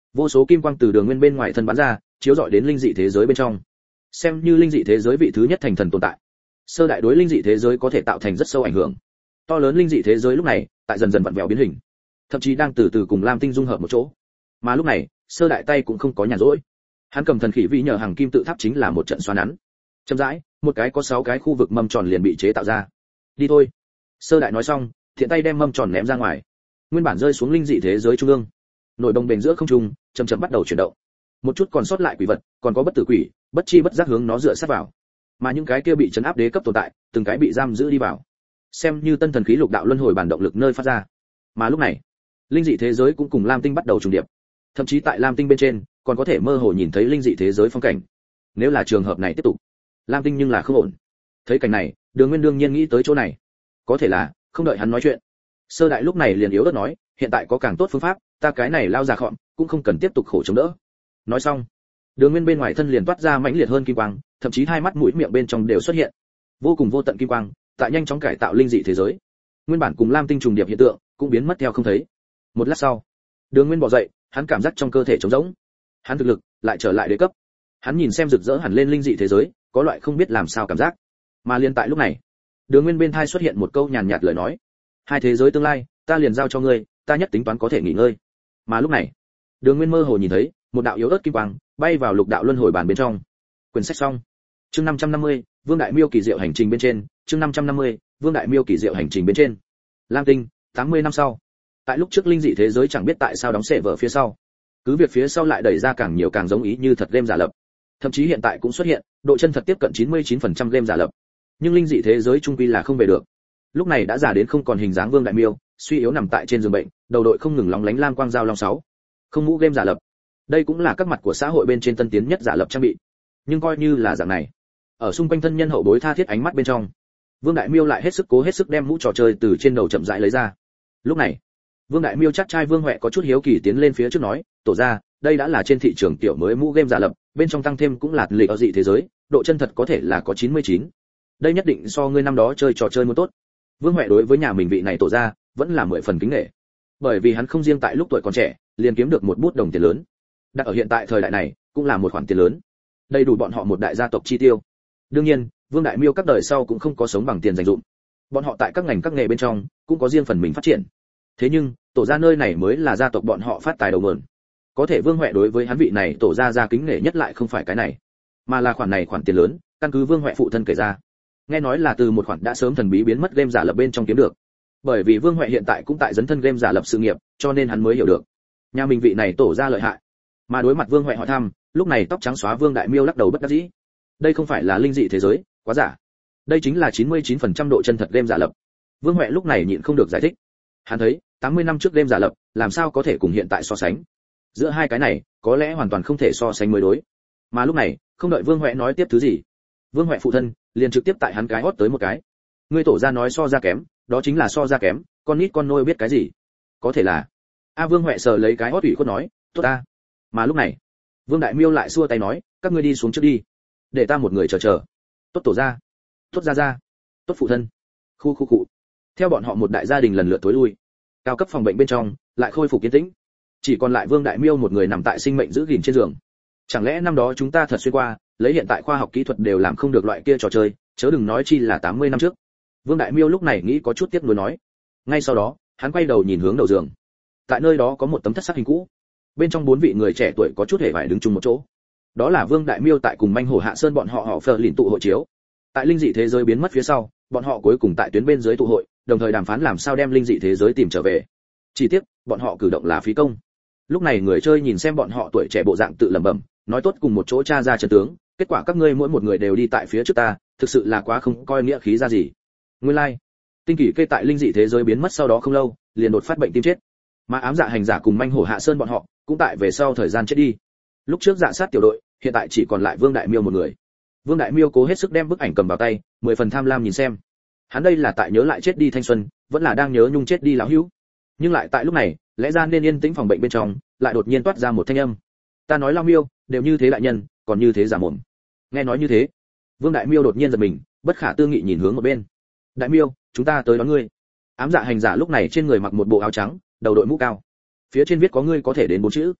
Vô số kim quang từ Đường Nguyên bên ngoài thân bắn ra, chiếu rọi đến linh dị thế giới bên trong. Xem như linh dị thế giới vị thứ nhất thành thần tồn tại, Sơ Đại đối linh dị thế giới có thể tạo thành rất sâu ảnh hưởng. To lớn linh dị thế giới lúc này tại dần dần vặn vẹo biến hình, thậm chí đang từ từ cùng Lam Tinh dung hợp một chỗ. Mà lúc này, Sơ Đại tay cũng không có nhàn rỗi. Hắn cầm thần khí vi nhờ hàng kim tự tháp chính là một trận xoắn nắn. Chậm rãi, một cái có 6 cái khu vực mâm tròn liền bị chế tạo ra. Đi thôi. Sơ Đại nói xong, thiện tay đem mâm tròn ném ra ngoài. Nguyên bản rơi xuống linh dị thế giới trung ương, nổi bồng bềnh giữa không trung, chậm chậm bắt đầu chuyển động. Một chút còn sót lại quỷ vật, còn có bất tử quỷ, bất chi bất giác hướng nó dựa sát vào. Mà những cái kia bị trấn áp đế cấp tồn tại, từng cái bị giam giữ đi vào. Xem như tân thần khí lục đạo luân hồi bản động lực nơi phát ra. Mà lúc này, linh dị thế giới cũng cùng Lam Tinh bắt đầu trùng điệp. Thậm chí tại Lam Tinh bên trên, còn có thể mơ hồ nhìn thấy linh dị thế giới phong cảnh. Nếu là trường hợp này tiếp tục, Lam Tinh nhưng là không ổn. Thấy cảnh này, Đường Nguyên đương nhiên nghĩ tới chỗ này. Có thể là, không đợi hắn nói chuyện, Sơ Đại lúc này liền yếu ớt nói, hiện tại có càng tốt phương pháp, ta cái này lao già khọm, cũng không cần tiếp tục khổ chống đỡ. Nói xong, Đường Nguyên bên ngoài thân liền toát ra mãnh liệt hơn kim quang, thậm chí hai mắt mũi miệng bên trong đều xuất hiện vô cùng vô tận kim quang, tại nhanh chóng cải tạo linh dị thế giới. Nguyên bản cùng Lam Tinh trùng điệp hiện tượng cũng biến mất theo không thấy. Một lát sau, Đường Nguyên bò dậy, hắn cảm giác trong cơ thể trống rỗng. Hắn thực lực lại trở lại đế cấp. Hắn nhìn xem rực rỡ hẳn lên linh dị thế giới, có loại không biết làm sao cảm giác. Mà liên tại lúc này, Đường Nguyên bên tai xuất hiện một câu nhàn nhạt lời nói: "Hai thế giới tương lai, ta liền giao cho ngươi, ta nhất tính toán có thể nghỉ ngơi." Mà lúc này, Đường Nguyên mơ hồ nhìn thấy một đạo yếu ớt kim quang bay vào lục đạo luân hồi bàn bên trong. Quyển sách xong. Chương 550, Vương Đại Miêu kỳ diệu hành trình bên trên, chương 550, Vương Đại Miêu kỳ diệu hành trình bên trên. Lam Tinh, 80 năm sau. Tại lúc trước linh dị thế giới chẳng biết tại sao đóng xệ vở phía sau. Cứ việc phía sau lại đẩy ra càng nhiều càng giống ý như thật game giả lập. Thậm chí hiện tại cũng xuất hiện, độ chân thật tiếp cận 99% game giả lập. Nhưng linh dị thế giới trung quy là không về được. Lúc này đã giả đến không còn hình dáng Vương Đại Miêu, suy yếu nằm tại trên giường bệnh, đầu đội không ngừng lóng lánh lam quang dao long 6. Không mũ game giả lập. Đây cũng là các mặt của xã hội bên trên tân tiến nhất giả lập trang bị. Nhưng coi như là dạng này, ở xung quanh thân nhân hậu bối tha thiết ánh mắt bên trong, Vương Đại Miêu lại hết sức đem mũ trò chơi từ trên đầu chậm rãi lấy ra. Lúc này, Vương Đại Miêu chắc trai Vương Huệ có chút hiếu kỳ tiến lên phía trước nói, "Tổ gia, đây đã là trên thị trường tiểu mới mũ game giả lập, bên trong tăng thêm cũng là lịch ở dị thế giới, độ chân thật có thể là có 99. Đây nhất định so ngươi năm đó chơi trò chơi muốn tốt." Vương Huệ đối với nhà mình vị này tổ gia vẫn là 10 phần kính nể. Bởi vì hắn không riêng tại lúc tuổi còn trẻ, liền kiếm được một bút đồng tiền lớn. Đặt ở hiện tại thời đại này, cũng là một khoản tiền lớn. Đầy đủ bọn họ một đại gia tộc chi tiêu. Đương nhiên, Vương Đại Miêu các đời sau cũng không có sống bằng tiền dành dụm. Bọn họ tại các ngành các nghề bên trong cũng có riêng phần mình phát triển. Thế nhưng, tổ gia nơi này mới là gia tộc bọn họ phát tài đầu nguồn. Có thể Vương Huệ đối với hắn vị này tổ gia kính nể nhất lại không phải cái này, mà là khoản này khoản tiền lớn, căn cứ Vương Huệ phụ thân kể ra. Nghe nói là từ một khoản đã sớm thần bí biến mất game giả lập bên trong kiếm được. Bởi vì Vương Huệ hiện tại cũng tại dấn thân game giả lập sự nghiệp, cho nên hắn mới hiểu được nhà mình vị này tổ gia lợi hại. Mà đối mặt Vương Huệ hỏi thăm, lúc này tóc trắng xóa Vương Đại Miêu lắc đầu bất đắc dĩ. Đây không phải là linh dị thế giới, quá giả. Đây chính là 99% độ chân thật game giả lập. Vương Huệ lúc này nhịn không được giải thích. Hắn thấy, 80 năm trước game giả lập, làm sao có thể cùng hiện tại so sánh? Giữa hai cái này, có lẽ hoàn toàn không thể so sánh mới đối. Mà lúc này, không đợi Vương Huệ nói tiếp thứ gì, Vương Huệ phụ thân liền trực tiếp tại hắn cái hót tới một cái. Ngươi tổ gia nói so ra kém, đó chính là so ra kém, con nít con nôi biết cái gì? Có thể là. Vương Huệ sờ lấy cái hót ủy khuất nói, tốt ta. Mà lúc này, Vương Đại Miêu lại xua tay nói, các ngươi đi xuống trước đi, để ta một người chờ. Tốt tổ gia, tốt gia, tốt phụ thân. Khu. Theo bọn họ một đại gia đình lần lượt tối lui, cao cấp phòng bệnh bên trong lại khôi phục yên tĩnh, chỉ còn lại Vương Đại Miêu một người nằm tại sinh mệnh giữ gìn trên giường. Chẳng lẽ năm đó chúng ta thật xuyên qua, lấy hiện tại khoa học kỹ thuật đều làm không được loại kia trò chơi, chớ đừng nói chi là 80 năm trước. Vương Đại Miêu lúc này nghĩ có chút tiếc nuối nói. Ngay sau đó, hắn quay đầu nhìn hướng đầu giường. Tại nơi đó có một tấm thất sắc hình cũ, bên trong 4 vị người trẻ tuổi có chút hề vải đứng chung một chỗ. Đó là Vương Đại Miêu tại cùng manh hổ Hạ Sơn bọn họ phờ lìn tụ hội chiếu. Tại linh dị thế giới biến mất phía sau, bọn họ cuối cùng tại tuyến bên dưới tụ hội, đồng thời đàm phán làm sao đem linh dị thế giới tìm trở về. Chỉ tiếc, bọn họ cử động là phí công. Lúc này người chơi nhìn xem bọn họ tuổi trẻ bộ dạng tự lẩm bẩm, nói tốt cùng một chỗ tra ra chân tướng, kết quả các ngươi mỗi một người đều đi tại phía trước ta, thực sự là quá không coi nghĩa khí ra gì. Nguyên lai, like, tinh kỷ kê tại linh dị thế giới biến mất sau đó không lâu, liền đột phát bệnh tim chết. Mà ám dạ hành giả cùng manh hổ Hạ Sơn bọn họ cũng tại về sau thời gian chết đi. Lúc trước dạ sát tiểu đội, hiện tại chỉ còn lại Vương Đại Miêu một người. Vương Đại Miêu cố hết sức đem bức ảnh cầm vào tay, 10 phần tham lam nhìn xem. Hắn đây là tại nhớ lại chết đi thanh xuân, vẫn là đang nhớ nhung chết đi lão hữu. Nhưng lại tại lúc này, lẽ ra nên yên tĩnh phòng bệnh bên trong, lại đột nhiên toát ra một thanh âm. Ta nói Lao Miêu, đều như thế đại nhân, còn như thế giả mồm. Nghe nói như thế, Vương Đại Miêu đột nhiên giật mình, bất khả tư nghị nhìn hướng một bên. Đại Miêu, chúng ta tới đón ngươi. Ám dạ hành giả lúc này trên người mặc một bộ áo trắng, đầu đội mũ cao, phía trên viết có ngươi có thể đến 4 chữ.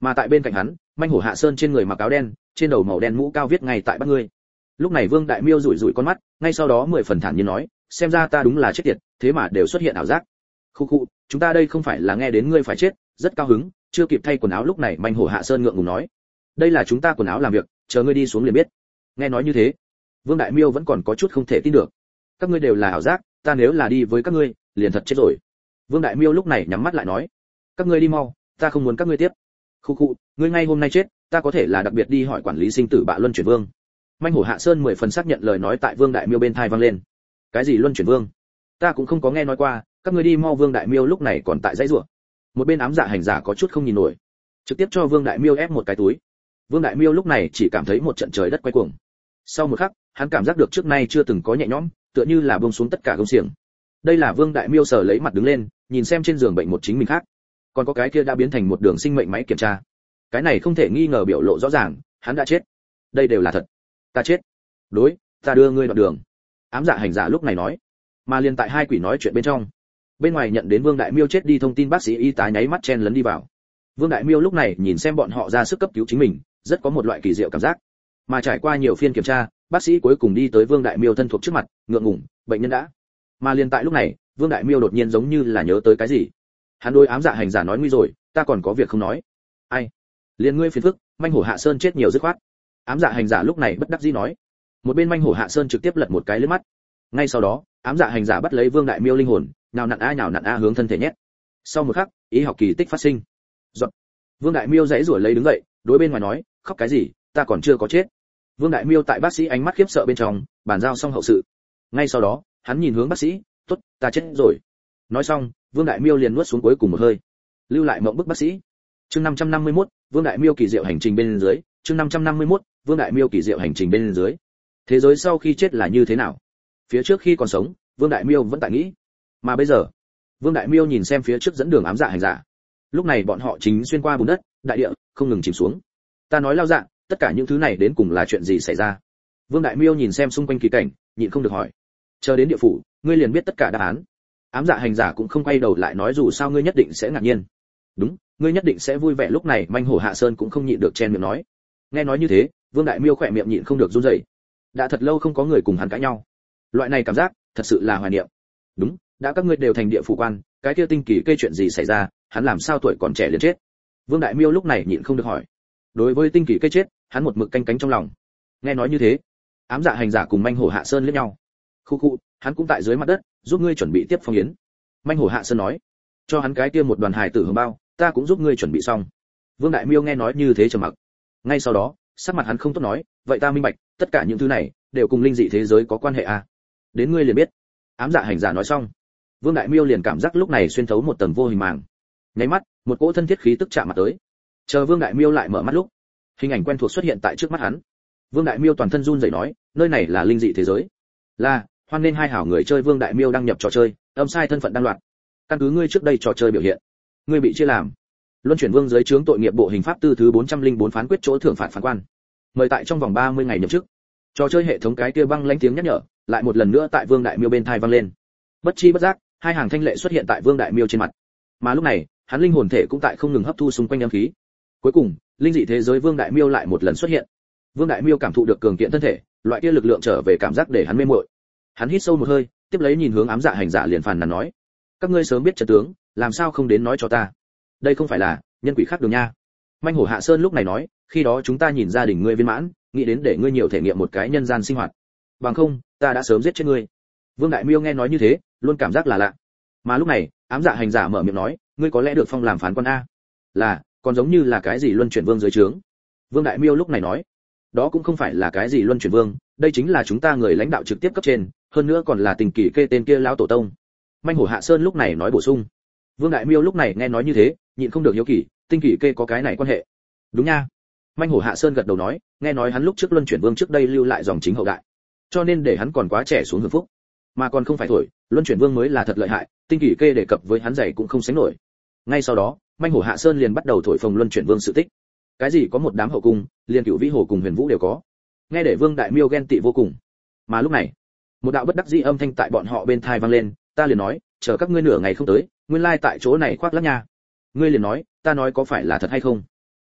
Mà tại bên cạnh hắn, manh hổ Hạ Sơn trên người mặc áo đen, trên đầu màu đen mũ cao viết ngay tại bắt ngươi. Lúc này Vương Đại Miêu rủi rủi con mắt, ngay sau đó 10 phần thản nhiên nói, xem ra ta đúng là chết tiệt, thế mà đều xuất hiện ảo giác. Khu khu, chúng ta đây không phải là nghe đến ngươi phải chết, rất cao hứng, chưa kịp thay quần áo lúc này manh hổ Hạ Sơn ngượng ngùng nói, đây là chúng ta quần áo làm việc, chờ ngươi đi xuống liền biết. Nghe nói như thế, Vương Đại Miêu vẫn còn có chút không thể tin được. Các ngươi đều là ảo giác, ta nếu là đi với các ngươi, liền thật chết rồi. Vương Đại Miêu lúc này nhắm mắt lại nói, các ngươi đi mau, ta không muốn các ngươi tiếp. Khu khu, ngươi ngay hôm nay chết, ta có thể là đặc biệt đi hỏi quản lý sinh tử bạ luân chuyển vương. Manh hổ Hạ Sơn 10 phần xác nhận lời nói tại Vương Đại Miêu bên tai vang lên. Cái gì luân chuyển vương? Ta cũng không có nghe nói qua, các ngươi đi mau. Vương Đại Miêu lúc này còn tại dãy rủa. Một bên ám dạ hành giả có chút không nhìn nổi, trực tiếp cho Vương Đại Miêu ép một cái túi. Vương Đại Miêu lúc này chỉ cảm thấy một trận trời đất quay cuồng. Sau một khắc, hắn cảm giác được trước nay chưa từng có nhẹ nhõm, tựa như là buông xuống tất cả gông xiềng. Đây là Vương Đại Miêu sờ lấy mặt đứng lên, nhìn xem trên giường bệnh một chính mình khác, còn có cái kia đã biến thành một đường sinh mệnh máy kiểm tra. Cái này không thể nghi ngờ biểu lộ rõ ràng, hắn đã chết. Đây đều là thật. Ta chết. Đối, ta đưa ngươi đoạn đường. Ám dạ hành giả lúc này nói. Mà liền tại hai quỷ nói chuyện bên trong, bên ngoài nhận đến Vương Đại Miêu chết đi thông tin, bác sĩ y tá nháy mắt chen lấn đi vào. Vương Đại Miêu lúc này nhìn xem bọn họ ra sức cấp cứu chính mình, rất có một loại kỳ diệu cảm giác. Mà trải qua nhiều phiên kiểm tra, bác sĩ cuối cùng đi tới Vương Đại Miêu thân thuộc trước mặt, ngượng ngùng, bệnh nhân đã. Mà liền tại lúc này, Vương Đại Miêu đột nhiên giống như là nhớ tới cái gì. Hắn đối ám dạ hành giả nói, nguy rồi, ta còn có việc không nói. Ai? Liền ngươi phiền phức, manh hổ Hạ Sơn chết nhiều dứt khoát. Ám dạ hành giả lúc này bất đắc dĩ nói. Một bên manh hổ Hạ Sơn trực tiếp lật một cái lướt mắt. Ngay sau đó, ám dạ hành giả bắt lấy Vương Đại Miêu linh hồn, nào nặn a hướng thân thể nhét. Sau một khắc, ý học kỳ tích phát sinh. Giọt. Vương Đại Miêu giãy giụa lấy đứng dậy, đối bên ngoài nói, khóc cái gì, ta còn chưa có chết. Vương Đại Miêu tại bác sĩ ánh mắt khiếp sợ bên trong, bàn giao xong hậu sự. Ngay sau đó, hắn nhìn hướng bác sĩ, tốt, ta chết rồi. Nói xong, Vương Đại Miêu liền nuốt xuống cuối cùng một hơi, lưu lại mộng bức bác sĩ. Chương 551, Vương Đại Miêu kỳ diệu hành trình bên dưới. Chương 551, Vương Đại Miêu kỳ diệu hành trình bên dưới. Thế giới sau khi chết là như thế nào? Phía trước khi còn sống, Vương Đại Miêu vẫn tại nghĩ, mà bây giờ, Vương Đại Miêu nhìn xem phía trước dẫn đường ám dạ hành giả. Lúc này bọn họ chính xuyên qua bùn đất, đại địa không ngừng chìm xuống. Ta nói lao dạ, tất cả những thứ này đến cùng là chuyện gì xảy ra? Vương Đại Miêu nhìn xem xung quanh kỳ cảnh, nhịn không được hỏi. Chờ đến địa phủ, ngươi liền biết tất cả đáp án. Ám dạ hành giả cũng không quay đầu lại nói, dù sao ngươi nhất định sẽ ngạc nhiên. Đúng, ngươi nhất định sẽ vui vẻ. Lúc này manh hổ Hạ Sơn cũng không nhịn được chen miệng nói. Nghe nói như thế, Vương Đại Miêu khỏe miệng nhịn không được run rẩy. Đã thật lâu không có người cùng hắn cãi nhau, loại này cảm giác thật sự là hoài niệm. Đúng, đã các ngươi đều thành địa phủ quan, cái kia tinh kỳ kê chuyện gì xảy ra, hắn làm sao tuổi còn trẻ liền chết? Vương Đại Miêu lúc này nhịn không được hỏi. Đối với tinh kỳ kê chết, hắn một mực canh cánh trong lòng. Nghe nói như thế, ám dạ hành giả cùng manh hổ Hạ Sơn liếc nhau. Khu khu, hắn cũng tại dưới mặt đất, giúp ngươi chuẩn bị tiếp phong yến. Manh hổ Hạ Sơn nói, cho hắn cái kia một đoàn hài tử hương bao, ta cũng giúp ngươi chuẩn bị xong. Vương Đại Miêu nghe nói như thế trầm mặc. Ngay sau đó, sắc mặt hắn không tốt nói, vậy ta minh bạch, tất cả những thứ này đều cùng linh dị thế giới có quan hệ à? Đến ngươi liền biết. Ám dạ hành giả nói xong, Vương Đại Miêu liền cảm giác lúc này xuyên thấu một tầng vô hình màng. Nháy mắt, một cỗ thân thiết khí tức chạm mặt tới. Chờ Vương Đại Miêu lại mở mắt lúc, hình ảnh quen thuộc xuất hiện tại trước mắt hắn. Vương Đại Miêu toàn thân run rẩy nói, nơi này là linh dị thế giới. Là, hoan nên hai hảo người chơi. Vương Đại Miêu đăng nhập trò chơi, âm sai thân phận đăng loạt. Căn cứ ngươi trước đây trò chơi biểu hiện, ngươi bị chia làm luân chuyển vương dưới trướng tội nghiệp bộ hình pháp tư thứ 404 phán quyết chỗ thưởng phạt phán quan. Mời tại trong vòng 30 ngày nhậm chức. Trò chơi hệ thống cái kia băng lãnh tiếng nhắc nhở, lại một lần nữa tại Vương Đại Miêu bên tai vang lên. Bất chi bất giác, hai hàng thanh lệ xuất hiện tại Vương Đại Miêu trên mặt. Mà lúc này, hắn linh hồn thể cũng tại không ngừng hấp thu xung quanh âm khí. Cuối cùng, linh dị thế giới Vương Đại Miêu lại một lần xuất hiện. Vương Đại Miêu cảm thụ được cường kiện thân thể, loại kia lực lượng trở về cảm giác để hắn mê muội. Hắn hít sâu một hơi, tiếp lấy nhìn hướng ám dạ hành giả liền phàn nàn nói: "Các ngươi sớm biết trận tướng, làm sao không đến nói cho ta? Đây không phải là nhân quỷ khác đường nha." Manh hổ Hạ Sơn lúc này nói: "Khi đó chúng ta nhìn gia đình ngươi viên mãn, nghĩ đến để ngươi nhiều thể nghiệm một cái nhân gian sinh hoạt. Bằng không, ta đã sớm giết chết ngươi." Vương Đại Miêu nghe nói như thế, luôn cảm giác là lạ. Mà lúc này, ám dạ hành giả mở miệng nói: "Ngươi có lẽ được phong làm phán quan a?" "Là, còn giống như là cái gì luân chuyển vương dưới trướng." Vương Đại Miêu lúc này nói: "Đó cũng không phải là cái gì luân chuyển vương, đây chính là chúng ta người lãnh đạo trực tiếp cấp trên, hơn nữa còn là tình kỳ kê tên kia lão tổ tông." Manh hổ Hạ Sơn lúc này nói bổ sung. Vương Đại Miêu lúc này nghe nói như thế, nhịn không được hiếu kỳ, tinh kỳ kê có cái này quan hệ? Đúng nha. Manh hổ Hạ Sơn gật đầu nói, nghe nói hắn lúc trước luân chuyển vương trước đây lưu lại dòng chính hậu đại, cho nên để hắn còn quá trẻ xuống hưởng phúc, mà còn không phải thổi, luân chuyển vương mới là thật lợi hại, tinh kỳ kê đề cập với hắn dạy cũng không sánh nổi. Ngay sau đó, Manh hổ Hạ Sơn liền bắt đầu thổi phồng luân chuyển vương sự tích. Cái gì có một đám hậu cung, liền Cửu Vĩ Hồ cùng Huyền Vũ đều có. Nghe để Vương Đại Miêu ghen tị vô cùng. Mà lúc này, một đạo bất đắc dĩ âm thanh tại bọn họ bên tai vang lên, ta liền nói, chờ các ngươi nửa ngày không tới, nguyên lai tại chỗ này khoác lác nha. Ngươi liền nói, ta nói có phải là thật hay không?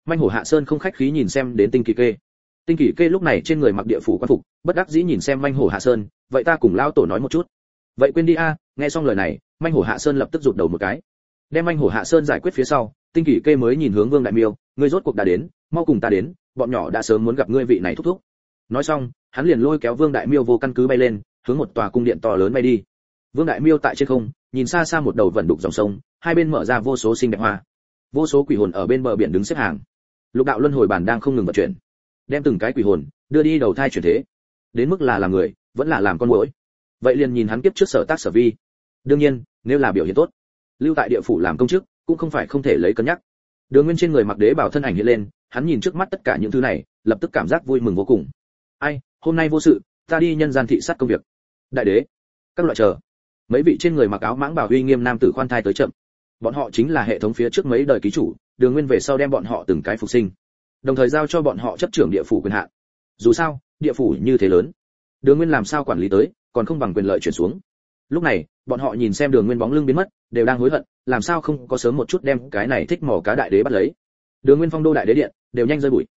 Manh hổ Hạ Sơn không khách khí nhìn xem đến Tinh Kỳ Kê. Tinh Kỳ Kê lúc này trên người mặc địa phủ quan phục, bất đắc dĩ nhìn xem Manh hổ Hạ Sơn, vậy ta cùng lao tổ nói một chút. Vậy quên đi a. Nghe xong lời này, Manh hổ Hạ Sơn lập tức rụt đầu một cái. Đem Manh hổ Hạ Sơn giải quyết phía sau, Tinh Kỳ Kê mới nhìn hướng Vương Đại Miêu, ngươi rốt cuộc đã đến, mau cùng ta đến, bọn nhỏ đã sớm muốn gặp ngươi vị này thúc thúc. Nói xong, hắn liền lôi kéo Vương Đại Miêu vô căn cứ bay lên, hướng một tòa cung điện to lớn bay đi. Vương Đại Miêu tại trên không, nhìn xa xa một đầu vận đục dòng sông, hai bên mở ra vô số xinh đẹp hoa. Vô số quỷ hồn ở bên bờ biển đứng xếp hàng. Lục đạo luân hồi bản đang không ngừng vận chuyển, đem từng cái quỷ hồn đưa đi đầu thai chuyển thế. Đến mức là làm người, vẫn là làm con muỗi. Vậy liền nhìn hắn kiếp trước sở tác sở vi. Đương nhiên, nếu là biểu hiện tốt, lưu tại địa phủ làm công chức, cũng không phải không thể lấy cân nhắc. Đường Nguyên trên người mặc đế bảo thân ảnh hiện lên, hắn nhìn trước mắt tất cả những thứ này, lập tức cảm giác vui mừng vô cùng. Ai, hôm nay vô sự, ta đi nhân gian thị sát công việc. Đại đế, các loại chờ. Mấy vị trên người mặc áo mãng bào uy nghiêm nam tử khoan thai tới chậm. Bọn họ chính là hệ thống phía trước mấy đời ký chủ, Đường Nguyên về sau đem bọn họ từng cái phục sinh, đồng thời giao cho bọn họ chấp trưởng địa phủ quyền hạn. Dù sao, địa phủ như thế lớn, Đường Nguyên làm sao quản lý tới, còn không bằng quyền lợi chuyển xuống. Lúc này, bọn họ nhìn xem Đường Nguyên bóng lưng biến mất, đều đang hối hận, làm sao không có sớm một chút đem cái này thích mỏ cá đại đế bắt lấy. Đường Nguyên phong đô đại đế điện, đều nhanh rơi bụi.